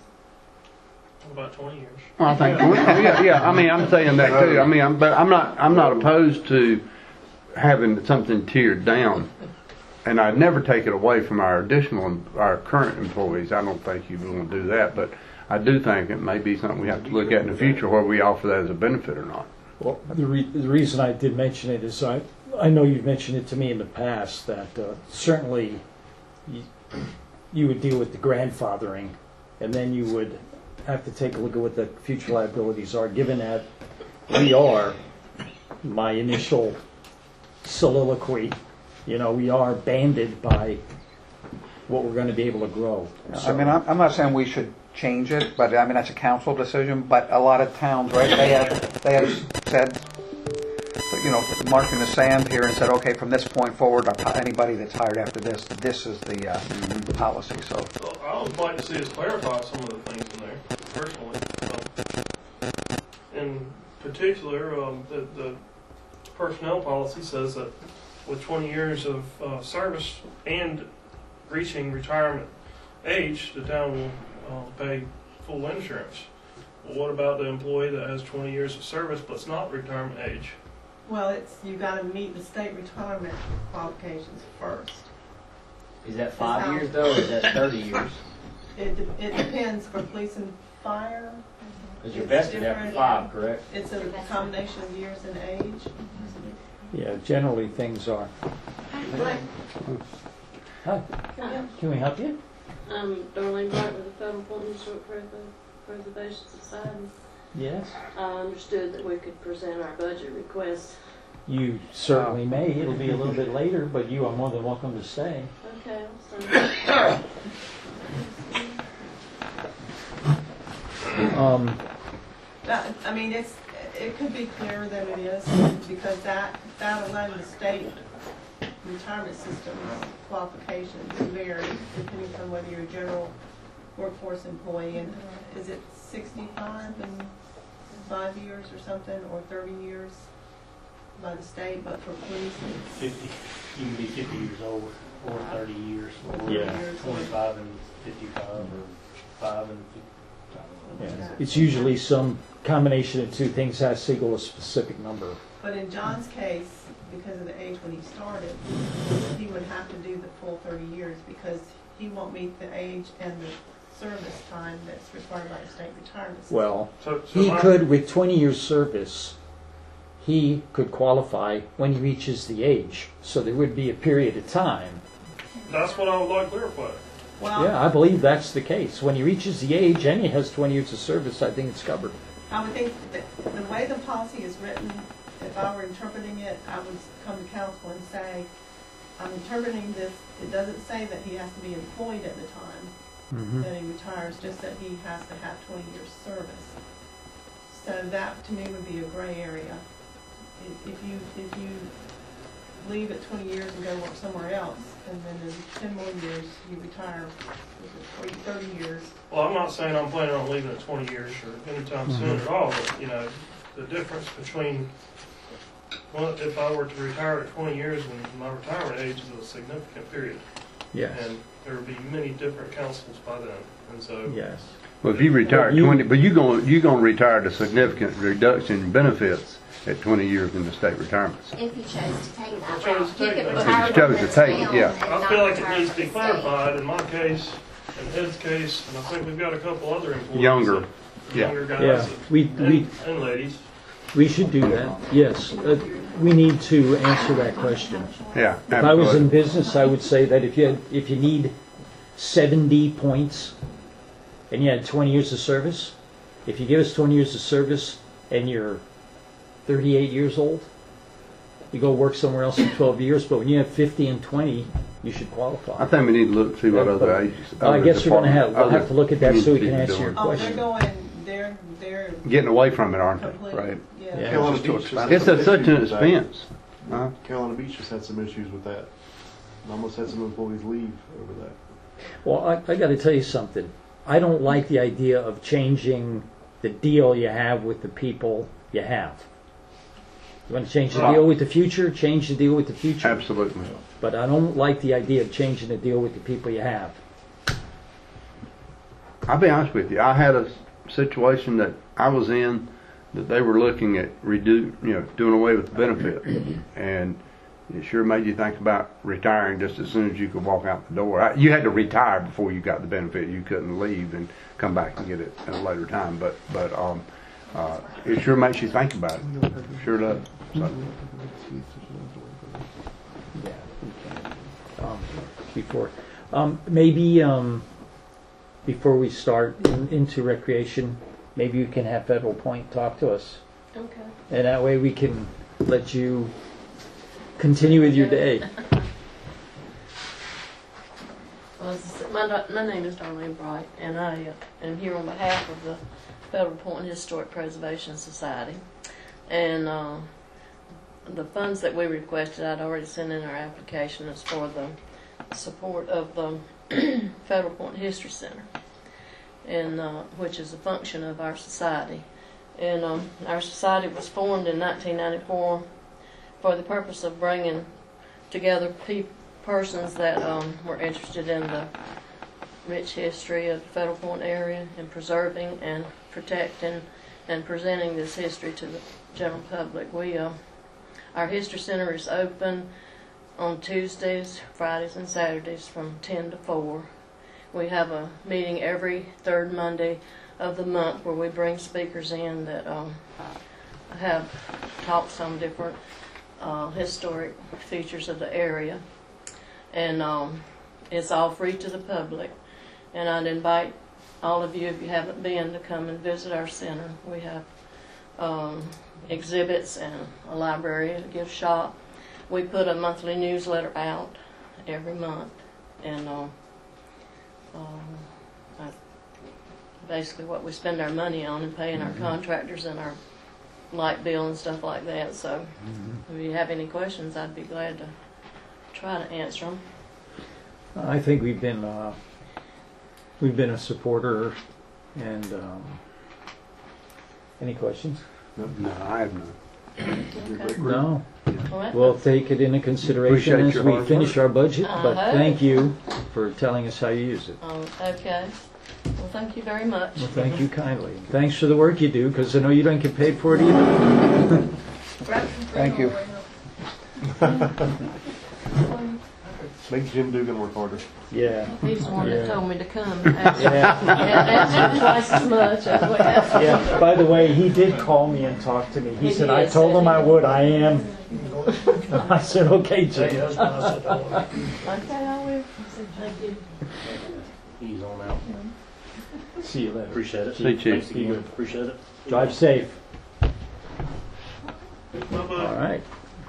About twenty years. Well, I think, yeah, yeah. I mean, I'm saying that too. I mean, I'm, but I'm not, I'm not opposed to having something tiered down, and I'd never take it away from our additional, our current employees. I don't think you want to do that, but I do think it may be something we have to look at in the future, where we offer that as a benefit or not. Well, the, re- the reason I did mention it is I, I know you've mentioned it to me in the past that uh, certainly you, you would deal with the grandfathering, and then you would have to take a look at what the future liabilities are, given that we are, my initial soliloquy, you know, we are banded by what we're going to be able to grow. I mean, I'm, I'm not saying we should change it, but I mean, that's a council decision, but a lot of towns, right, they have, they have said, you know, mark in the sand here and said, okay, from this point forward, anybody that's hired after this, this is the, uh, the policy, so. Well, I would like to see us clarify some of the things in there, personally. Um, in particular, um, the, the personnel policy says that with twenty years of uh, service and reaching retirement age, the town will uh, pay full insurance. Well, what about the employee that has twenty years of service but it's not retirement age? Well, it's, you gotta meet the state retirement qualifications first. Is that five years though, or is that thirty years? It, de- it depends for police and fire. Is your It's vested after different. five, correct? It's a combination of years and age. Yeah, generally things are. Hi, can we help you? I'm Darlene Bright with the Federal Point Historic Preservation Society. Yes. I understood that we could present our budget request. You certainly may. It'll be a little bit later, but you are more than welcome to stay. Okay, I'll stay. Um, That, I mean, it's, it could be clearer than it is, because that, that alone, the state retirement system qualifications vary depending on whether you're a general workforce employee, and is it sixty-five and five years or something, or thirty years by the state, but for police it's Fifty, you can be fifty years old, or thirty years, or Yeah. twenty-five and fifty-five, or five and fifty. yeah. It's usually some combination of two things has to equal a specific number. But in John's case, because of the age when he started, he would have to do the full thirty years because he won't meet the age and the service time that's required by the state retirement system. Well, So, so he my- could, with twenty years service, he could qualify when he reaches the age. So there would be a period of time. That's what I would like clarified. Well, Yeah, I believe that's the case. When he reaches the age and he has twenty years of service, I think it's covered. I would think that the way the policy is written, if I were interpreting it, I would come to council and say, I'm interpreting this, it doesn't say that he has to be employed at the time Mm-hmm. that he retires, just that he has to have twenty years service. So that, to me, would be a gray area. If if you, if you leave at twenty years and go work somewhere else, and then in ten more years you retire, or thirty years, Well, I'm not saying I'm planning on leaving at twenty years or anytime soon at all, but, you know, the difference between, well, if I were to retire at twenty years, and my retirement age is a significant period. Yes. And there would be many different councils by then, and so. Yes. Well, if you retire at You- twenty, but you going you going to retire at a significant reduction in benefits at twenty years in the state retirement. If you chose to take that If you chose route, to you take could that. retire If you chose to with take it, town yeah. and I not feel like it retire needs to with be the state. clarified in my case, in Ed's case, and I think we've got a couple other employees. Younger, that- yeah. Younger guys. Yeah, that- we, we, And, and ladies. we should do that, yes. Uh, We need to answer that question. Yeah. If I was in absolutely. business, I would say that if you had, if you need seventy points and you had twenty years of service, if you give us twenty years of service and you're thirty-eight years old, you go work somewhere else in twelve years, but when you have fifty and twenty, you should qualify. I think we need to look see what other ages. I other guess we're gonna have, we'll departments- have to look at that so we other can answer communities your are oh, they're question. going, they're, they're Getting away from it, aren't they? complete, Right. yeah. Yeah. Carolina It's too Beach just had It's some a, such an issues with that. expense. Huh? Carolina Beach just had some issues with that. And almost had some employees leave over that. Well, I, I got to tell you something. I don't like the idea of changing the deal you have with the people you have. You want to change the deal with the future? Change the deal with the future. Absolutely. But I don't like the idea of changing the deal with the people you have. I'll be honest with you. I had a situation that I was in that they were looking at redo, you know, doing away with the benefit, and it sure made you think about retiring just as soon as you could walk out the door. I, you had to retire before you got the benefit. You couldn't leave and come back and get it at a later time. But but um, uh, it sure makes you think about it. Sure does. So. Yeah, we can. Um, before, um, maybe um, before we start in, into recreation, maybe you can have Federal Point talk to us, Okay. and that way we can let you continue with your day. Well, as I said, my, do- my name is Darlene Bright, and I uh, am here on behalf of the Federal Point Historic Preservation Society. And uh, the funds that we requested, I'd already sent in our application, is for the support of the Federal Point History Center, and uh, which is a function of our society. And um, our society was formed in nineteen ninety-four for the purpose of bringing together people, persons that um, were interested in the rich history of the Federal Point area and preserving and protecting and presenting this history to the general public. We, uh, our History Center is open on Tuesdays, Fridays, and Saturdays from ten to four. we have a meeting every third Monday of the month where we bring speakers in that um, have talks on different uh, historic features of the area. And um, it's all free to the public. And I'd invite all of you, if you haven't been, to come and visit our center. We have um, exhibits and a library, a gift shop. We put a monthly newsletter out every month. And uh, um, I, basically what we spend our money on and paying our contractors and our light bill and stuff like that. So mm-hmm. if you have any questions, I'd be glad to try to answer them. I think we've been uh, we've been a supporter. And um, any questions? No, no I have none. Okay. No. Well, We'll take it into consideration Appreciate as your we hard finish work. our budget. But Uh-huh. thank you for telling us how you use it. Oh, okay. Well, thank you very much. Well, thank you kindly. Thanks for the work you do, because I know you don't get paid for it either. Thank you. Make Jim Dugan work harder. Yeah. He's the one Yeah. that told me to come. Yeah. And twice as much as well. Yeah. By the way, he did call me and talk to me. He, He said, I did, told said him he I would. would. I am. I said, okay, Jim. Okay, I will. Thank you. He's on out. See you later. Appreciate it. See you, Chief. Thanks again. Appreciate it. Drive safe. Bye-bye. All right.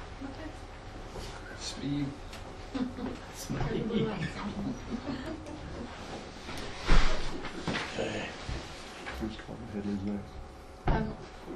Speed. Who's calling head is next? Um,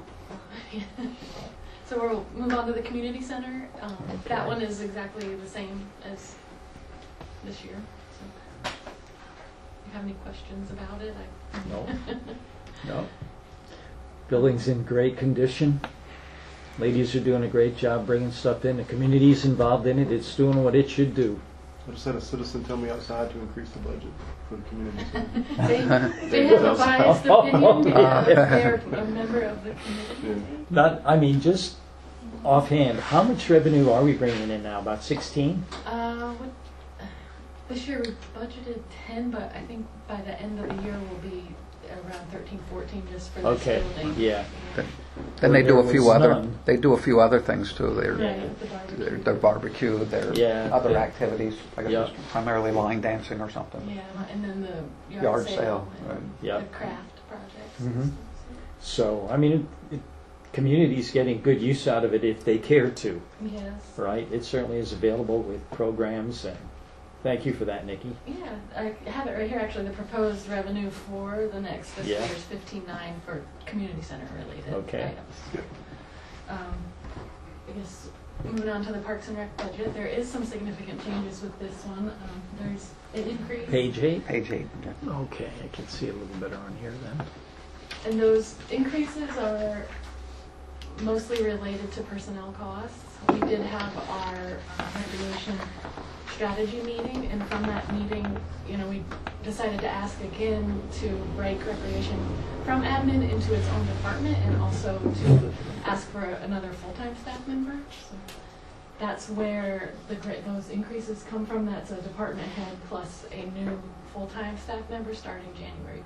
So we'll move on to the community center. Um, That one is exactly the same as this year. So, if you have any questions about it? I No. No. Building's in great condition. Ladies are doing a great job bringing stuff in. The community's involved in it. It's doing what it should do. I just had a citizen tell me outside to increase the budget for the community center. They, they have a biased opinion. Yeah, they're a member of the committee. Yeah. Not, I mean, just offhand, how much revenue are we bringing in now? About sixteen? Uh, what, this year we budgeted ten, but I think by the end of the year we'll be around thirteen, fourteen just for this Okay, building. yeah. Then they do a There few was other, none. they do a few other things too. Their, Right, the barbecue. their, their barbecue, their Yeah, other yeah. activities. I guess Yeah. it's primarily line dancing or something. Yeah, and then the yard, Yard sale, sale, and right. Yeah. the craft projects. Mhm. And So, I mean, it, it, community's getting good use out of it if they care to, stuff. Yes. right? It certainly is available with programs, and thank you for that, Nikki. Yeah, I have it right here. Actually, the proposed revenue for the next fiscal Yeah. year is fifteen nine for community center related Okay. items. Um, I guess moving on to the Parks and Rec budget, there is some significant changes with this one. Um, there's an increase. Page eight? Page eight. yeah. Okay, I can see a little better on here then. And those increases are mostly related to personnel costs. We did have our uh, recreation strategy meeting, and from that meeting, you know, we decided to ask again to break recreation from admin into its own department, and also to ask for another full-time staff member. So that's where the gra- those increases come from. That's a department head plus a new full-time staff member starting January.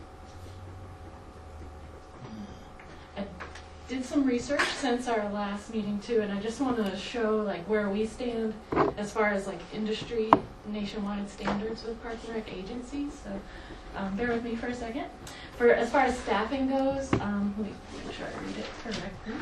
I did some research since our last meeting too, and I just want to show like where we stand as far as like industry nationwide standards with Parks and Rec agencies. So um, bear with me for a second. For as far as staffing goes, um, let me make sure I read it correctly.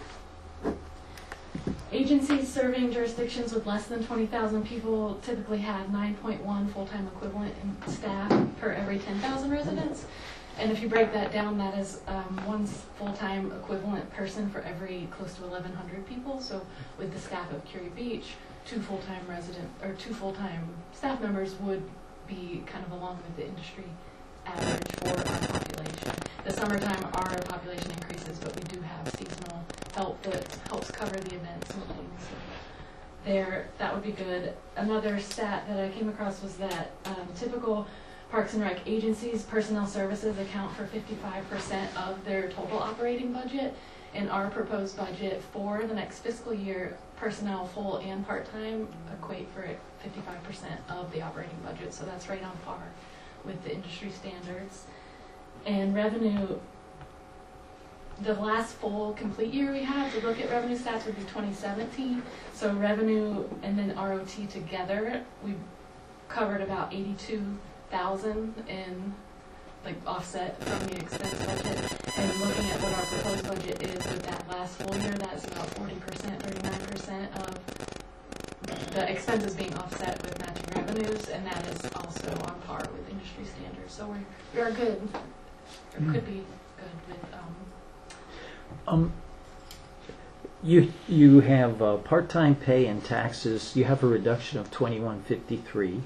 Agencies serving jurisdictions with less than twenty thousand people typically have nine point one full-time equivalent in staff per every ten thousand residents. And if you break that down, that is um, one full-time equivalent person for every close to eleven hundred people. So with the staff of Curie Beach, two full-time resident or two full-time staff members would be kind of along with the industry average for our population. The summertime, our population increases, but we do have seasonal help that helps cover the events and things. So there, that would be good. Another stat that I came across was that um, typical Parks and Rec agencies, personnel services account for fifty-five percent of their total operating budget. In our proposed budget for the next fiscal year, personnel full and part-time equate for fifty-five percent of the operating budget. So that's right on par with the industry standards. And revenue, the last full complete year we had to look at revenue stats would be twenty seventeen. So revenue and then R O T together, we covered about eighty-two thousand in like offset from the expense budget. And looking at what our proposed budget is with that last full year, that's about forty percent, thirty-nine percent of the expenses being offset with matching revenues, and that is also on par with industry standards. So we're, we are good, or could be good with, um, Um, you you have uh, part-time pay and taxes. You have a reduction of twenty-one fifty-three.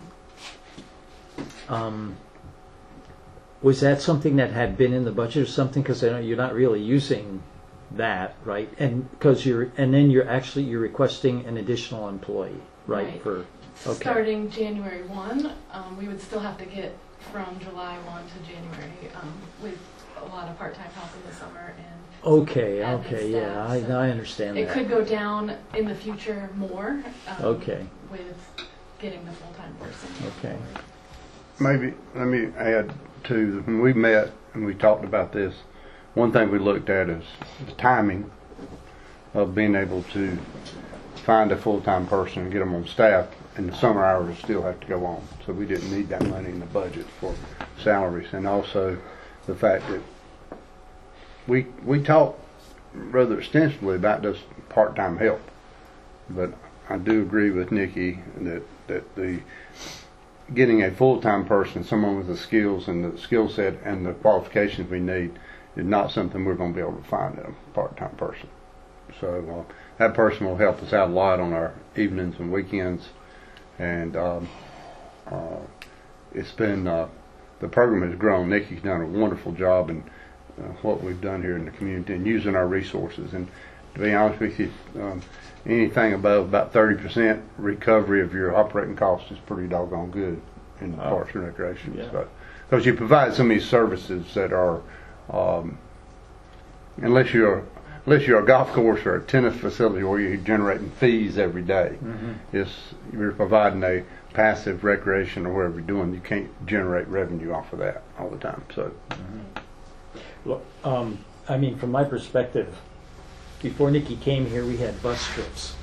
Um, was that something that had been in the budget or something? Because I know you're not really using that, right? And because you're and then you're actually you're requesting an additional employee, right? Right. For okay. Starting January one, um, we would still have to get from July one to January um, with a lot of part-time help in the summer and Okay, admin okay, yeah, staff, I, so I understand it that. could go down in the future more. Um, Okay. With getting the full-time person. Okay. Maybe, let me add to, when we met and we talked about this, one thing we looked at is the timing of being able to find a full-time person and get them on staff, and the summer hours still have to go on. So we didn't need that money in the budget for salaries. And also the fact that we we talked rather extensively about this part-time help. But I do agree with Nikki that, that the getting a full-time person, someone with the skills and the skill set and the qualifications we need, is not something we're going to be able to find in a part-time person. So uh, that person will help us out a lot on our evenings and weekends, and um, uh, it's been uh, the program has grown. Nikki's done a wonderful job in uh, what we've done here in the community and using our resources. And to be honest with you, um, anything above about thirty percent recovery of your operating costs is pretty doggone good in Oh. Parks and Recreation. Yeah. But because you provide some of these services that are, um, unless you're unless you're a golf course or a tennis facility where you're generating fees every day, Mhm. it's you're providing a passive recreation or whatever you're doing. You can't generate revenue off of that all the time. So. Look, um, I mean, from my perspective, before Nikki came here, we had bus trips.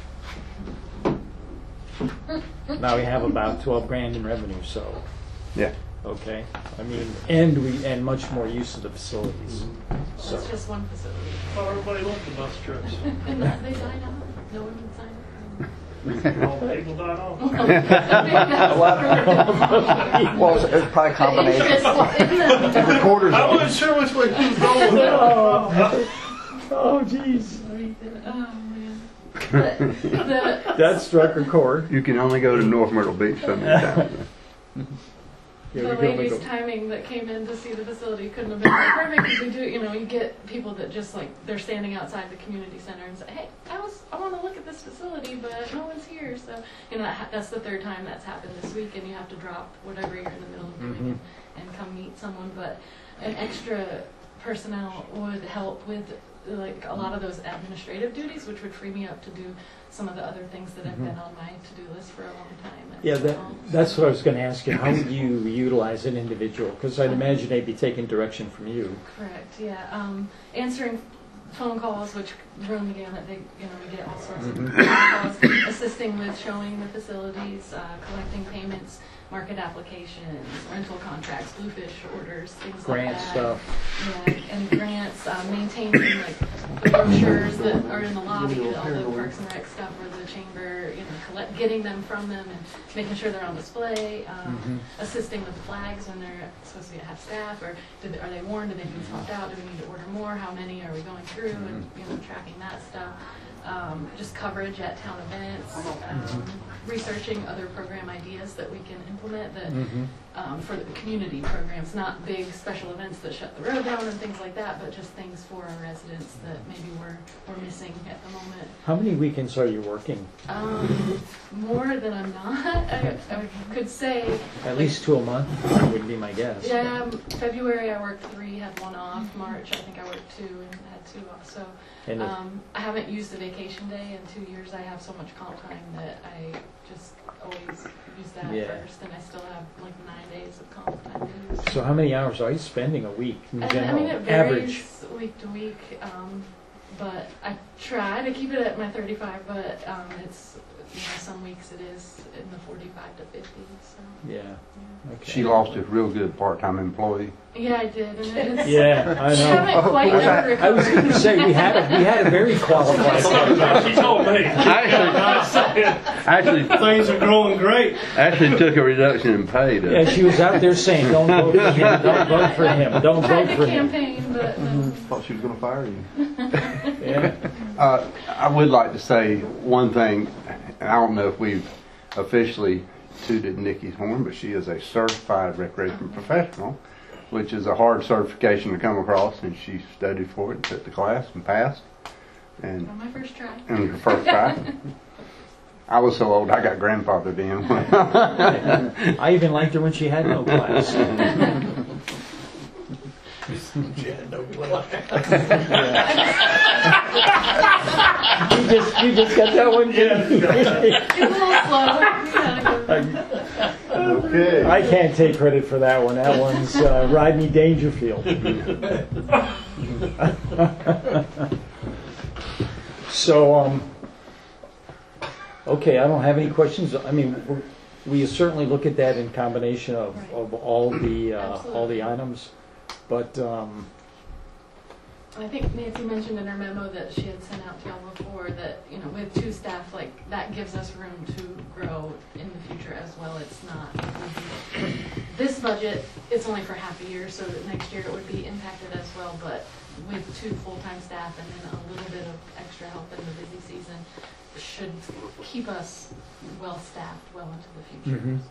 Now we have about twelve grand in revenue, so. Yeah. Okay, I mean, and we, and much more use of the facilities. So, That's just one facility. Well, everybody loved the bus trips. And that they sign up. No one would sign up. All the people died off. Well, it's, it's probably a combination. The recorders. I wasn't sure which way he was going with that. oh, jeez. Oh, man. But the, That struck a chord. You can only go to North Myrtle Beach so many times. Yeah, the we can only lady's go- timing that came in to see the facility couldn't have been more perfect because we do, you know, you get people that just like they're standing outside the community center and say, "Hey, I was, I want to look at this facility, but no one's here." So, you know, that, ha- that's the third time that's happened this week, and you have to drop whatever you're in the middle of doing Mhm. and, and come meet someone. But an extra personnel would help with like a lot of those administrative duties, which would free me up to do some of the other things that have Mhm. been on my to-do list for a long time. And, Yeah, that, um, that's what I was going to ask you. How would you utilize an individual? Because I'd imagine they'd be taking direction from you. Correct, yeah. Um, answering phone calls, which run the gamut, they, you know, we get all sorts of Mhm. phone calls, assisting with showing the facilities, uh, collecting payments, market applications, rental contracts, bluefish orders, things Grant like that. stuff. Yeah, and grants, uh, maintaining like the brochures that are in the lobby, all the Parks and Rec stuff, or the chamber, you know, collect, getting them from them and making sure they're on display. Um, Mhm. assisting with flags when they're supposed to have staff, or did they, are they worn? Do they need swapped out? Do we need to order more? How many are we going through? And you know, tracking that stuff. Um, just coverage at town events. Um, researching other program ideas that we can implement that Mhm. um, for the community programs, not big special events that shut the road down and things like that, but just things for our residents that maybe we're we're missing at the moment. How many weekends are you working? Um, more than than I'm not. I, I could say. At least two a month would be my guess. Yeah, um, February I worked three, had one off. March I think I worked two and had two off. So And it- um, I haven't used a vacation day in two years. I have so much comp time that I just always use that Yeah. first, and I still have like nine days of comp time to use. So how many hours are you spending a week in I, general? I mean, it Average. varies week to week, um, but I try to keep it at my thirty-five. But um, it's you know, some weeks it is in the forty-five to fifty. So Yeah. Okay. She lost a real good part-time employee. yeah, I did. And it's, Yeah, I know. haven't quite Was ever that- I was going to say we had a, we had a very qualified. She told me. Actually, actually, Things are growing great. actually took a reduction in pay. To, Yeah, she was out there saying, "Don't vote for him. Don't vote for him. Don't tried vote to for him." campaign, but no. Thought she was gonna fire you. Yeah. Uh, I would like to say one thing, and I don't know if we've officially tooted Nikki's horn, but she is a certified recreation professional, which is a hard certification to come across, and she studied for it and took the class and passed. And On my first try. and her first try. I was so old I got grandfathered in. I even liked her when she had no class. She had no clue. You just, you just got that one. It's a little slow. We gotta go. Okay. I can't take credit for that one. That one's uh, Rodney Dangerfield. So, um, okay, I don't have any questions. I mean, we're- we certainly look at that in combination of, Right. of all the uh, all the Absolutely. items, but um, I think Nancy mentioned in her memo that she had sent out to y'all before that, you know, with two staff, like, that gives us room to grow in the future as well. It's not, this budget, it's only for half a year, so that next year it would be impacted as well, but with two full-time staff and then a little bit of extra help in the busy season, should keep us well-staffed well into the future. Mhm. So.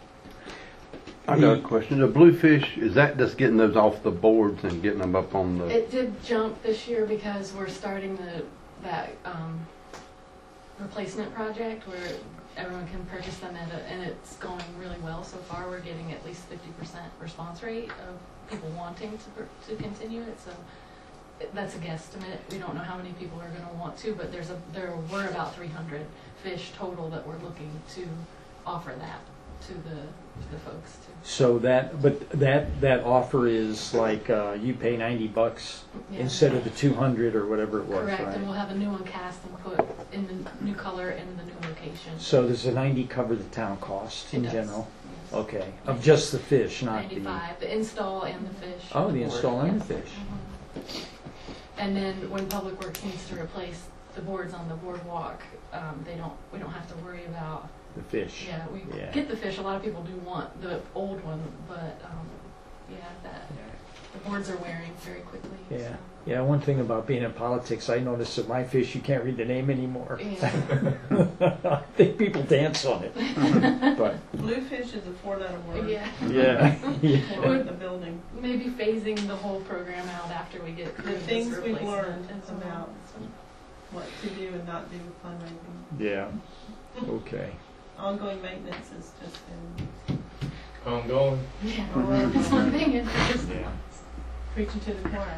I got a question. The bluefish, is that just getting those off the boards and getting them up on the? It did jump this year because we're starting the, that, um, replacement project where everyone can purchase them at a, and it's going really well so far. We're getting at least fifty percent response rate of people wanting to, per- to continue it, so it- that's a guesstimate. We don't know how many people are gonna want to, but there's a, there were about three hundred fish total that we're looking to offer that to the, to the folks too. so that, but that that offer is like uh, you pay ninety bucks Yeah. instead of the two hundred or whatever it was, Correct, right? and we'll have a new one cast and put in the new color in the new location. So does the ninety cover the town cost in It does, general? yes. Okay, of just the fish, not the. Ninety-five, the install and the fish. Oh, the board, install and yes. the fish. Mhm. And then when Public Works needs to replace the boards on the boardwalk, um, they don't, we don't have to worry about, The fish. yeah, we Yeah. get the fish, a lot of people do want the old one, but, um, yeah, that, the boards are wearing very quickly. Yeah. so. Yeah, one thing about being in politics, I noticed that my fish, you can't read the name anymore. Yeah. I think people dance on it. But, Bluefish is a four-letter word. Yeah. yeah. yeah. For the building. Maybe phasing the whole program out after we get The rid of this things we've replacement learned as well. about what to do and not do with fundraising. Yeah. Okay. Ongoing maintenance is just been Ongoing. Yeah, that's one thing, it's just, Yeah. preaching to the choir.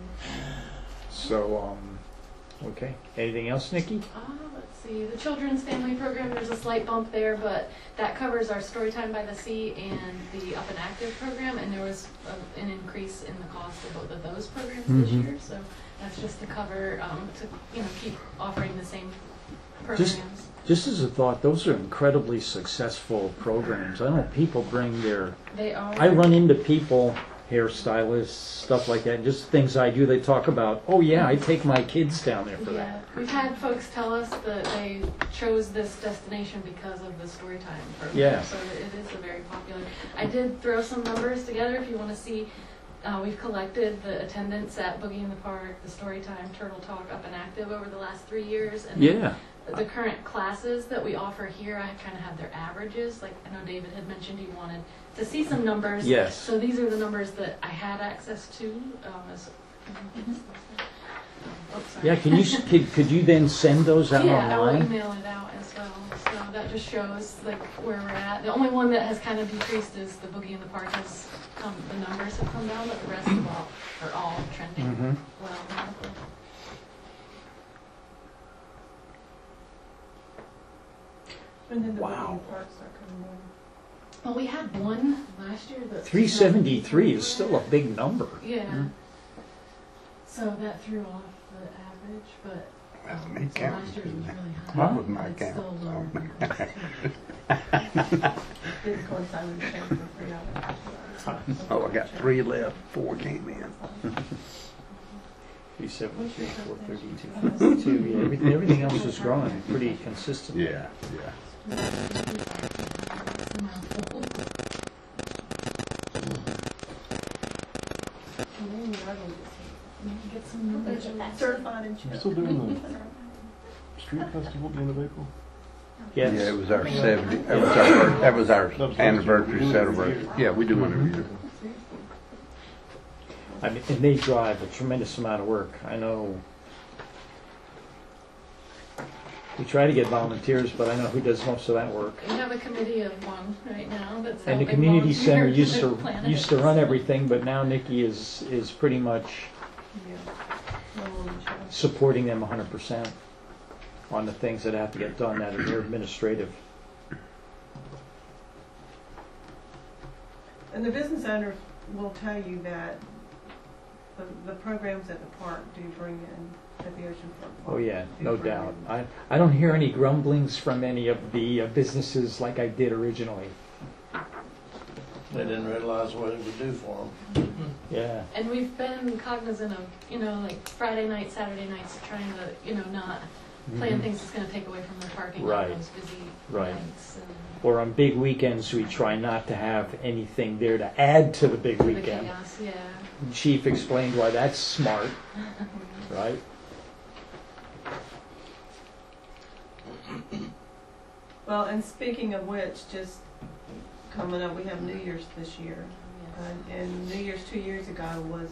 So, um, okay. Anything else, Nikki? uh, let's see, the children's family program, there's a slight bump there, but that covers our Storytime by the Sea and the Up and Active program, and there was a, an increase in the cost of both of those programs this Mhm. year, so that's just to cover, um, to, you know, keep offering the same Just- programs. Just as a thought, those are incredibly successful programs. I know people bring their. They are. I run into people, hairstylists, stuff like that, just things I do. They talk about, oh yeah, I take my kids down there for Yeah, that. we've had folks tell us that they chose this destination because of the Storytime program. Yeah. So it is a very popular. I did throw some numbers together if you want to see. Uh, we've collected the attendance at Boogie in the Park, the Storytime, Turtle Talk, Up and Active over the last three years. And Yeah. the current classes that we offer here, I kind of have their averages. Like I know David had mentioned he wanted to see some numbers. Yes. So these are the numbers that I had access to. Um, as, oh, sorry. Yeah. Can you s- could, could you then send those out Yeah, I will online? email it out as well. So that just shows like where we're at. The only one that has kind of decreased is the Boogie in the Park has come, the numbers have come down, but the rest of all are all trending Mm-hmm. well. And then the Wow. Boogie Parks are coming in. Well, we had one last year that three seventy-three is still a big number. Yeah. Mm. So that threw off the average, but That's um, me so counting. last year's was really high. That was my It's count. still lower so. than last year. Didn't coincide with the change for three hours. Oh, I got three left. Four came in. three seventy-three, four thirty-two, fifty-two. Yeah, everything, everything else is growing pretty consistently. Yeah, yeah. Get some numbers. Certified and We're checked. still doing the street festival at the end of April? Yes. Yeah, it was our seventy, that was our, that was our anniversary celebration. Yeah, we do one every year. I mean, and they drive a tremendous amount of work. I know we try to get volunteers, but I know who does most of that work. We have a committee of one right now that's And the helping community center volunteers used to plan it. used to run everything, but now Nikki is is pretty much Yeah. No one checked. supporting them one hundred percent on the things that have to get done that are administrative. And the business owner will tell you that the, the programs at the park do bring in, at the oceanfront park. Oh yeah, do no bring doubt. in- I I don't hear any grumblings from any of the uh, businesses like I did originally. They didn't realize what it would do for them. Yeah. And we've been cognizant of, you know, like Friday nights, Saturday nights, trying to, you know, not plan Mhm. things that's going to take away from the parking on Right. those busy Right. nights. And Or on big weekends, we try not to have anything there to add to the big the weekend. chaos, yeah. Chief explained why that's smart, right? Well, and speaking of which, just coming up, we have New Year's this year. Uh, and New Year's two years ago was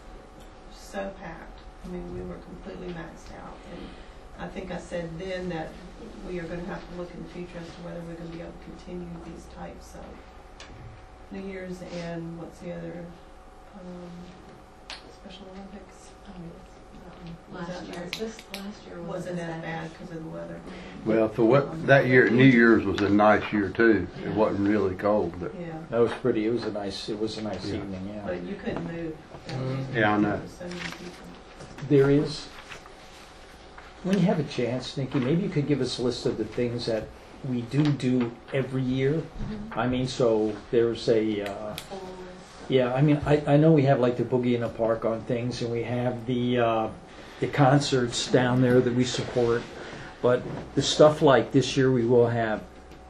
so packed. I mean, we were completely maxed out. And I think I said then that we are going to have to look in the future as to whether we're going to be able to continue these types of New Year's and what's the other, um, Special Olympics. Oh, yes. Was Last that year, nice? this last year Wasn't as bad because of the weather. Well, for what, that year, New Year's was a nice year too. It wasn't really cold, but, Yeah, That was pretty. It was a nice. It was a nice Yeah. evening. Yeah. but you couldn't move. yeah, I know. So many people. There is. When you have a chance, Nikki, maybe you could give us a list of the things that we do do every year. Mhm. I mean, so there's a. Uh, Full list. yeah, I mean, I, I know we have like the Boogie in the Park on things, and we have the uh, the concerts down there that we support. But the stuff like this year, we will have.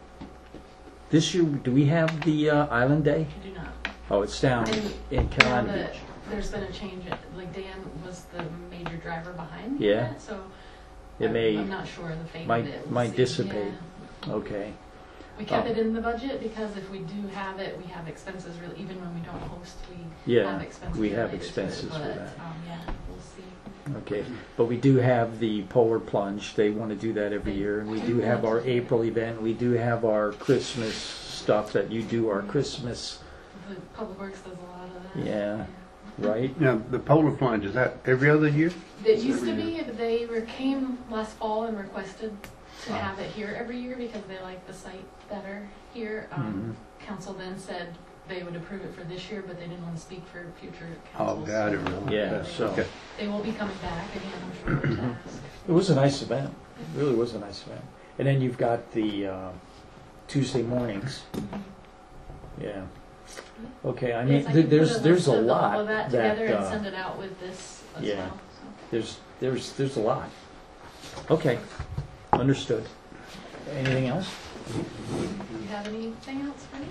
This year, do we have the uh, Island Day? I do not. Oh, it's down And in now Carolina that Beach. there's been a change, like Dan was the major driver behind the Yeah. event, so It I'm, may I'm not sure the fate might- of it. We'll might see. dissipate. Yeah. Okay. We kept Oh. it in the budget because if we do have it, we have expenses. Really, even when we don't host, we Yeah, have expenses. we have related expenses to it, for but, that. Um, yeah, we'll see. Okay, but we do have the Polar Plunge. They want to do that every year, and we do have our April event. We do have our Christmas stuff that you do. Our Christmas, The Public Works does a lot of that. yeah, right. Now, the polar plunge, is that every other year? It used to be, but they were, came last fall and requested to Oh. have it here every year because they like the site better here. Um, Council then said they would approve it for this year, but they didn't want to speak for future Oh, councils. God, I didn't realize Yeah, that. so Okay. They will be coming back again, I'm sure, to ask. it was a nice event. It really was a nice event. And then you've got the uh, Tuesday mornings. Yeah. Okay, I mean, Yes, I th- can there's put a there's a list of lot all of that that. together and uh, send it out with this as yeah. well. So. There's there's there's a lot. Okay, understood. Anything else? Do you have anything else for me?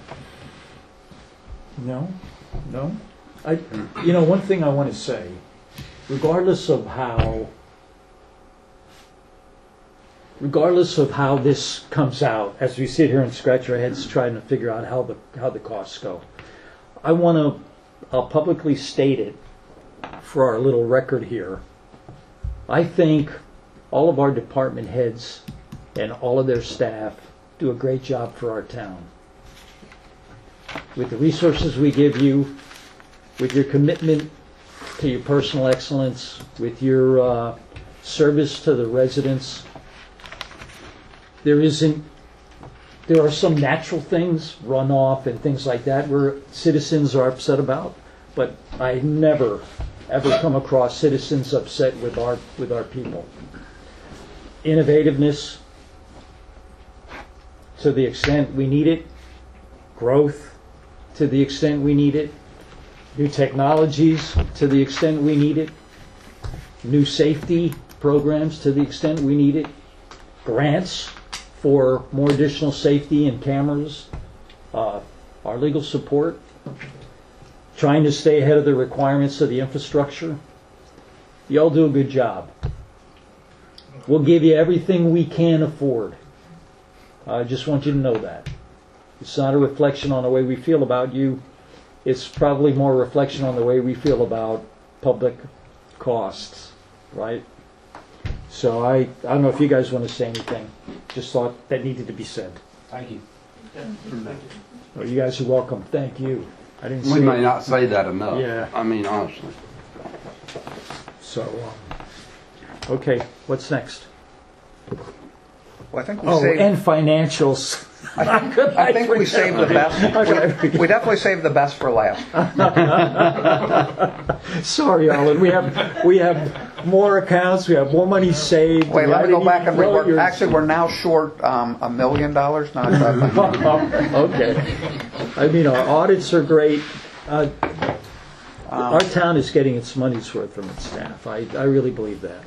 No, no. I, you know, one thing I want to say, regardless of how, regardless of how this comes out, as we sit here and scratch our heads trying to figure out how the how the costs go, I want to, I'll publicly state it for our little record here. I think all of our department heads and all of their staff do a great job for our town. With the resources we give you, with your commitment to your personal excellence, with your uh, service to the residents, there isn't, there are some natural things, runoff and things like that, where citizens are upset about, but I never, ever come across citizens upset with our, with our people. Innovativeness, to the extent we need it, growth to the extent we need it, new technologies to the extent we need it, new safety programs to the extent we need it, grants for more additional safety and cameras, uh, our legal support, trying to stay ahead of the requirements of the infrastructure. You all do a good job. We'll give you everything we can afford. I just want you to know that. It's not a reflection on the way we feel about you. It's probably more a reflection on the way we feel about public costs, right? So I, I don't know if you guys want to say anything. Just thought that needed to be said. Thank you. Well, you guys are welcome. Thank you. I didn't We say may it. not say that enough. Yeah. I mean, honestly. So, um, okay, what's next? Well, I think we Oh, saved, and financials. I think, I think we saved the best. We, we definitely saved the best for last. Sorry, Alan. We have we have more accounts. We have more money saved. Wait, I let me go didn't back even and know rework. yours. Actually, we're now short um, a million dollars. Not Okay. I mean, our audits are great. Uh, Um, our town is getting its money's worth from its staff. I, I really believe that.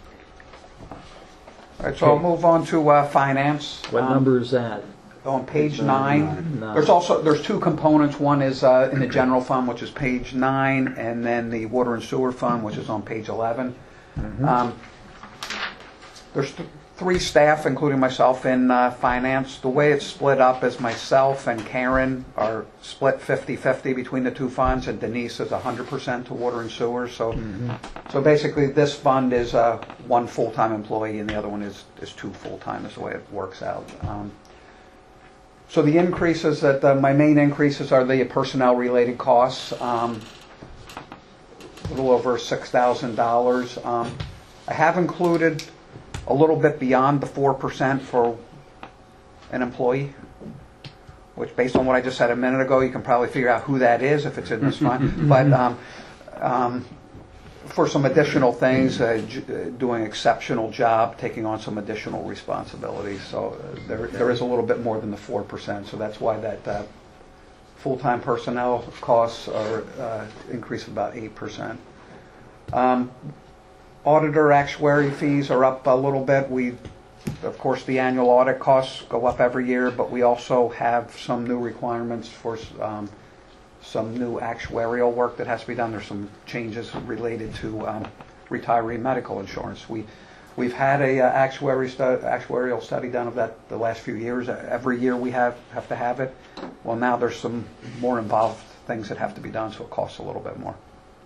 All right, so I'll move on to uh, finance. What Um, number is that? On page nine. Nine. There's also there's two components. One is uh, in the general fund, which is page nine, and then the water and sewer fund, which is on page eleven. Mm-hmm. Um, there's th- three staff, including myself, in uh, finance. The way it's split up is myself and Karen are split fifty-fifty between the two funds, and Denise is one hundred percent to water and sewer. So, Mm-hmm. so basically, this fund is uh, one full-time employee, and the other one is is two full-time. Is the way it works out. Um, So the increases that uh, my main increases are the personnel-related costs, um, a little over six thousand dollars. Um, I have included a little bit beyond the four percent for an employee, which, based on what I just said a minute ago, you can probably figure out who that is if it's in this fund. But um, um, for some additional things, uh, j- uh, doing exceptional job, taking on some additional responsibilities. So uh, there, there is a little bit more than the four percent. So that's why that uh, full-time personnel costs are uh, increased about eight percent. Um, auditor actuary fees are up a little bit. We, of course, the annual audit costs go up every year, but we also have some new requirements for um, some new actuarial work that has to be done. There's some changes related to um, retiree medical insurance. We, we've had a uh, actuary stu- actuarial study done of that the last few years. Uh, every year we have, have to have it. Well, now there's some more involved things that have to be done, so it costs a little bit more.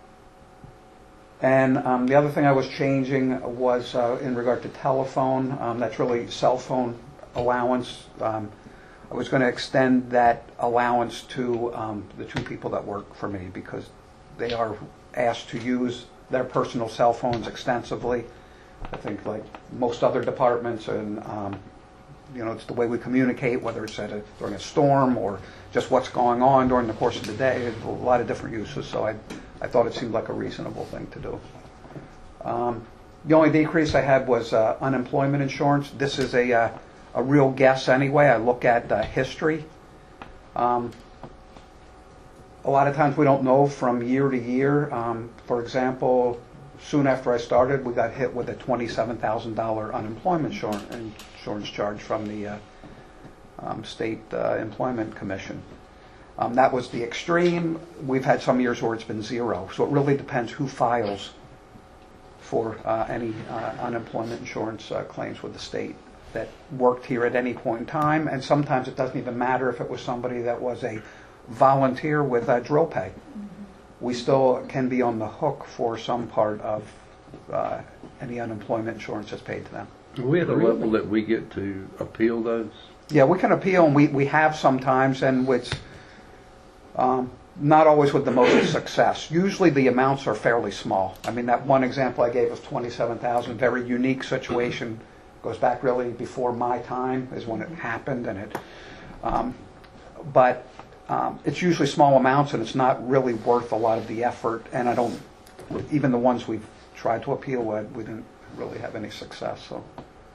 And um, the other thing I was changing was uh, in regard to telephone. Um, that's really cell phone allowance. Um, I was going to extend that allowance to um, the two people that work for me because they are asked to use their personal cell phones extensively. I think like most other departments, and um, you know, it's the way we communicate, whether it's at a, during a storm or just what's going on during the course of the day. A lot of different uses, so I, I thought it seemed like a reasonable thing to do. Um, the only decrease I had was uh, unemployment insurance. This is a uh, a real guess anyway. I look at uh, history. Um, a lot of times we don't know from year to year. Um, for example, soon after I started, we got hit with a twenty-seven thousand dollars unemployment insurance, insurance charge from the uh, um, State uh, Employment Commission. Um, that was the extreme. We've had some years where it's been zero. So it really depends who files for uh, any uh, unemployment insurance uh, claims with the state that worked here at any point in time. And sometimes it doesn't even matter if it was somebody that was a volunteer with uh, drill pay. We still can be on the hook for some part of uh, any unemployment insurance that's paid to them. Are we at a level that we get to appeal those? Yeah, we can appeal, and we, we have sometimes, and it's um, not always with the most success. Usually the amounts are fairly small. I mean, that one example I gave was twenty-seven thousand, very unique situation, goes back really before my time is when it happened, and it, um, but um, it's usually small amounts, and it's not really worth a lot of the effort, and I don't, even the ones we've tried to appeal with, we didn't really have any success, so.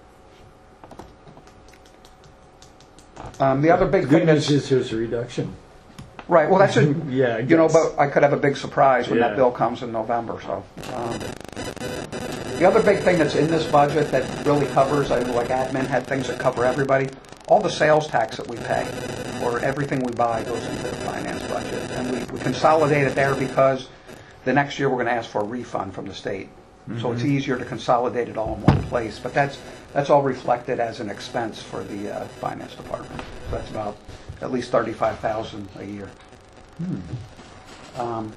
Um, the other big The thing good news that's is there's a reduction. right. Well, that's a, Yeah, I you know, guess. but I could have a big surprise when Yeah. that bill comes in November. So, um, the other big thing that's in this budget that really covers, I know, like admin had things that cover everybody. All the sales tax that we pay, or everything we buy, goes into the finance budget, and we, we consolidate it there because the next year we're going to ask for a refund from the state. So it's Mhm. easier to consolidate it all in one place. But that's that's all reflected as an expense for the uh, finance department. So that's about at least thirty-five thousand a year. Hmm. Um,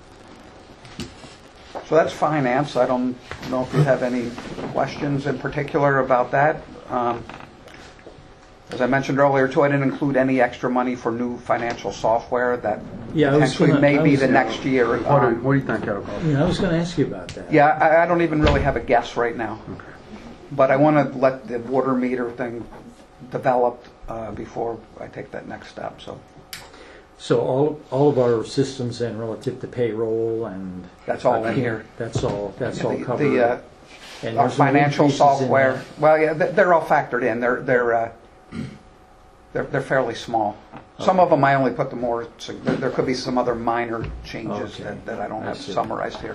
so that's finance. I don't know if you have any questions in particular about that. Um, as I mentioned earlier, too, I didn't include any extra money for new financial software that Yeah, I was potentially gonna- may I be was the gonna- next year. What do, Um, what do you think that'll cost? Yeah, I was going to ask you about that. yeah, I, I don't even really have a guess right now. But I want to let the water meter thing develop uh, before I take that next step. So So all all of our systems then relative to payroll and that's all in Yeah, here. That's all. That's Yeah, all the, covered. the, uh, And our there's no financial increases in software. that. Well, yeah, they- they're all factored in. They're they're uh, they're, they're fairly small. Some of them I only put the more. There, there could be some other minor changes Okay. that, that I don't I have see. summarized here.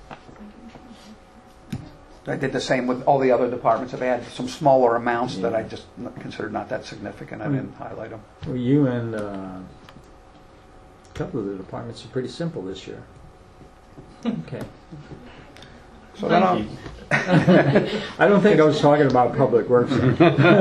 I did the same with all the other departments. I've had some smaller amounts that I just n- considered not that significant. I Mm. didn't highlight them. Well, you and uh, a couple of the departments are pretty simple this year. Okay. So then I'll, I don't think I was talking about public works. so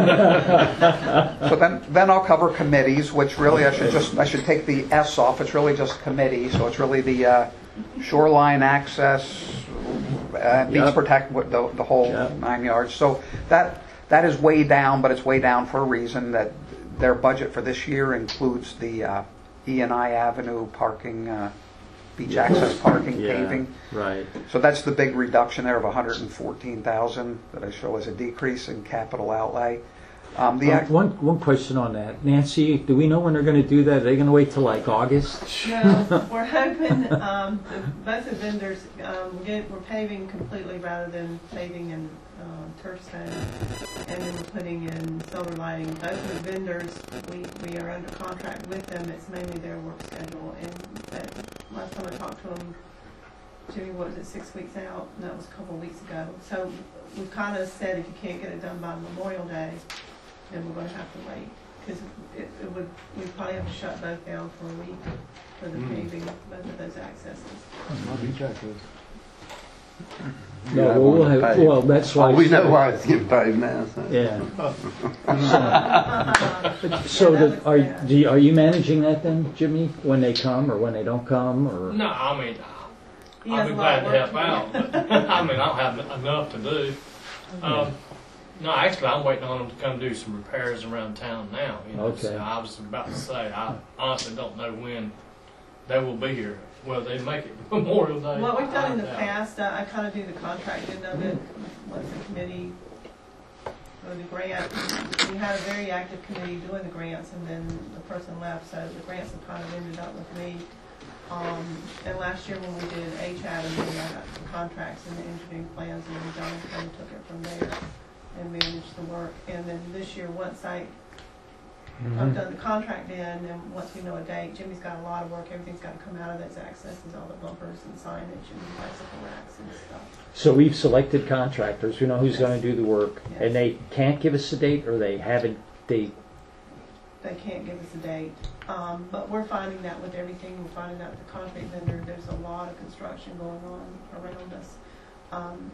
then, then I'll cover committees, which really I should just I should take the S off. It's really just committee. So it's really the uh, shoreline access, uh, beach Yep. protect, what the the whole Yep. nine yards. So that that is way down, but it's way down for a reason. That their budget for this year includes the uh, E and I Avenue parking, uh, beach access parking, Yeah, paving. right. So that's the big reduction there of one hundred fourteen thousand that I show as a decrease in capital outlay. Um, the Um, act- one one question on that, Nancy. Do we know when they're going to do that? Are they going to wait till like August? No, we're hoping, um, the, both the vendors, um, we're get, we're paving completely rather than paving in, um, turf stone. And then we're putting in solar lighting. Both of the vendors, we, we are under contract with them. It's mainly their work schedule. And that, last time I talked to them, Jimmy, what was it, six weeks out? And that was a couple of weeks ago. So we've kind of said if you can't get it done by Memorial Day, then we're going to have to wait. Because it, it would, we'd probably have to shut both down for a week for the Mm. paving, both of those accesses. My beach access. No, Yeah, I well, we'll wanted to have, pay. well, that's why. Oh, we know why it's getting paid now. So. Yeah. So, the, are do you, are you managing that then, Jimmy? When they come or when they don't come, or No, I mean, He I'll has be a lot glad of to work help to do. out, but I mean, I don't have enough to do. Um, no, actually, I'm waiting on them to come do some repairs around town now. You know, Okay. so I was about to say, I honestly don't know when they will be here. Well, they make it Memorial Day. What we've done in the I doubt. past, uh, I kind of do the contract end of it, once the committee, or the grant, we had a very active committee doing the grants, and then the person left, so the grants have kind of ended up with me. Um, and last year when we did H A D, and then I got the contracts and the engineering plans, and then John kind of took it from there and managed the work. And then this year, once I I've done the contract in, and once we know a date, Jimmy's got a lot of work, everything's got to come out of those accesses, all the bumpers and signage and bicycle racks and stuff. so we've selected contractors. We know who's going to do the work, Yes. and they can't give us a date, or they haven't. They They can't give us a date, um, but we're finding that with everything, we're finding out the concrete vendor, there's a lot of construction going on around us. Um,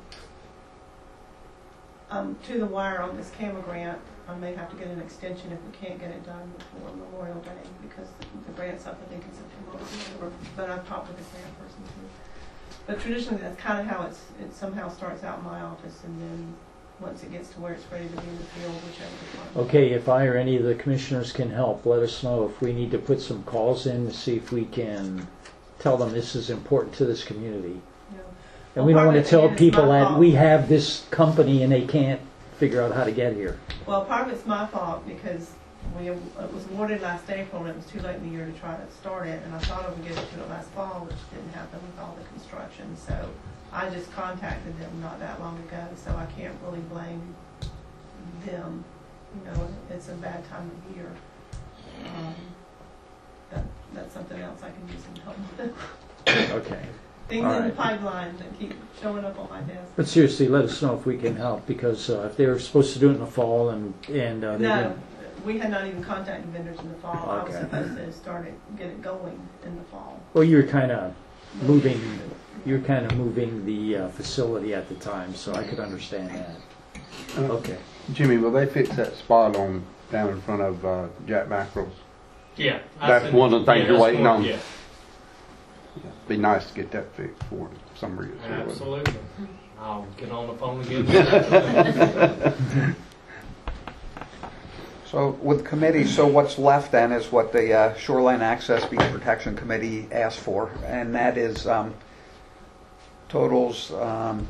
um, to the wire on this camera grant, I may have to get an extension if we can't get it done before Memorial Day, because the, the grant's up, I think, in September or whatever, but I've talked with the grant person too. But traditionally, that's kind of how it's, it somehow starts out in my office, and then once it gets to where it's ready to be in the field, whichever department. Okay, if I or any of the commissioners can help, let us know if we need to put some calls in to see if we can tell them this is important to this community. Yeah. And we Well, don't want part to of it tell is people my that fault. we have this company and they can't figure out how to get here. Well, part of it's my fault because we, it was awarded last April and it was too late in the year to try to start it. And I thought I would get it to it last fall, which didn't happen with all the construction. So I just contacted them not that long ago, so I can't really blame them. You know, it's a bad time of year. Um, that, that's something else I can use some help with. Okay. Things All in the right. pipeline that keep showing up on my desk. But seriously, let us know if we can help, because uh, if they were supposed to do it in the fall and, and uh, they No, didn't. we had not even contacted vendors in the fall. I was Okay. supposed to start it, get it going in the fall. Well, you were kind of moving, you were kind of moving the uh, facility at the time, so I could understand that. Uh, Okay. Jimmy, will they fix that spot on down in front of uh, Jack Mackerel's? Yeah. I That's said- one of the things yeah, you're that's waiting one- on. Yeah, Be nice to get that fixed for some reason. absolutely. I'll get on the phone again. So with committee, so what's left then is what the uh, Shoreline Access Beach Protection Committee asked for, and that is um, totals um,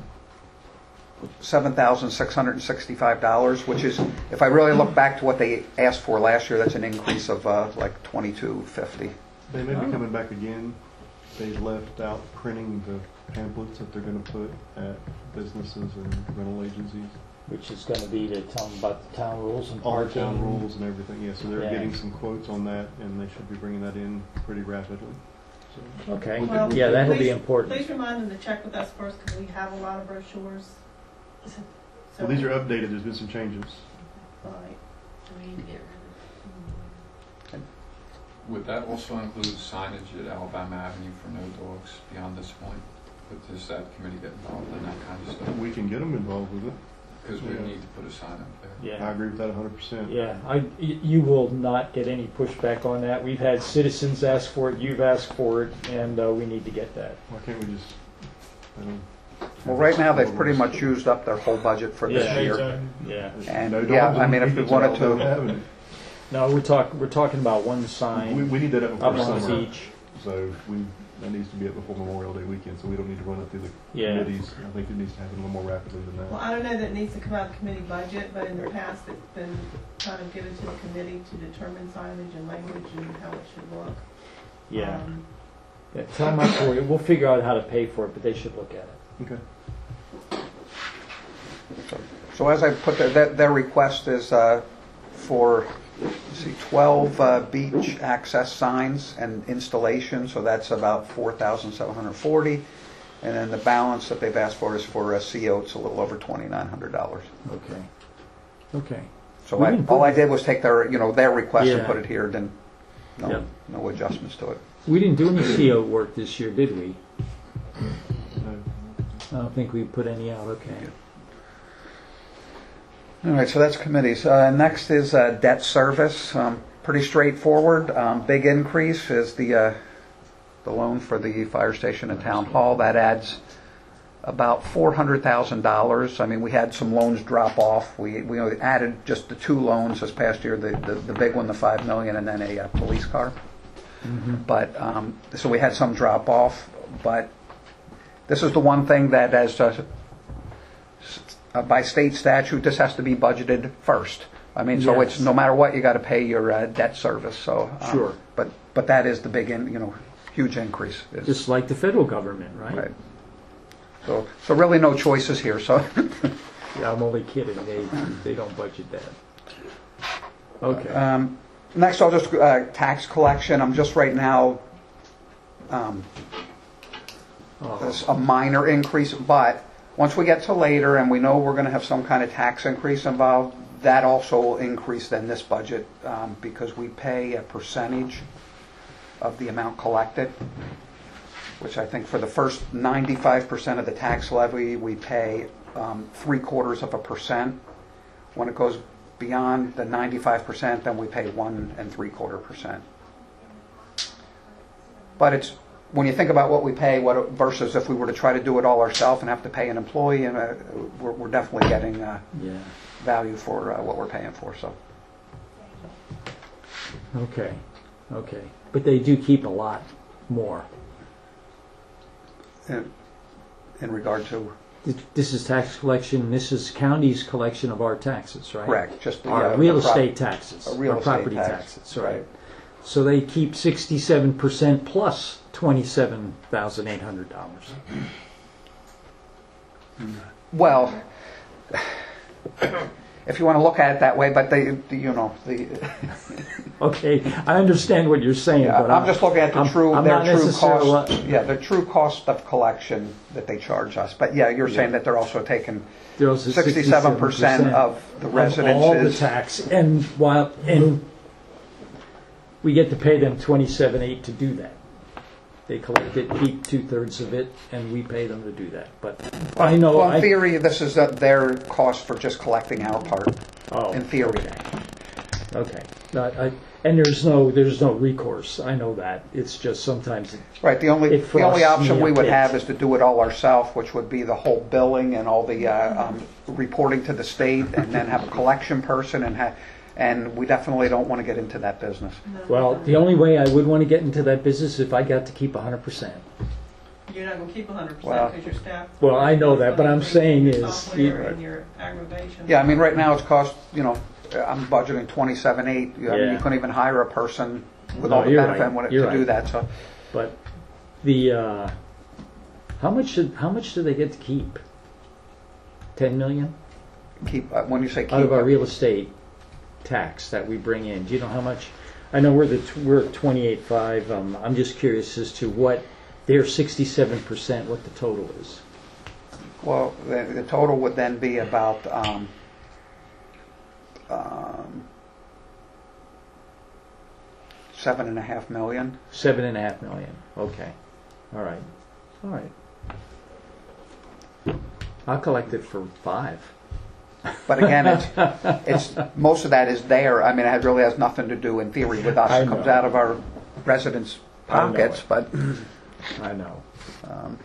seven thousand six hundred sixty-five dollars, which is, if I really look back to what they asked for last year, that's an increase of uh, like twenty-two fifty. They may be coming back again. They left out printing the pamphlets that they're going to put at businesses and rental agencies. Which is going to be to tell them about the town rules and All the parking. town rules and everything, yeah, so they're Yeah. getting some quotes on that, and they should be bringing that in pretty rapidly. So Okay. we'll Well, get- Yeah, that'll be please- important. Please remind them to check with us first because we have a lot of brochures. So, Well, these are updated, there's been some changes. Right. We need to get rid of Would that also include signage at Alabama Avenue for no dogs beyond this point? But does that committee get involved in that kind of stuff? We can get them involved with it. Because we Yeah. need to put a sign up there. I Yeah. agree with that a hundred percent. Yeah, I, y- you will not get any pushback on that. We've had citizens ask for it, you've asked for it, and uh, we need to get that. Why can't we just, you know? Well, right now, they've pretty much used up their whole budget for this Yeah. year. Yeah. And, No yeah, dogs I on mean, if we beaches wanted at Alabama to, Avenue. No, we're talking, we're talking about one We, sign we need that up up before on the summer, beach. so we, that needs to be up before Memorial Day weekend, so we don't need to run it through the Yeah. committees. I think it needs to happen a little more rapidly than Well, that. I don't know that it needs to come out of the committee budget, but in the past, it's been kind of given to the committee to determine signage and language and how it should look. Yeah. Um, Yeah, tell them how to, we'll figure out how to pay for it, but they should look at it. Okay. so as I put, their, their- their request is uh, for, let's see, twelve uh, beach access signs and installation, so that's about four thousand seven hundred forty. And then the balance that they've asked for is for a C O, it's a little over twenty-nine hundred dollars. Okay. Okay. So We I, didn't put- all I did was take their, you know, their request and Yeah. put it here, then no, Yep. no adjustments to it. We didn't do any C O work this year, did we? No. I don't think we put any out, okay. All right, so that's committees. Uh, next is uh, debt service. Um, pretty straightforward. Um, big increase is the uh, the loan for the fire station and town hall. That adds about four hundred thousand dollars. I mean, we had some loans drop off. We we added just the two loans this past year. The the, the big one, the five million, and then a uh, police car. Mm-hmm. But um, so we had some drop off. But this is the one thing that, as uh, uh, by state statute, this has to be budgeted first. I mean, so Yes. it's no matter what, you got to pay your uh, debt service. So um, Sure. But but that is the big, in, you know, huge increase. Is, Just like the federal government, right? right. So so really no choices here. So Yeah, I'm only kidding. They they don't budget that. Okay. um, next, I'll just uh, tax collection. I'm just right now. Um, Oh. There's a minor increase, but once we get to later and we know we're going to have some kind of tax increase involved, that also will increase then this budget um, because we pay a percentage of the amount collected, which I think for the first ninety-five percent of the tax levy, we pay um, three quarters of a percent. When it goes beyond the ninety-five percent, then we pay one and three quarter percent. But it's when you think about what we pay what versus if we were to try to do it all ourselves and have to pay an employee, and uh, we're, we're definitely getting uh, Yeah. value for uh, what we're paying for. So Okay, okay. But they do keep a lot more. in, in regard to This is tax collection, this is county's collection of our taxes, right? correct, just the, Our uh, real the prop- estate taxes, uh, real our estate property tax, taxes, right? So they keep sixty-seven percent plus twenty-seven thousand eight hundred dollars. Well, if you want to look at it that way, but they, you know, the. Okay, I understand what you're saying, Yeah, but I'm just looking at the I'm- true, I'm their not true necessarily- cost. Yeah, the true cost of collection that they charge us. But yeah, you're saying that they're also taking They're also sixty-seven percent of the of all the residences. tax, and while and we get to pay them twenty-seven eight to do that. They collect it, keep two thirds of it, and we pay them to do that. But I know, Well, in I, theory, this is uh, their cost for just collecting our part. Oh, in theory. okay, I, I, and there's no there's no recourse. I know that. It's just sometimes it, Right. The only it the only frosts option me we a would bit. have is to do it all ourselves, which would be the whole billing and all the uh, um, reporting to the state, and then have a collection person, and have. And we definitely don't want to get into that business. Well, the only way I would want to get into that business is if I got to keep one hundred percent. You're not gonna keep hundred Well- percent because your staff. Well, I know that, but I'm saying Your is, software you- and your aggravation. Yeah, I mean, right now it's cost, you know, I'm budgeting twenty-seven eight. I mean, Yeah. you couldn't even hire a person with No, all the you're benefit right. when it- You're to do right. that, so. But the uh, how much should, how much do they get to keep? Ten million Keep, uh, when you say keep. out of our real estate tax that we bring in. Do you know how much? I know we're the we're at twenty-eight five. Um, I'm just curious as to what their sixty-seven percent, what the total is. Well, the, the total would then be about, um, um, seven and a half million. Seven and a half million. Okay. All right. All right. I'll collect it for five. But again, it's, it's, most of that is there. I mean, it really has nothing to do in theory with us. I It comes know. out of our residents' I know pockets, it. but, I know. um,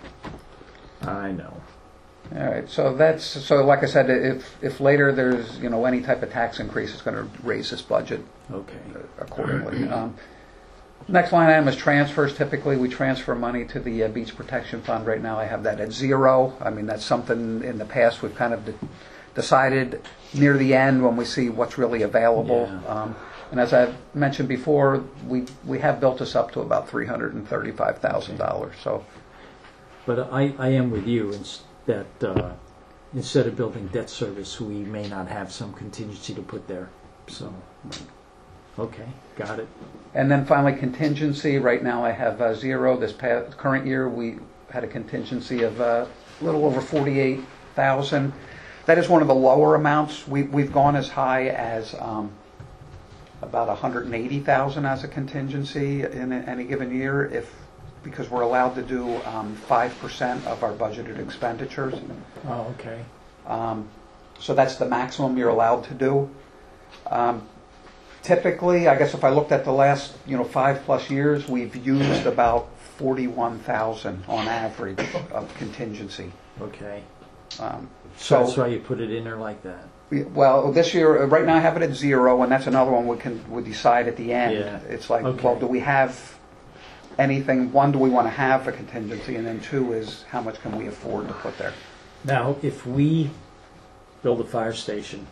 I know. all right, so that's, so like I said, if, if later there's, you know, any type of tax increase, it's going to raise this budget Okay. accordingly. Um, Next line item is transfers. Typically, we transfer money to the uh, Beach Protection Fund. Right now, I have that at zero. I mean, that's something in the past we've kind of de- decided near the end when we see what's really available. Yeah. Um, and as I've mentioned before, we we have built this up to about three hundred and thirty-five thousand dollars. So, But I, I am with you in s- that uh, instead of building debt service, we may not have some contingency to put there. So, okay, got it. and then finally, contingency. Right now, I have uh, zero. This past, current year, we had a contingency of uh, a little over forty-eight thousand. That is one of the lower amounts. We, we've gone as high as um, about one hundred eighty thousand as a contingency in a- any given year, if because we're allowed to do um, five percent of our budgeted expenditures. Oh, okay. Um, so that's the maximum you're allowed to do. Um, typically, I guess if I looked at the last, you know, five plus years, we've used about forty-one thousand on average of contingency. Okay. Um, So so, that's why you put it in there like that. we- well, this year, uh, right now I have it at zero, and that's another one we can we decide at the end. Yeah. It's like, Okay. well, do we have anything? One, do we want to have a contingency, and then two is how much can we afford to put there? Now, if we build a fire station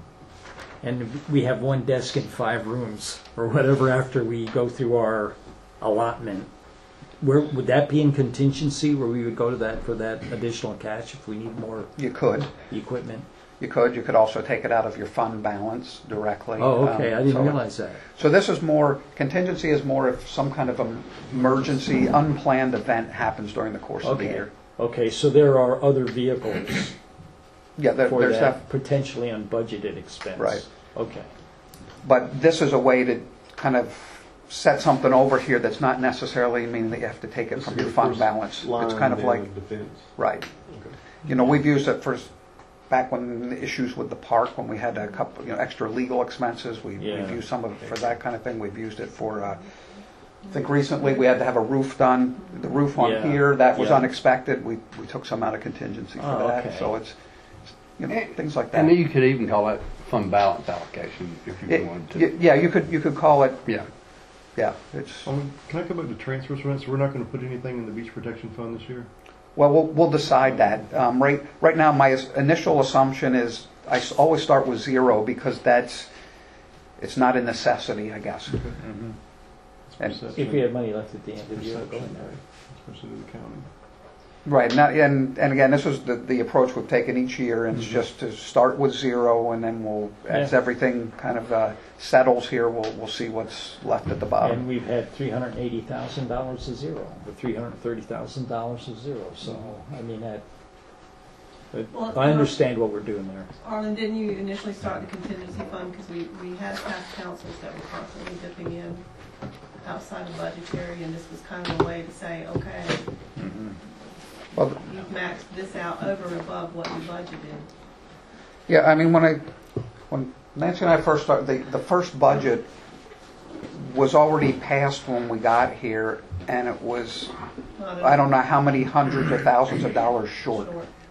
and we have one desk and five rooms or whatever after we go through our allotment, where would that be in contingency where we would go to that for that additional cash if we need more You could. equipment? You could. You could also take it out of your fund balance directly. Oh, okay. Um, I didn't so- realize that. So this is more, contingency is more if some kind of em- emergency, unplanned event happens during the course of the Okay. year. Okay, so there are other vehicles Yeah, there, for there's that that. potentially unbudgeted expense. Right. Okay. But this is a way to kind of set something over here that's not necessarily meaning that you have to take it This from is your the fund first balance. line It's kind of down like, in defense. right. Okay. You know, we've used it for, s- back when the issues with the park, when we had a couple, you know, extra legal expenses, we- Yeah. we've used some of it for that kind of thing. We've used it for uh, I think recently we had to have a roof done, the roof on Yeah. here, that was Yeah. unexpected. We, we took some out of contingency for Oh, that. okay. So it's, you know, things like that. And you could even call that fund balance allocation if you It- wanted to. y- Yeah, you could, you could call it, Yeah. yeah, it's, Um, can I come back to transfers for a minute? So we're not going to put anything in the beach protection fund this year? well, we'll, we'll decide that. Um, right, right now, my as- initial assumption is, I s- always start with zero because that's, it's not a necessity, I guess. Mhm. And- If we have money left at the end of the year, go in Perception, there. especially to the county. Right, now, and, and again, this is the, the approach we've taken each year, and it's Mhm. just to start with zero, and then we'll, as Yeah. everything kind of uh, settles here, we'll, we'll see what's left at the bottom. And we've had three hundred eighty thousand dollars to zero, or three hundred thirty thousand dollars to zero, so, I mean, that, but Well, I understand what we're doing there. Arlen, didn't you initially start the contingency fund because we, we had past councils that were constantly dipping in outside of budgetary, and this was kind of a way to say, okay, Well, you've maxed this out over and above what you budgeted. yeah, I mean, when I, when Nancy and I first started, the, the first budget was already passed when we got here, and it was, I don't know how many hundreds or thousands of dollars short.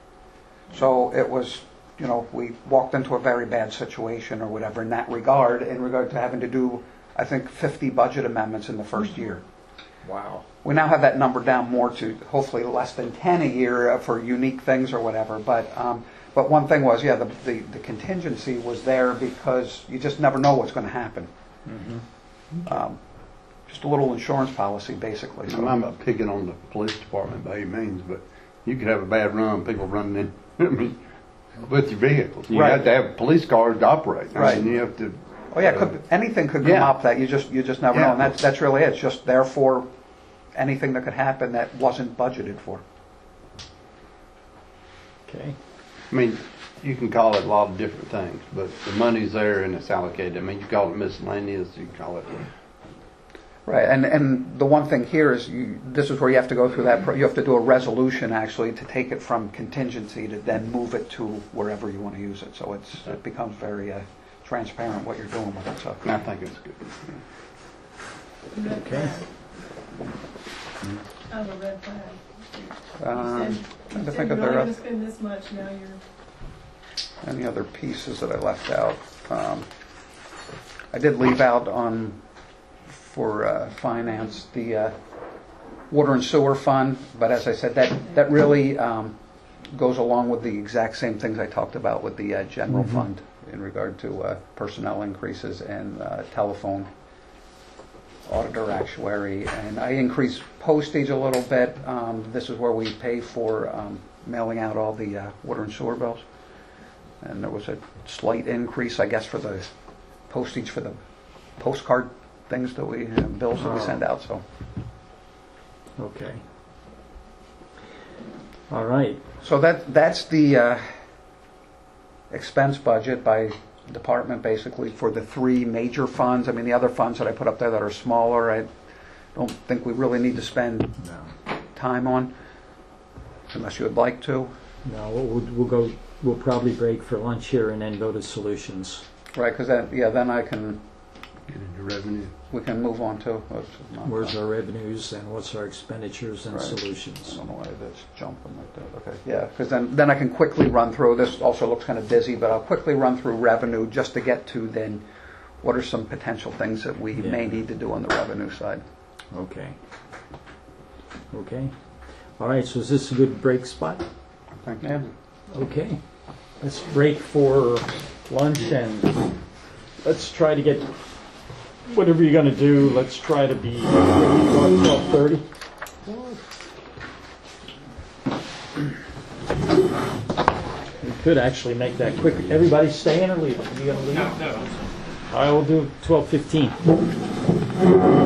So it was, you know, we walked into a very bad situation or whatever in that regard, in regard to having to do, I think, fifty budget amendments in the first year. Wow. We now have that number down more to hopefully less than ten a year uh, for unique things or whatever. But um, but one thing was, yeah, the, the, the contingency was there because you just never know what's going to happen. Mm-hmm. Um, just a little insurance policy, basically. So, I'm not picking on the police department by any means, but you could have a bad run, people running in, I mean, with your vehicles. You Right. have to have police cars to operate. I Right. mean, you have to. oh yeah, could, anything could come Yeah. up that you just you just never Yeah. know, and that's that's really it. It's just therefore anything that could happen that wasn't budgeted for. Okay. I mean, you can call it a lot of different things, but the money's there and it's allocated. I mean, you call it miscellaneous, you can call it. Right, and and the one thing here is you, this is where you have to go through that. pro- You have to do a resolution actually to take it from contingency to then move it to wherever you want to use it. So it's it becomes very uh, transparent what you're doing with it. So I think it's good. Red Okay. flag. Oh, a red flag. Um, You said, trying you to said think you're if there only are going to spend this much, now you're, any other pieces that I left out. Um, I did leave out on for uh, finance the uh, water and sewer fund, but as I said, that that really um, goes along with the exact same things I talked about with the uh, general Mhm. fund in regard to uh, personnel increases and uh, telephone, auditor, actuary, and I increased postage a little bit. Um, this is where we pay for um, mailing out all the uh, water and sewer bills, and there was a slight increase, I guess, for the postage for the postcard things that we uh, bills that we send out. So Okay. All right. so that that's the uh, expense budget by department basically for the three major funds. I mean, the other funds that I put up there that are smaller, I don't think we really need to spend No. time on, unless you would like to. No, we'll, we'll go. We'll probably break for lunch here and then go to solutions. Right, because that, yeah, then I can, Get into revenue. we can move on to. What's not- Where's our revenues and what's our expenditures and Right. I solutions? don't know why that's jumping like that. Okay, yeah, because then, then I can quickly run through, this also looks kind of busy, but I'll quickly run through revenue just to get to then what are some potential things that we Yeah. may need to do on the revenue side. Okay. Okay. All right. So is this a good break spot? Thank you. Okay. Let's break for lunch and let's try to get whatever you're going to do. Let's try to be twelve thirty. We could actually make that quick. Everybody staying or leaving? You going to leave? No, no. I will do twelve fifteen.